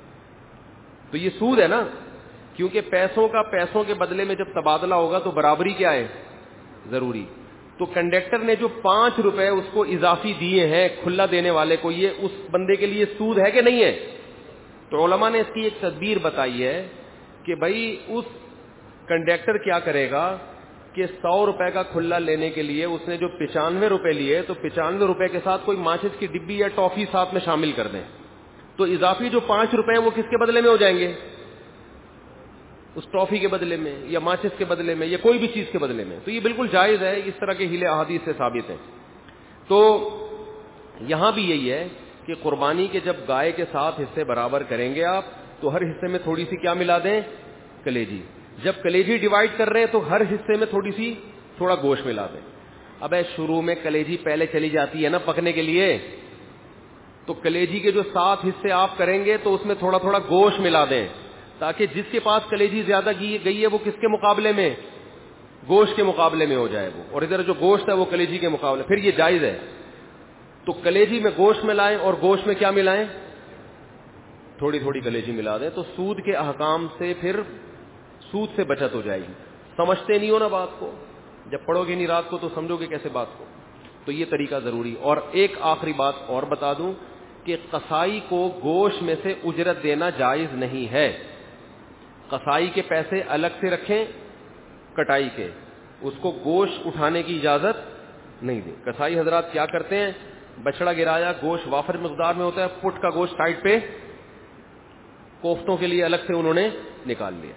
تو یہ سود ہے نا، کیونکہ پیسوں کا پیسوں کے بدلے میں جب تبادلہ ہوگا تو برابری کیا ہے؟ ضروری. تو کنڈکٹر نے جو 5 روپے اس کو اضافی دیے ہیں کھلا دینے والے کو، یہ اس بندے کے لیے سود ہے کہ نہیں ہے؟ تو علماء نے اس کی ایک تدبیر بتائی ہے کہ بھائی اس کنڈکٹر کیا کرے گا کہ 100 روپے کا کھلا لینے کے لیے اس نے جو 95 روپے لیے تو 95 روپے کے ساتھ کوئی ماچس کی ڈبی یا ٹافی ساتھ میں شامل کر دیں، تو اضافی جو 5 روپے ہیں وہ کس کے بدلے میں ہو جائیں گے؟ اس ٹافی کے بدلے میں یا ماچس کے بدلے میں یا کوئی بھی چیز کے بدلے میں. تو یہ بالکل جائز ہے، اس طرح کے ہیلے احادیث سے ثابت ہیں. تو یہاں بھی یہی ہے کہ قربانی کے جب گائے کے ساتھ حصے برابر کریں گے آپ تو ہر حصے میں تھوڑی سی کیا ملا دیں؟ کلیجی. جب کلیجی ڈیوائیڈ کر رہے ہیں تو ہر حصے میں تھوڑا گوشت ملا دیں. اب شروع میں کلیجی پہلے چلی جاتی ہے نا پکنے کے لیے، تو کلیجی کے جو 7 حصے آپ کریں گے تو اس میں تھوڑا تھوڑا گوشت ملا دیں، تاکہ جس کے پاس کلیجی زیادہ گئی ہے وہ کس کے مقابلے میں؟ گوشت کے مقابلے میں ہو جائے وہ، اور ادھر جو گوشت ہے وہ کلیجی کے مقابلے. پھر یہ جائز ہے. تو کلیجی میں گوشت ملائیں اور گوشت میں کیا ملائیں؟ تھوڑی تھوڑی کلیجی ملا دیں. تو سود کے احکام سے پھر سود سے بچت ہو جائے گی. سمجھتے نہیں ہو نا بات کو، جب پڑھو گے نہیں رات کو تو سمجھو گے کیسے بات کو. تو یہ طریقہ ضروری. اور ایک آخری بات اور بتا دوں کہ قصائی کو گوشت میں سے اجرت دینا جائز نہیں ہے. قصائی کے پیسے الگ سے رکھیں کٹائی کے، اس کو گوشت اٹھانے کی اجازت نہیں دیں. قصائی حضرات کیا کرتے ہیں؟ بچڑا گرایا، گوشت وافر مقدار میں ہوتا ہے، پٹ کا گوشت سائڈ پہ کوفتوں کے لیے الگ سے انہوں نے نکال لیا،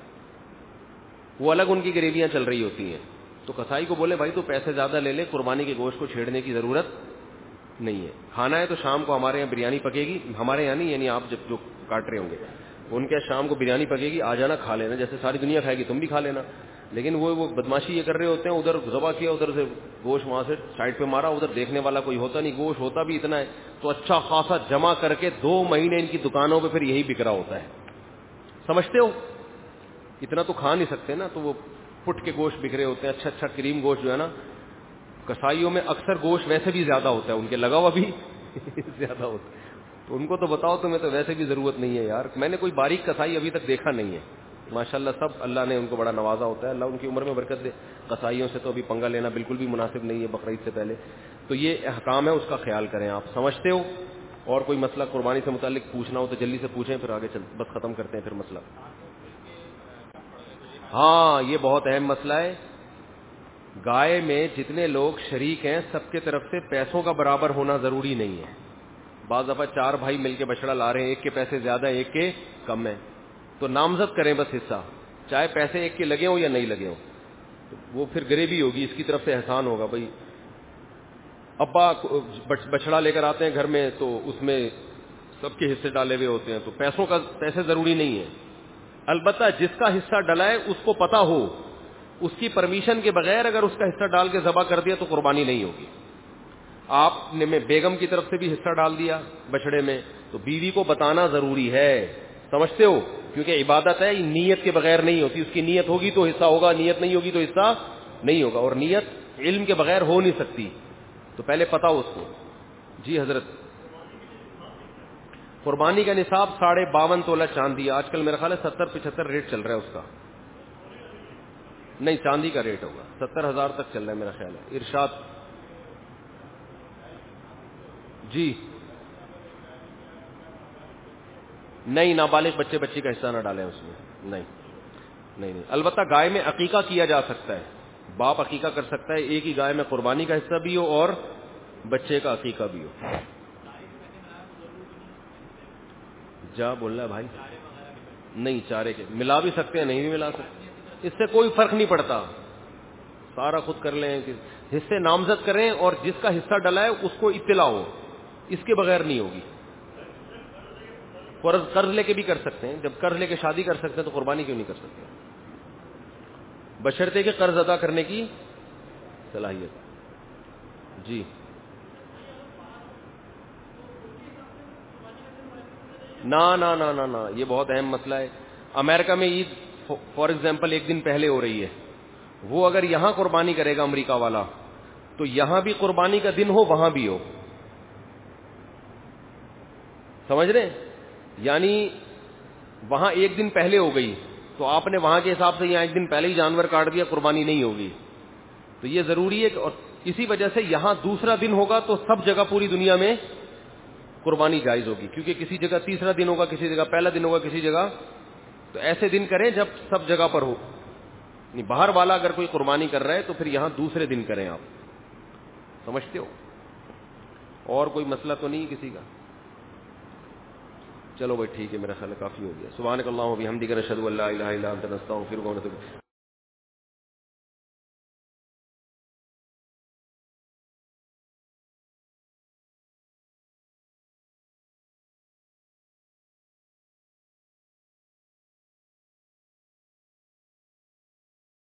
وہ الگ ان کی گریویاں چل رہی ہوتی ہیں. تو قصائی کو بولے بھائی تو پیسے زیادہ لے لے، قربانی کے گوشت کو چھیڑنے کی ضرورت نہیں ہے. کھانا ہے تو شام کو ہمارے یہاں بریانی پکے گی، ہمارے یہاں نہیں یعنی آپ جب جو کاٹ رہے ہوں گے ان کے شام کو بریانی پکے گی، آ جانا کھا لینا، جیسے ساری دنیا کھائے گی تم بھی کھا لینا. لیکن وہ بدماشی یہ کر رہے ہوتے ہیں، ادھر ذبح کیا، ادھر سے گوشت وہاں سے سائڈ پہ مارا، ادھر دیکھنے والا کوئی ہوتا نہیں، گوشت ہوتا بھی اتنا ہے تو اچھا خاصا جمع کر کے 2 مہینے ان کی دکانوں پہ پھر یہی بک رہا ہوتا ہے. سمجھتے ہو؟ اتنا تو کھا نہیں سکتے نا، تو وہ پٹ کے گوشت بک رہے ہوتے ہیں. اچھا اچھا کریم گوشت جو ہے نا، کسائیوں میں اکثر گوشت ویسے بھی زیادہ ہوتا ہے، ان کے لگا ہوا بھی زیادہ ہوتا ہے. تو ان کو تو بتاؤ تمہیں تو ویسے بھی ضرورت نہیں ہے یار. میں نے کوئی باریک کسائی ابھی تک دیکھا نہیں ہے ماشاءاللہ. سب اللہ نے ان کو بڑا نوازا ہوتا ہے، اللہ ان کی عمر میں برکت دے. کسائیوں سے تو ابھی پنگا لینا بالکل بھی مناسب نہیں ہے بقرعید سے پہلے. تو یہ احکام ہے، اس کا خیال کریں. آپ سمجھتے ہو؟ اور کوئی مسئلہ قربانی سے متعلق پوچھنا ہو تو جلدی سے پوچھیں، پھر آگے بس ختم کرتے ہیں پھر مسئلہ. ہاں یہ بہت اہم مسئلہ ہے. گائے میں جتنے لوگ شریک ہیں سب کے طرف سے پیسوں کا برابر ہونا ضروری نہیں ہے. بعض دفعہ 4 بھائی مل کے بچڑا لا رہے ہیں، ایک کے پیسے زیادہ ایک کے کم ہیں، تو نامزد کریں بس حصہ، چاہے پیسے ایک کے لگے ہوں یا نہیں لگے ہوں. تو وہ پھر غریبی ہوگی، اس کی طرف سے احسان ہوگا. بھائی ابا بچڑا لے کر آتے ہیں گھر میں تو اس میں سب کے حصے ڈالے ہوئے ہوتے ہیں، تو پیسے ضروری نہیں ہے. البتہ جس کا حصہ ڈلا ہے اس کو پتا ہو، اس کی پرمیشن کے بغیر اگر اس کا حصہ ڈال کے ذبح کر دیا تو قربانی نہیں ہوگی. آپ نے میں بیگم کی طرف سے بھی حصہ ڈال دیا بچڑے میں تو بیوی کو بتانا ضروری ہے. سمجھتے ہو؟ کیونکہ عبادت ہے، نیت کے بغیر نہیں ہوتی. اس کی نیت ہوگی تو حصہ ہوگا، نیت نہیں ہوگی تو حصہ نہیں ہوگا. اور نیت علم کے بغیر ہو نہیں سکتی، تو پہلے پتا ہو اس کو. جی حضرت. قربانی کا نصاب 52.5 تولہ چاندی ہے. آج کل میرا خیال ہے 70-75 ریٹ چل رہا ہے اس کا. نہیں, چاندی کا ریٹ ہوگا 70,000 تک چل رہا ہے میرا خیال ہے. ارشاد جی. نہیں, نابالغ بچے بچی کا حصہ نہ ڈالیں اس میں. نہیں. البتہ گائے میں عقیقہ کیا جا سکتا ہے, باپ عقیقہ کر سکتا ہے, ایک ہی گائے میں قربانی کا حصہ بھی ہو اور بچے کا عقیقہ بھی ہو. جا بولنا ہے بھائی. نہیں, چارے کے ملا بھی سکتے ہیں, نہیں بھی ملا سکتے, اس سے کوئی فرق نہیں پڑتا. سارا خود کر لیں, حصے نامزد کریں اور جس کا حصہ ڈلا ہے اس کو اطلاع ہو, اس کے بغیر نہیں ہوگی. قرض لے کے بھی کر سکتے ہیں, جب قرض لے کے شادی کر سکتے ہیں تو قربانی کیوں نہیں کر سکتے, بشرطے کہ قرض ادا کرنے کی صلاحیت. جی. نہ یہ بہت اہم مسئلہ ہے. امریکہ میں عید فار ایگزامپل 1 دن پہلے ہو رہی ہے, وہ اگر یہاں قربانی کرے گا امریکہ والا تو یہاں بھی قربانی کا دن ہو وہاں بھی ہو. سمجھ رہے ہیں؟ یعنی وہاں 1 دن پہلے ہو گئی تو آپ نے وہاں کے حساب سے یہاں 1 دن پہلے ہی جانور کاٹ دیا, قربانی نہیں ہوگی. تو یہ ضروری ہے کہ, اور اسی وجہ سے یہاں دوسرا دن ہوگا تو سب جگہ پوری دنیا میں قربانی جائز ہوگی, کیونکہ کسی جگہ تیسرا دن ہوگا, کسی جگہ پہلا دن ہوگا, کسی جگہ. تو ایسے دن کریں جب سب جگہ پر ہو. باہر والا اگر کوئی قربانی کر رہا ہے تو پھر یہاں دوسرے دن کریں. آپ سمجھتے ہو؟ اور کوئی مسئلہ تو نہیں کسی کا؟ چلو بھائی ٹھیک ہے, میرا خیال کافی ہو گیا. سبحانک اللہم و بحمدک نشہد ان لا الہ الا انت نستغفرک و نتوب